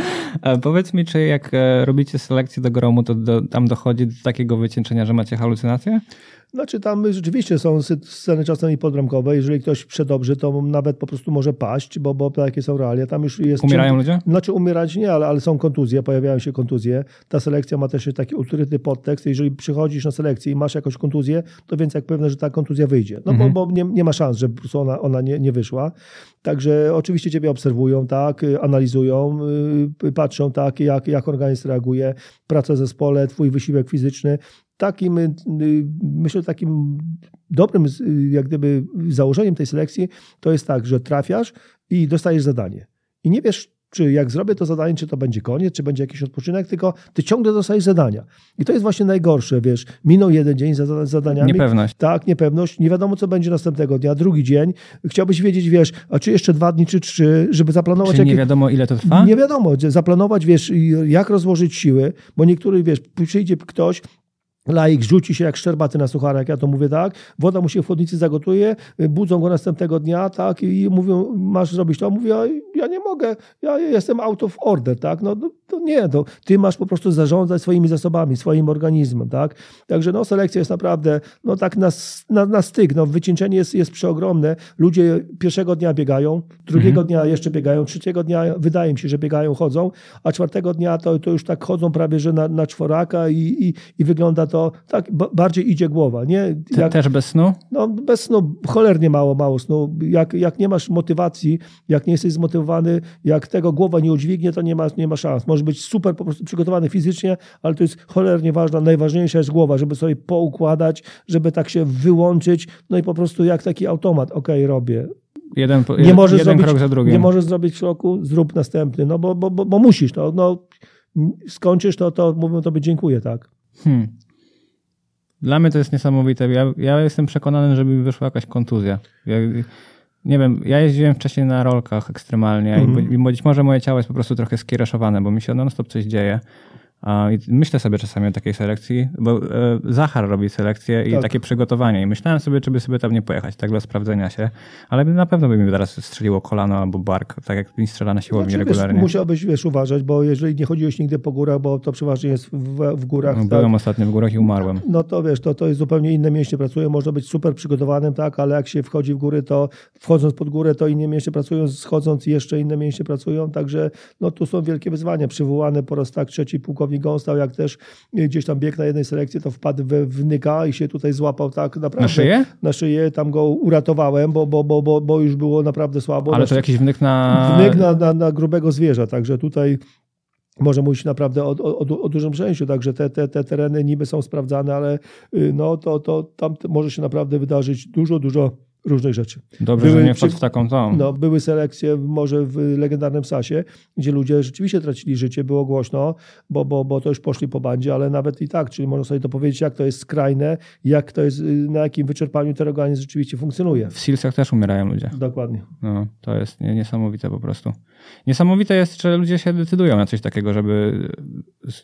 A powiedz mi, czy jak robicie selekcję do gromu, to do, tam dochodzi do takiego wycieńczenia, że macie halucynacje? Znaczy tam rzeczywiście są sceny czasami podbramkowe. Jeżeli ktoś przedobrzy, to nawet po prostu może paść, bo, bo takie są realia. Tam już jest Umierają czym, ludzie? Znaczy umierać nie, ale, ale są kontuzje, pojawiają się kontuzje. Ta selekcja ma też taki ukryty podtekst. Jeżeli przychodzisz na selekcję i masz jakąś kontuzję, to więc jak pewne, że ta kontuzja wyjdzie. No mhm. bo, bo nie, nie ma szans, że po prostu ona, ona nie, nie wyszła. Także oczywiście ciebie obserwują, tak, analizują, yy, patrzą, tak, jak, jak organizm reaguje, praca w zespole, twój wysiłek fizyczny. Takim, myślę, takim dobrym jak gdyby założeniem tej selekcji to jest tak, że trafiasz i dostajesz zadanie. I nie wiesz, czy jak zrobię to zadanie, czy to będzie koniec, czy będzie jakiś odpoczynek, tylko ty ciągle dostajesz zadania. I to jest właśnie najgorsze, wiesz, minął jeden dzień z zadaniami. Niepewność. Tak, niepewność, nie wiadomo, co będzie następnego dnia, drugi dzień. Chciałbyś wiedzieć, wiesz, a czy jeszcze dwa dni, czy trzy, żeby zaplanować... Czyli jakie... nie wiadomo, ile to trwa? Nie wiadomo, zaplanować, wiesz, jak rozłożyć siły, bo niektórych, wiesz, przyjdzie ktoś, laik rzuci się jak szczerbaty na suchara, jak ja to mówię, tak. Woda mu się w chłodnicy zagotuje, budzą go następnego dnia, tak, i mówią, masz zrobić to. Mówi, ja nie mogę, ja jestem out of order, tak. No to nie, to ty masz po prostu zarządzać swoimi zasobami, swoim organizmem, tak. Także no selekcja jest naprawdę, no tak na, na, na styk, no wycieńczenie jest, jest przeogromne. Ludzie pierwszego dnia biegają, drugiego mhm. dnia jeszcze biegają, trzeciego dnia wydaje mi się, że biegają, chodzą, a czwartego dnia to, to już tak chodzą prawie, że na, na czworaka i, i, i wygląda to to tak bardziej idzie głowa. Nie? Jak, Też bez snu? No bez snu, cholernie mało, mało snu. Jak, jak nie masz motywacji, jak nie jesteś zmotywowany, jak tego głowa nie udźwignie, to nie ma, nie ma szans. Możesz być super po prostu przygotowany fizycznie, ale to jest cholernie ważne. Najważniejsza jest głowa, żeby sobie poukładać, żeby tak się wyłączyć, no i po prostu jak taki automat, okej, okay, robię. Jeden, nie jeden, możesz jeden zrobić, krok za drugim. Nie możesz zrobić kroku, zrób następny, no bo, bo, bo, bo musisz. No, no, skończysz to, to mówią tobie dziękuję, tak. Hmm. Dla mnie to jest niesamowite. Ja, ja jestem przekonany, żeby mi wyszła jakaś kontuzja. Ja, nie wiem, ja jeździłem wcześniej na rolkach ekstremalnie mm-hmm. i być może moje ciało jest po prostu trochę skiereszowane, bo mi się non-stop coś dzieje. I myślę sobie czasami o takiej selekcji, bo Zachar robi selekcję i tak. takie przygotowanie. I myślałem sobie, czy by sobie tam nie pojechać, tak dla sprawdzenia się. Ale na pewno by mi teraz strzeliło kolano albo bark, tak jak mi strzela na siłowni znaczy, regularnie. Wiesz, musiałbyś wiesz, uważać, bo jeżeli nie chodziłeś nigdy po górach, bo to przeważnie jest w, w górach. No, byłem tak, ostatnio w górach i umarłem. No to wiesz, to, to jest zupełnie inne mięśnie pracują. Można być super przygotowanym, tak, ale jak się wchodzi w góry, to wchodząc pod górę, to inne mięśnie pracują, schodząc jeszcze inne mięśnie pracują. Także no, tu są wielkie wyzwania. Przywołany po raz tak trzeci pułkownik Gąstał, jak też gdzieś tam biegł na jednej selekcji, to wpadł we wnyka i się tutaj złapał tak naprawdę. Na szyję? Na szyję, tam go uratowałem, bo, bo, bo, bo, bo już było naprawdę słabo. Ale to jakiś wnyk na... Wnyk na, na, na grubego zwierza, także tutaj może mówić naprawdę o, o, o dużym szczęściu, także te, te, te tereny niby są sprawdzane, ale no to, to tam może się naprawdę wydarzyć dużo, dużo różnych rzeczy. Dobrze, były, że nie wpadł w taką tą. No, były selekcje może w legendarnym Sasie, gdzie ludzie rzeczywiście tracili życie, było głośno, bo, bo, bo to już poszli po bandzie, ale nawet i tak, czyli można sobie to powiedzieć, jak to jest skrajne, jak to jest, na jakim wyczerpaniu ten organizm rzeczywiście funkcjonuje. W Sealsach też umierają ludzie. Dokładnie. No, to jest niesamowite po prostu. Niesamowite jest, że ludzie się decydują na coś takiego, żeby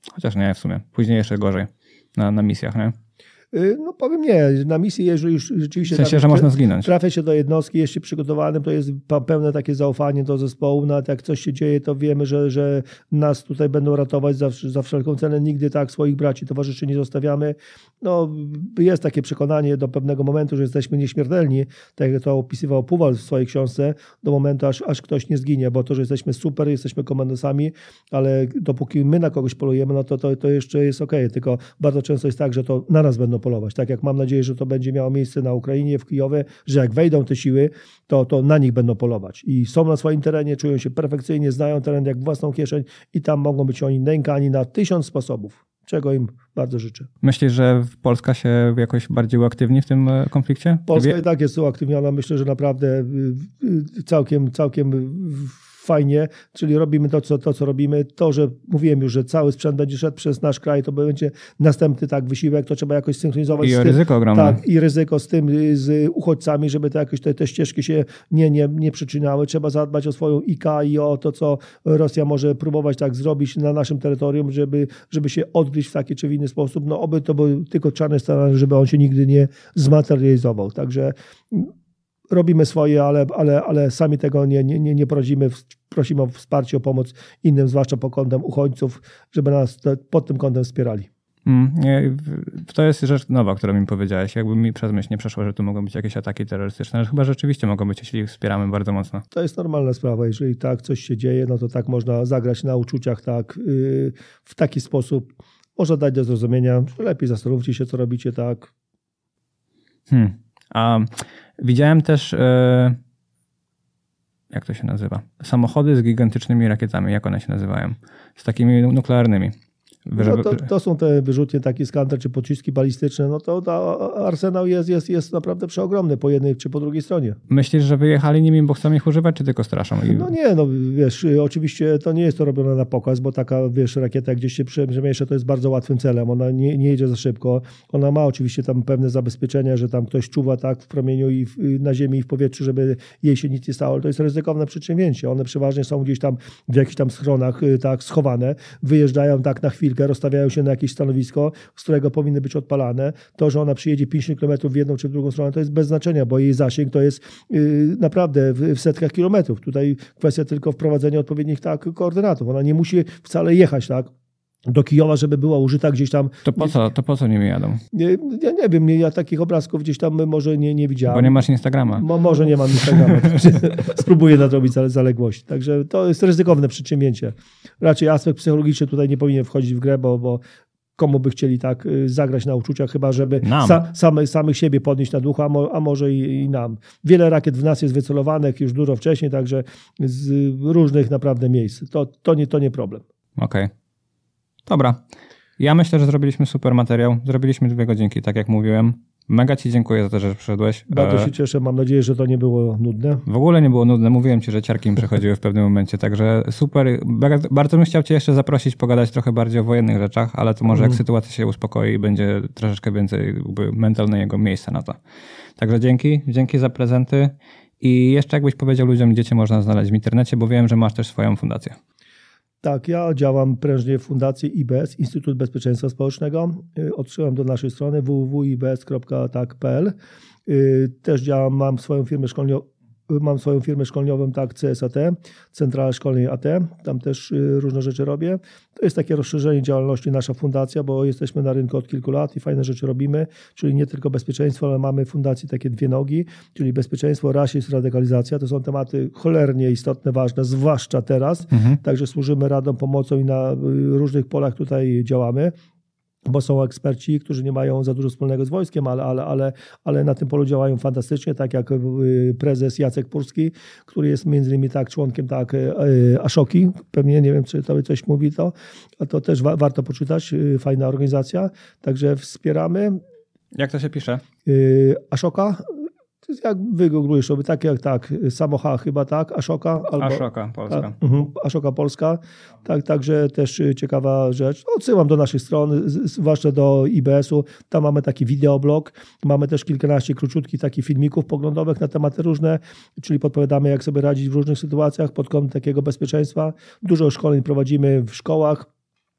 Chociaż nie w sumie. Później jeszcze gorzej na, na misjach, nie? No powiem nie, na misji, jeżeli już rzeczywiście... W sensie, trafia, że można zginąć. Trafia się do jednostki, jest się przygotowanym, to jest pełne takie zaufanie do zespołu, nawet jak coś się dzieje, to wiemy, że, że nas tutaj będą ratować za, za wszelką cenę, nigdy tak swoich braci, towarzyszy nie zostawiamy. No jest takie przekonanie do pewnego momentu, że jesteśmy nieśmiertelni, tak jak to opisywał Puwal w swojej książce, do momentu, aż, aż ktoś nie zginie, bo to, że jesteśmy super, jesteśmy komandosami, ale dopóki my na kogoś polujemy, no to, to, to jeszcze jest okej, okay. Tylko bardzo często jest tak, że to na nas będą polować. Tak jak mam nadzieję, że to będzie miało miejsce na Ukrainie, w Kijowie, że jak wejdą te siły, to, to na nich będą polować. I są na swoim terenie, czują się perfekcyjnie, znają teren jak własną kieszeń i tam mogą być oni nękani na tysiąc sposobów, czego im bardzo życzę. Myślisz, że Polska się jakoś bardziej uaktywni w tym konflikcie? Polska i tak jest uaktywniona. Myślę, że naprawdę całkiem, całkiem fajnie, czyli robimy to co, to, co robimy. To, że mówiłem już, że cały sprzęt będzie szedł przez nasz kraj, to będzie następny tak wysiłek, to trzeba jakoś synchronizować. I z tym, ryzyko ogromne. Tak, i ryzyko z tym, z uchodźcami, żeby te, jakoś te, te ścieżki się nie, nie, nie przyczyniały. Trzeba zadbać o swoją I K i o to, co Rosja może próbować tak zrobić na naszym terytorium, żeby, żeby się odgryźć w taki czy w inny sposób. No oby to był tylko czarny scenariusz, żeby on się nigdy nie zmaterializował. Także robimy swoje, ale, ale, ale sami tego nie, nie, nie poradzimy. Prosimy o wsparcie, o pomoc innym, zwłaszcza pod kątem uchodźców, żeby nas te, pod tym kątem wspierali. Mm, nie, to jest rzecz nowa, którą mi powiedziałeś. Jakby mi przez myśl nie przeszło, że tu mogą być jakieś ataki terrorystyczne, ale chyba rzeczywiście mogą być, jeśli wspieramy bardzo mocno. To jest normalna sprawa. Jeżeli tak coś się dzieje, no to tak można zagrać na uczuciach tak yy, w taki sposób. Można dać do zrozumienia, że lepiej zastanówcie się, co robicie, tak. Hmm. A widziałem też, e, jak to się nazywa? Samochody z gigantycznymi rakietami, jak one się nazywają? Z takimi nuklearnymi. No to, to są te wyrzutnie, takie Skanter czy pociski balistyczne, no to, to arsenał jest, jest, jest naprawdę przeogromny po jednej czy po drugiej stronie. Myślisz, że wyjechali nimi, bo chcą ich używać, czy tylko straszą? I... No nie, no wiesz, oczywiście to nie jest to robione na pokaz, bo taka, wiesz, rakieta gdzieś się przemieszcza, to jest bardzo łatwym celem, ona nie, nie jedzie za szybko, ona ma oczywiście tam pewne zabezpieczenia, że tam ktoś czuwa tak w promieniu i w, na ziemi i w powietrzu, żeby jej się nic nie stało, to jest ryzykowne przedsięwzięcie, one przeważnie są gdzieś tam w jakichś tam schronach tak schowane, wyjeżdżają tak na chwilkę, rozstawiają się na jakieś stanowisko, z którego powinny być odpalane. To, że ona przyjedzie pięćdziesiąt kilometrów w jedną czy w drugą stronę, to jest bez znaczenia, bo jej zasięg to jest yy, naprawdę w, w setkach kilometrów. Tutaj kwestia tylko wprowadzenia odpowiednich tak, koordynatów. Ona nie musi wcale jechać tak do Kijowa, żeby była użyta gdzieś tam. To po co, to po co nimi jadą? Nie, ja nie wiem, ja takich obrazków gdzieś tam może nie, nie widziałem. Bo nie masz Instagrama. Mo, może nie mam Instagrama. Spróbuję nadrobić zaległość. Także to jest ryzykowne przedsięwzięcie. Raczej aspekt psychologiczny tutaj nie powinien wchodzić w grę, bo, bo komu by chcieli tak zagrać na uczuciach, chyba żeby sa, same, samych siebie podnieść na ducha, a, mo, a może i, i nam. Wiele rakiet w nas jest wycelowanych już dużo wcześniej, także z różnych naprawdę miejsc. To, to, nie, to nie problem. Okej. Okay. Dobra. Ja myślę, że zrobiliśmy super materiał. Zrobiliśmy dwie godzinki, tak jak mówiłem. Mega ci dziękuję za to, że przyszedłeś. Bardzo się cieszę. Mam nadzieję, że to nie było nudne. W ogóle nie było nudne. Mówiłem ci, że ciarki mi przechodziły w pewnym momencie, także super. Bardzo bym chciał cię jeszcze zaprosić, pogadać trochę bardziej o wojennych rzeczach, ale to może jak mm. sytuacja się uspokoi i będzie troszeczkę więcej jakby mentalnego miejsca na to. Także dzięki. Dzięki za prezenty. I jeszcze jakbyś powiedział ludziom, gdzie cię można znaleźć w internecie, bo wiem, że masz też swoją fundację. Tak, ja działam prężnie w Fundacji I B S, Instytut Bezpieczeństwa Społecznego. Odsyłam do naszej strony w w w kropka i b s kropka tak kropka p l. Też działam, mam swoją firmę szkoleniową. Mam swoją firmę szkoleniową, tak, C S A T, Centrala Szkoleń A T, tam też różne rzeczy robię. To jest takie rozszerzenie działalności nasza fundacja, bo jesteśmy na rynku od kilku lat i fajne rzeczy robimy, czyli nie tylko bezpieczeństwo, ale mamy w fundacji takie dwie nogi, czyli bezpieczeństwo, rasizm, radykalizacja. To są tematy cholernie istotne, ważne, zwłaszcza teraz, mhm. Także służymy radą, pomocą i na różnych polach tutaj działamy. Bo są eksperci, którzy nie mają za dużo wspólnego z wojskiem, ale, ale, ale, ale na tym polu działają fantastycznie, tak jak prezes Jacek Purski, który jest między innymi tak członkiem tak Ashoki, pewnie nie wiem, czy to coś mówi to, a to też wa- warto poczytać, fajna organizacja, także wspieramy. Jak to się pisze? Ashoka. Jak wygooglujesz sobie, tak jak tak, Samocha chyba tak, Ashoka. Albo, Ashoka Polska. A, uh-huh, Ashoka Polska, tak, także też ciekawa rzecz. Odsyłam do naszych stron, zwłaszcza do I B S-u, tam mamy taki wideoblog, mamy też kilkanaście króciutkich takich filmików poglądowych na tematy różne, czyli podpowiadamy, jak sobie radzić w różnych sytuacjach pod kątem takiego bezpieczeństwa. Dużo szkoleń prowadzimy w szkołach.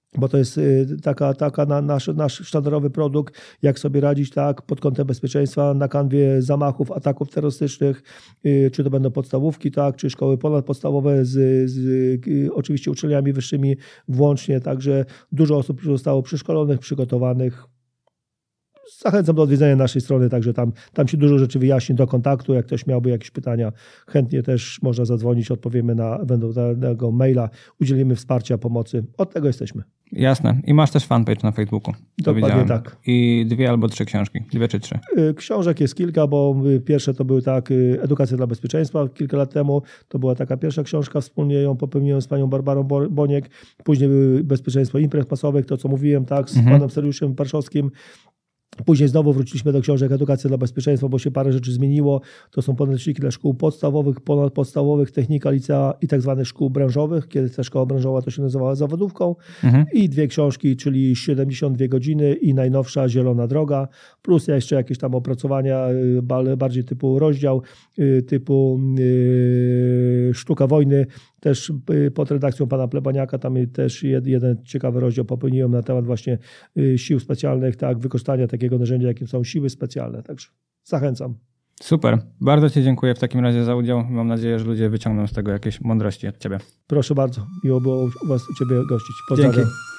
bo to jest taka, taka na nasz, nasz sztandarowy produkt, jak sobie radzić tak pod kątem bezpieczeństwa na kanwie zamachów, ataków terrorystycznych, czy to będą podstawówki, tak, czy szkoły ponadpodstawowe z, z oczywiście uczelniami wyższymi włącznie, także dużo osób zostało przeszkolonych, przygotowanych. Zachęcam do odwiedzenia naszej strony, także tam, tam się dużo rzeczy wyjaśni, do kontaktu. Jak ktoś miałby jakieś pytania, chętnie też można zadzwonić, odpowiemy na ewentualnego maila, udzielimy wsparcia, pomocy. Od tego jesteśmy. Jasne. I masz też fanpage na Facebooku. Dokładnie tak. I dwie albo trzy książki. Dwie czy trzy? Książek jest kilka, bo pierwsze to były tak, Edukacja dla bezpieczeństwa kilka lat temu. To była taka pierwsza książka, wspólnie ją popełniłem z panią Barbarą Boniek. Później były Bezpieczeństwo imprez masowych, to co mówiłem, tak, z mhm. panem Sergiuszem Parszowskim. Później znowu wróciliśmy do książek Edukacja dla bezpieczeństwa, bo się parę rzeczy zmieniło. To są podręczniki dla szkół podstawowych, ponadpodstawowych, technika, licea i tak zwanych szkół branżowych. Kiedy ta szkoła branżowa to się nazywała zawodówką. Mhm. I dwie książki, czyli siedemdziesiąt dwie godziny i najnowsza Zielona droga. Plus jeszcze jakieś tam opracowania, bardziej typu rozdział, typu Sztuka wojny. Też pod redakcją pana Plebaniaka, tam też jeden ciekawy rozdział popełniłem na temat właśnie sił specjalnych, tak, wykorzystania takiego narzędzia, jakim są siły specjalne. Także zachęcam. Super. Bardzo ci dziękuję w takim razie za udział. Mam nadzieję, że ludzie wyciągną z tego jakieś mądrości od ciebie. Proszę bardzo. Miło było u was, u ciebie gościć. Pozdrawiam. Dzięki.